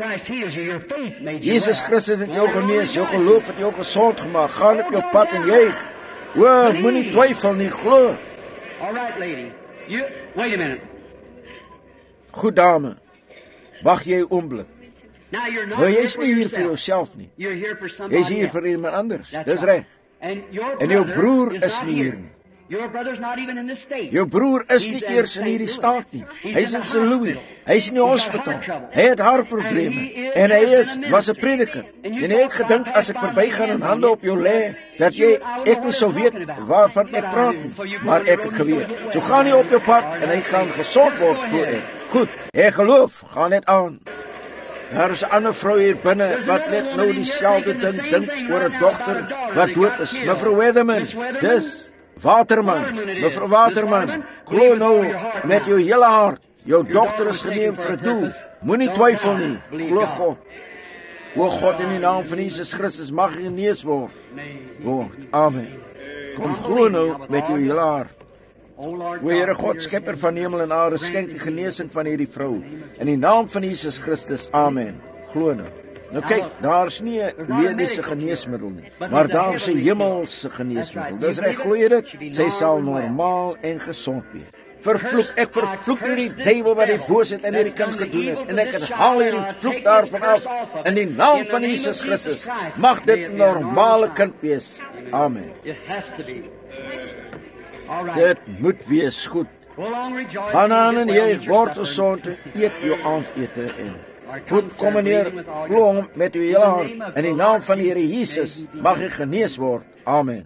Jesus Christus het jou genees, jou geloof het jou gesond gemaak. Gaan op jou pad en juig. O, moenie twyfel nie, glo. All right, lady. You wait a minute. Goed dame. Wag jy 'n oomblik. Now you're not Nou here jy's for nie hier vir yourself. jouself nie. You're here for somebody Jy's hier else. vir iemand anders. That's Dis right. reg. And your En jou brother broer is is not nie here. hier nie. Your brother's not even in this state. Jou broer is He's nie in eers in St. hierdie Louis. staat nie. He's Hy's in in the St. Louis. hospital. Hy's in die He's got hospitaal. heart trouble. Hy het And hartprobleme. he is En hy just a was 'n minister. prediker. And you En hy het thought gedink I as ek passed verbygaan my en hand hande on op jou you, lê, dat you jy would- I would ek know nie what sou I'm weet talking about. waarvan Get ek down praat here. nie. So you go Maar on the ek road het and you geweet. don't get So well. gaan hy op jou pad All en hy right, gaan lady. gesond Just go word, glo ahead. ek. Goed, hy geloof, gaan net aan. Daar is 'n ander vrou hier binne wat net nou dieselfde ding oor 'n dogter wat dood is. Mevrou Weatherman, dis Waterman, mevrou Waterman, glo nou met jou hele hart. Jou dogter is geneem vir 'n doel. Moenie twyfel nie, glo God. O God, in die naam van Jesus Christus mag jy genees word. Amen. Kom glo nou met jou hele hart. Oh Lord O Here God, God, skepper van hemel en aarde, skenk die genesing van hierdie vrou. In die naam van Jesus Christus, amen. Glo nou. Nou kyk, daar's nie 'n mediese geneesmiddel nie, maar daar's 'n hemelse geneesmiddel. Dis reg, glo jy dit? Sy sal normaal en gesond wees. Ek vervloek hierdie duiwel wat die boosheid in hierdie kind gedoen het, en ek haal hierdie vloek daarvan af in die naam van Jesus Christus. Mag dit 'n normale kind wees. Amen. It has to be. All right. Dit moet wees goed. Go along, rejoice. Gaan aan en Get well, jy eat your word supper. gesond en eet jou aandete in. Goed, kom meneer, glo hom met uw hele hart. In die naam van die Here Jesus mag jy genees word. Amen.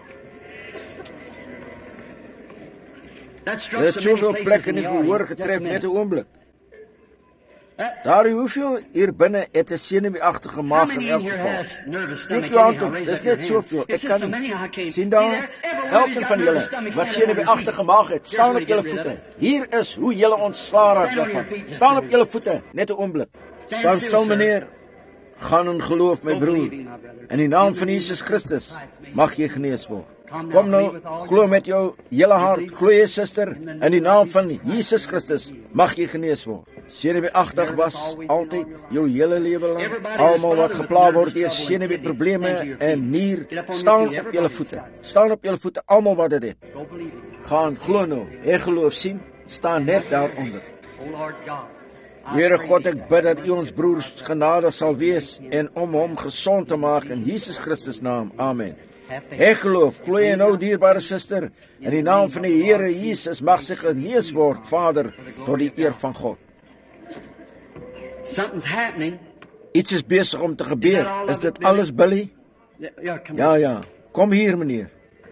That struck Dit so het many soveel places plekke in nie the gehoor audience. Just a getref net minute. 'n oomblik. Daar hoeveel hier binne het 'n senuweeagtige How maag in many in elk here geval. has nervous Steek stomach? jou hand Anyhow, op, raise dis up your net hand. soveel. It's Ek just kan so many I nie. can't Sien see daar? there. Everyone Elkeen who's van got julle nervous stomach, wat stand on your senuweagtige feet. maag het, staan op Here's where julle you get voete. rid Hier is hoe julle ontslaa raak Stand on your daarvan. feet just Staan a op julle voete, net 'n oomblik. Staan stil meneer. Gaan in geloof my broer. In die naam van Jesus Christus mag jy genees word. Kom nou, glo met jou hele hart, glo jy suster, in die naam van Jesus Christus mag jy genees word. Senuweeagtig was altyd jou hele lewe lank. Almal wat gepla word deur senuweeprobleme en nier, staan op julle voete. Staan op julle voete, almal wat dit het. Go believe it. Gaan glo nou, en geloof sien, staan net daaronder. Oh Lord God. Here God, ek bid dat U ons broers genade sal wees en om hom gesond te maak in Jesus Christus naam. Amen. Ek geloof, glo jy nou dierbare suster, in die naam van die Here Jesus mag sy genees word, Vader, tot die eer van God. Something's happening. Iets is besig om te gebeur. Is dit alles, Billy? Yeah, come Ja, on. ja. Kom hier, meneer.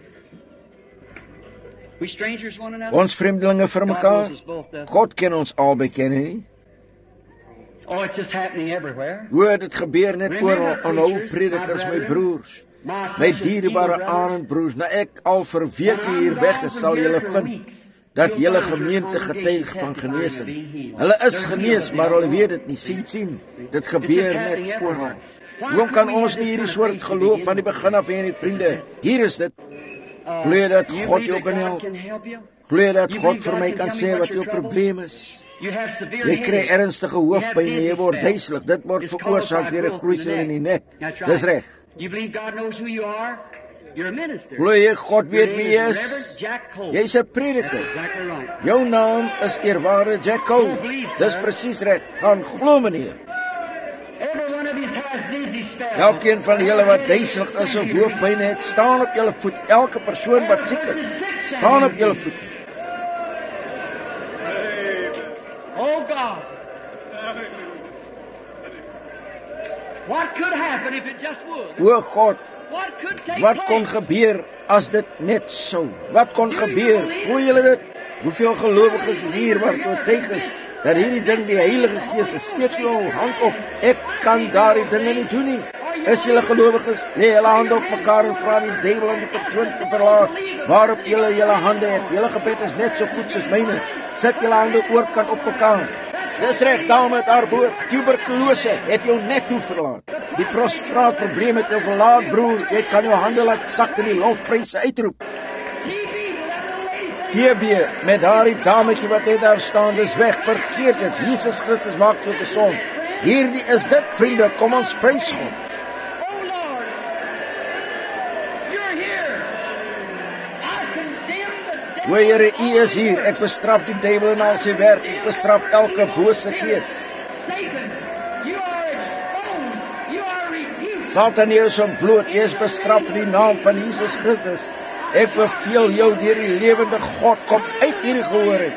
We strangers one another. Ons vreemdelinge vir mekaar. God ken ons albei, ken hy nie? Oh, it's just happening everywhere. Hoe dit gebeur net oral, aanhou predikers, my broers. My dierbare aanbroers, nou ek al vir weke hier weg is, sal julle vind dat julle gemeente getuig van genesing. Hulle is genees, maar hulle weet dit nie. Sien, dit gebeur net oral. Hoe kan ons nie hierdie soort geloof van die begin af hê, vriende? Hier is dit. Glo dat God jou kan help. Glo dat God vir my kan sê wat jou probleem is. Jy kry ernstige hoofpyn en jy word duiselig. Dit word veroorsaak deur 'n groeisel in die nek. Dis reg. You believe God knows who you are? You're a minister. Glo jy God weet Your wie name jy is is? Reverend Jack Cole. Jy's 'n prediker. Exactly right. Jou naam is eerware Jack Cole. Dis presies reg. Gaan glo meneer. Every one of these has dizzy spells. Elkeen van julle wat duiselig is of hoofpyn het, staan op julle voet. Elke persoon wat siek is, staan op julle voet. Oh God. What could happen if it just would? O God, What could take wat kon place? gebeur as dit net sou? Wat kon gebeur? Glo julle dit? Hoeveel gelowiges is hier wat oortuig is dat hierdie ding die Heilige Gees is? Steek jou hand op. Ek kan daardie dinge nie doen nie. Is julle gelowiges? Lê julle hande op mekaar en vra die duiwel om die persoon te verlaat. Waarop julle hande het. Julle gebed is net so goed soos myne. Sit julle hande oorkant op mekaar. Dis reg, dame met haar boot. Tuberkulose het jou net toe verlaat. Die prostraatprobleem het jou verlaat, broer. Jy kan jou hande laat sak in die lofpryse uitroep. TB, met daardie dametjie wat net daar staan, dis weg, vergeet dit. Jesus Christus maak jou gesond. Hierdie is dit, vriende, kom ons prys God. O Here, U is hier. Ek bestraf die duiwel en al sy werk. Ek bestraf elke bose gees. Satan, jy is ontbloot. Jy is bestraf in die naam van Jesus Christus. Ek beveel jou deur die lewende God, kom uit hierdie gehore.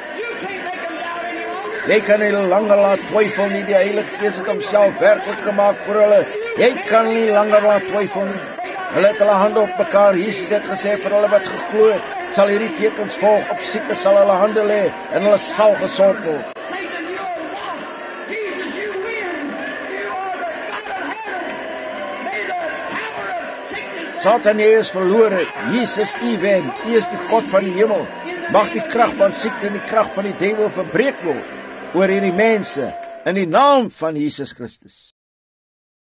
Jy kan nie langer laat twyfel nie. Die Heilige Gees het homself werklik gemaak vir hulle. Jy kan nie langer laat twyfel nie. Hulle het hulle hande op mekaar. Jesus het gesê vir hulle wat geglo het, sal hierdie tekens volg. Op siekes sal hulle hande lê en hulle sal gesond word. Satan, jy is verlore. Jesus, U wen. U is die God van die hemel. Mag die krag van siekte en die krag van die duiwel verbreek word oor hierdie mense in die naam van Jesus Christus.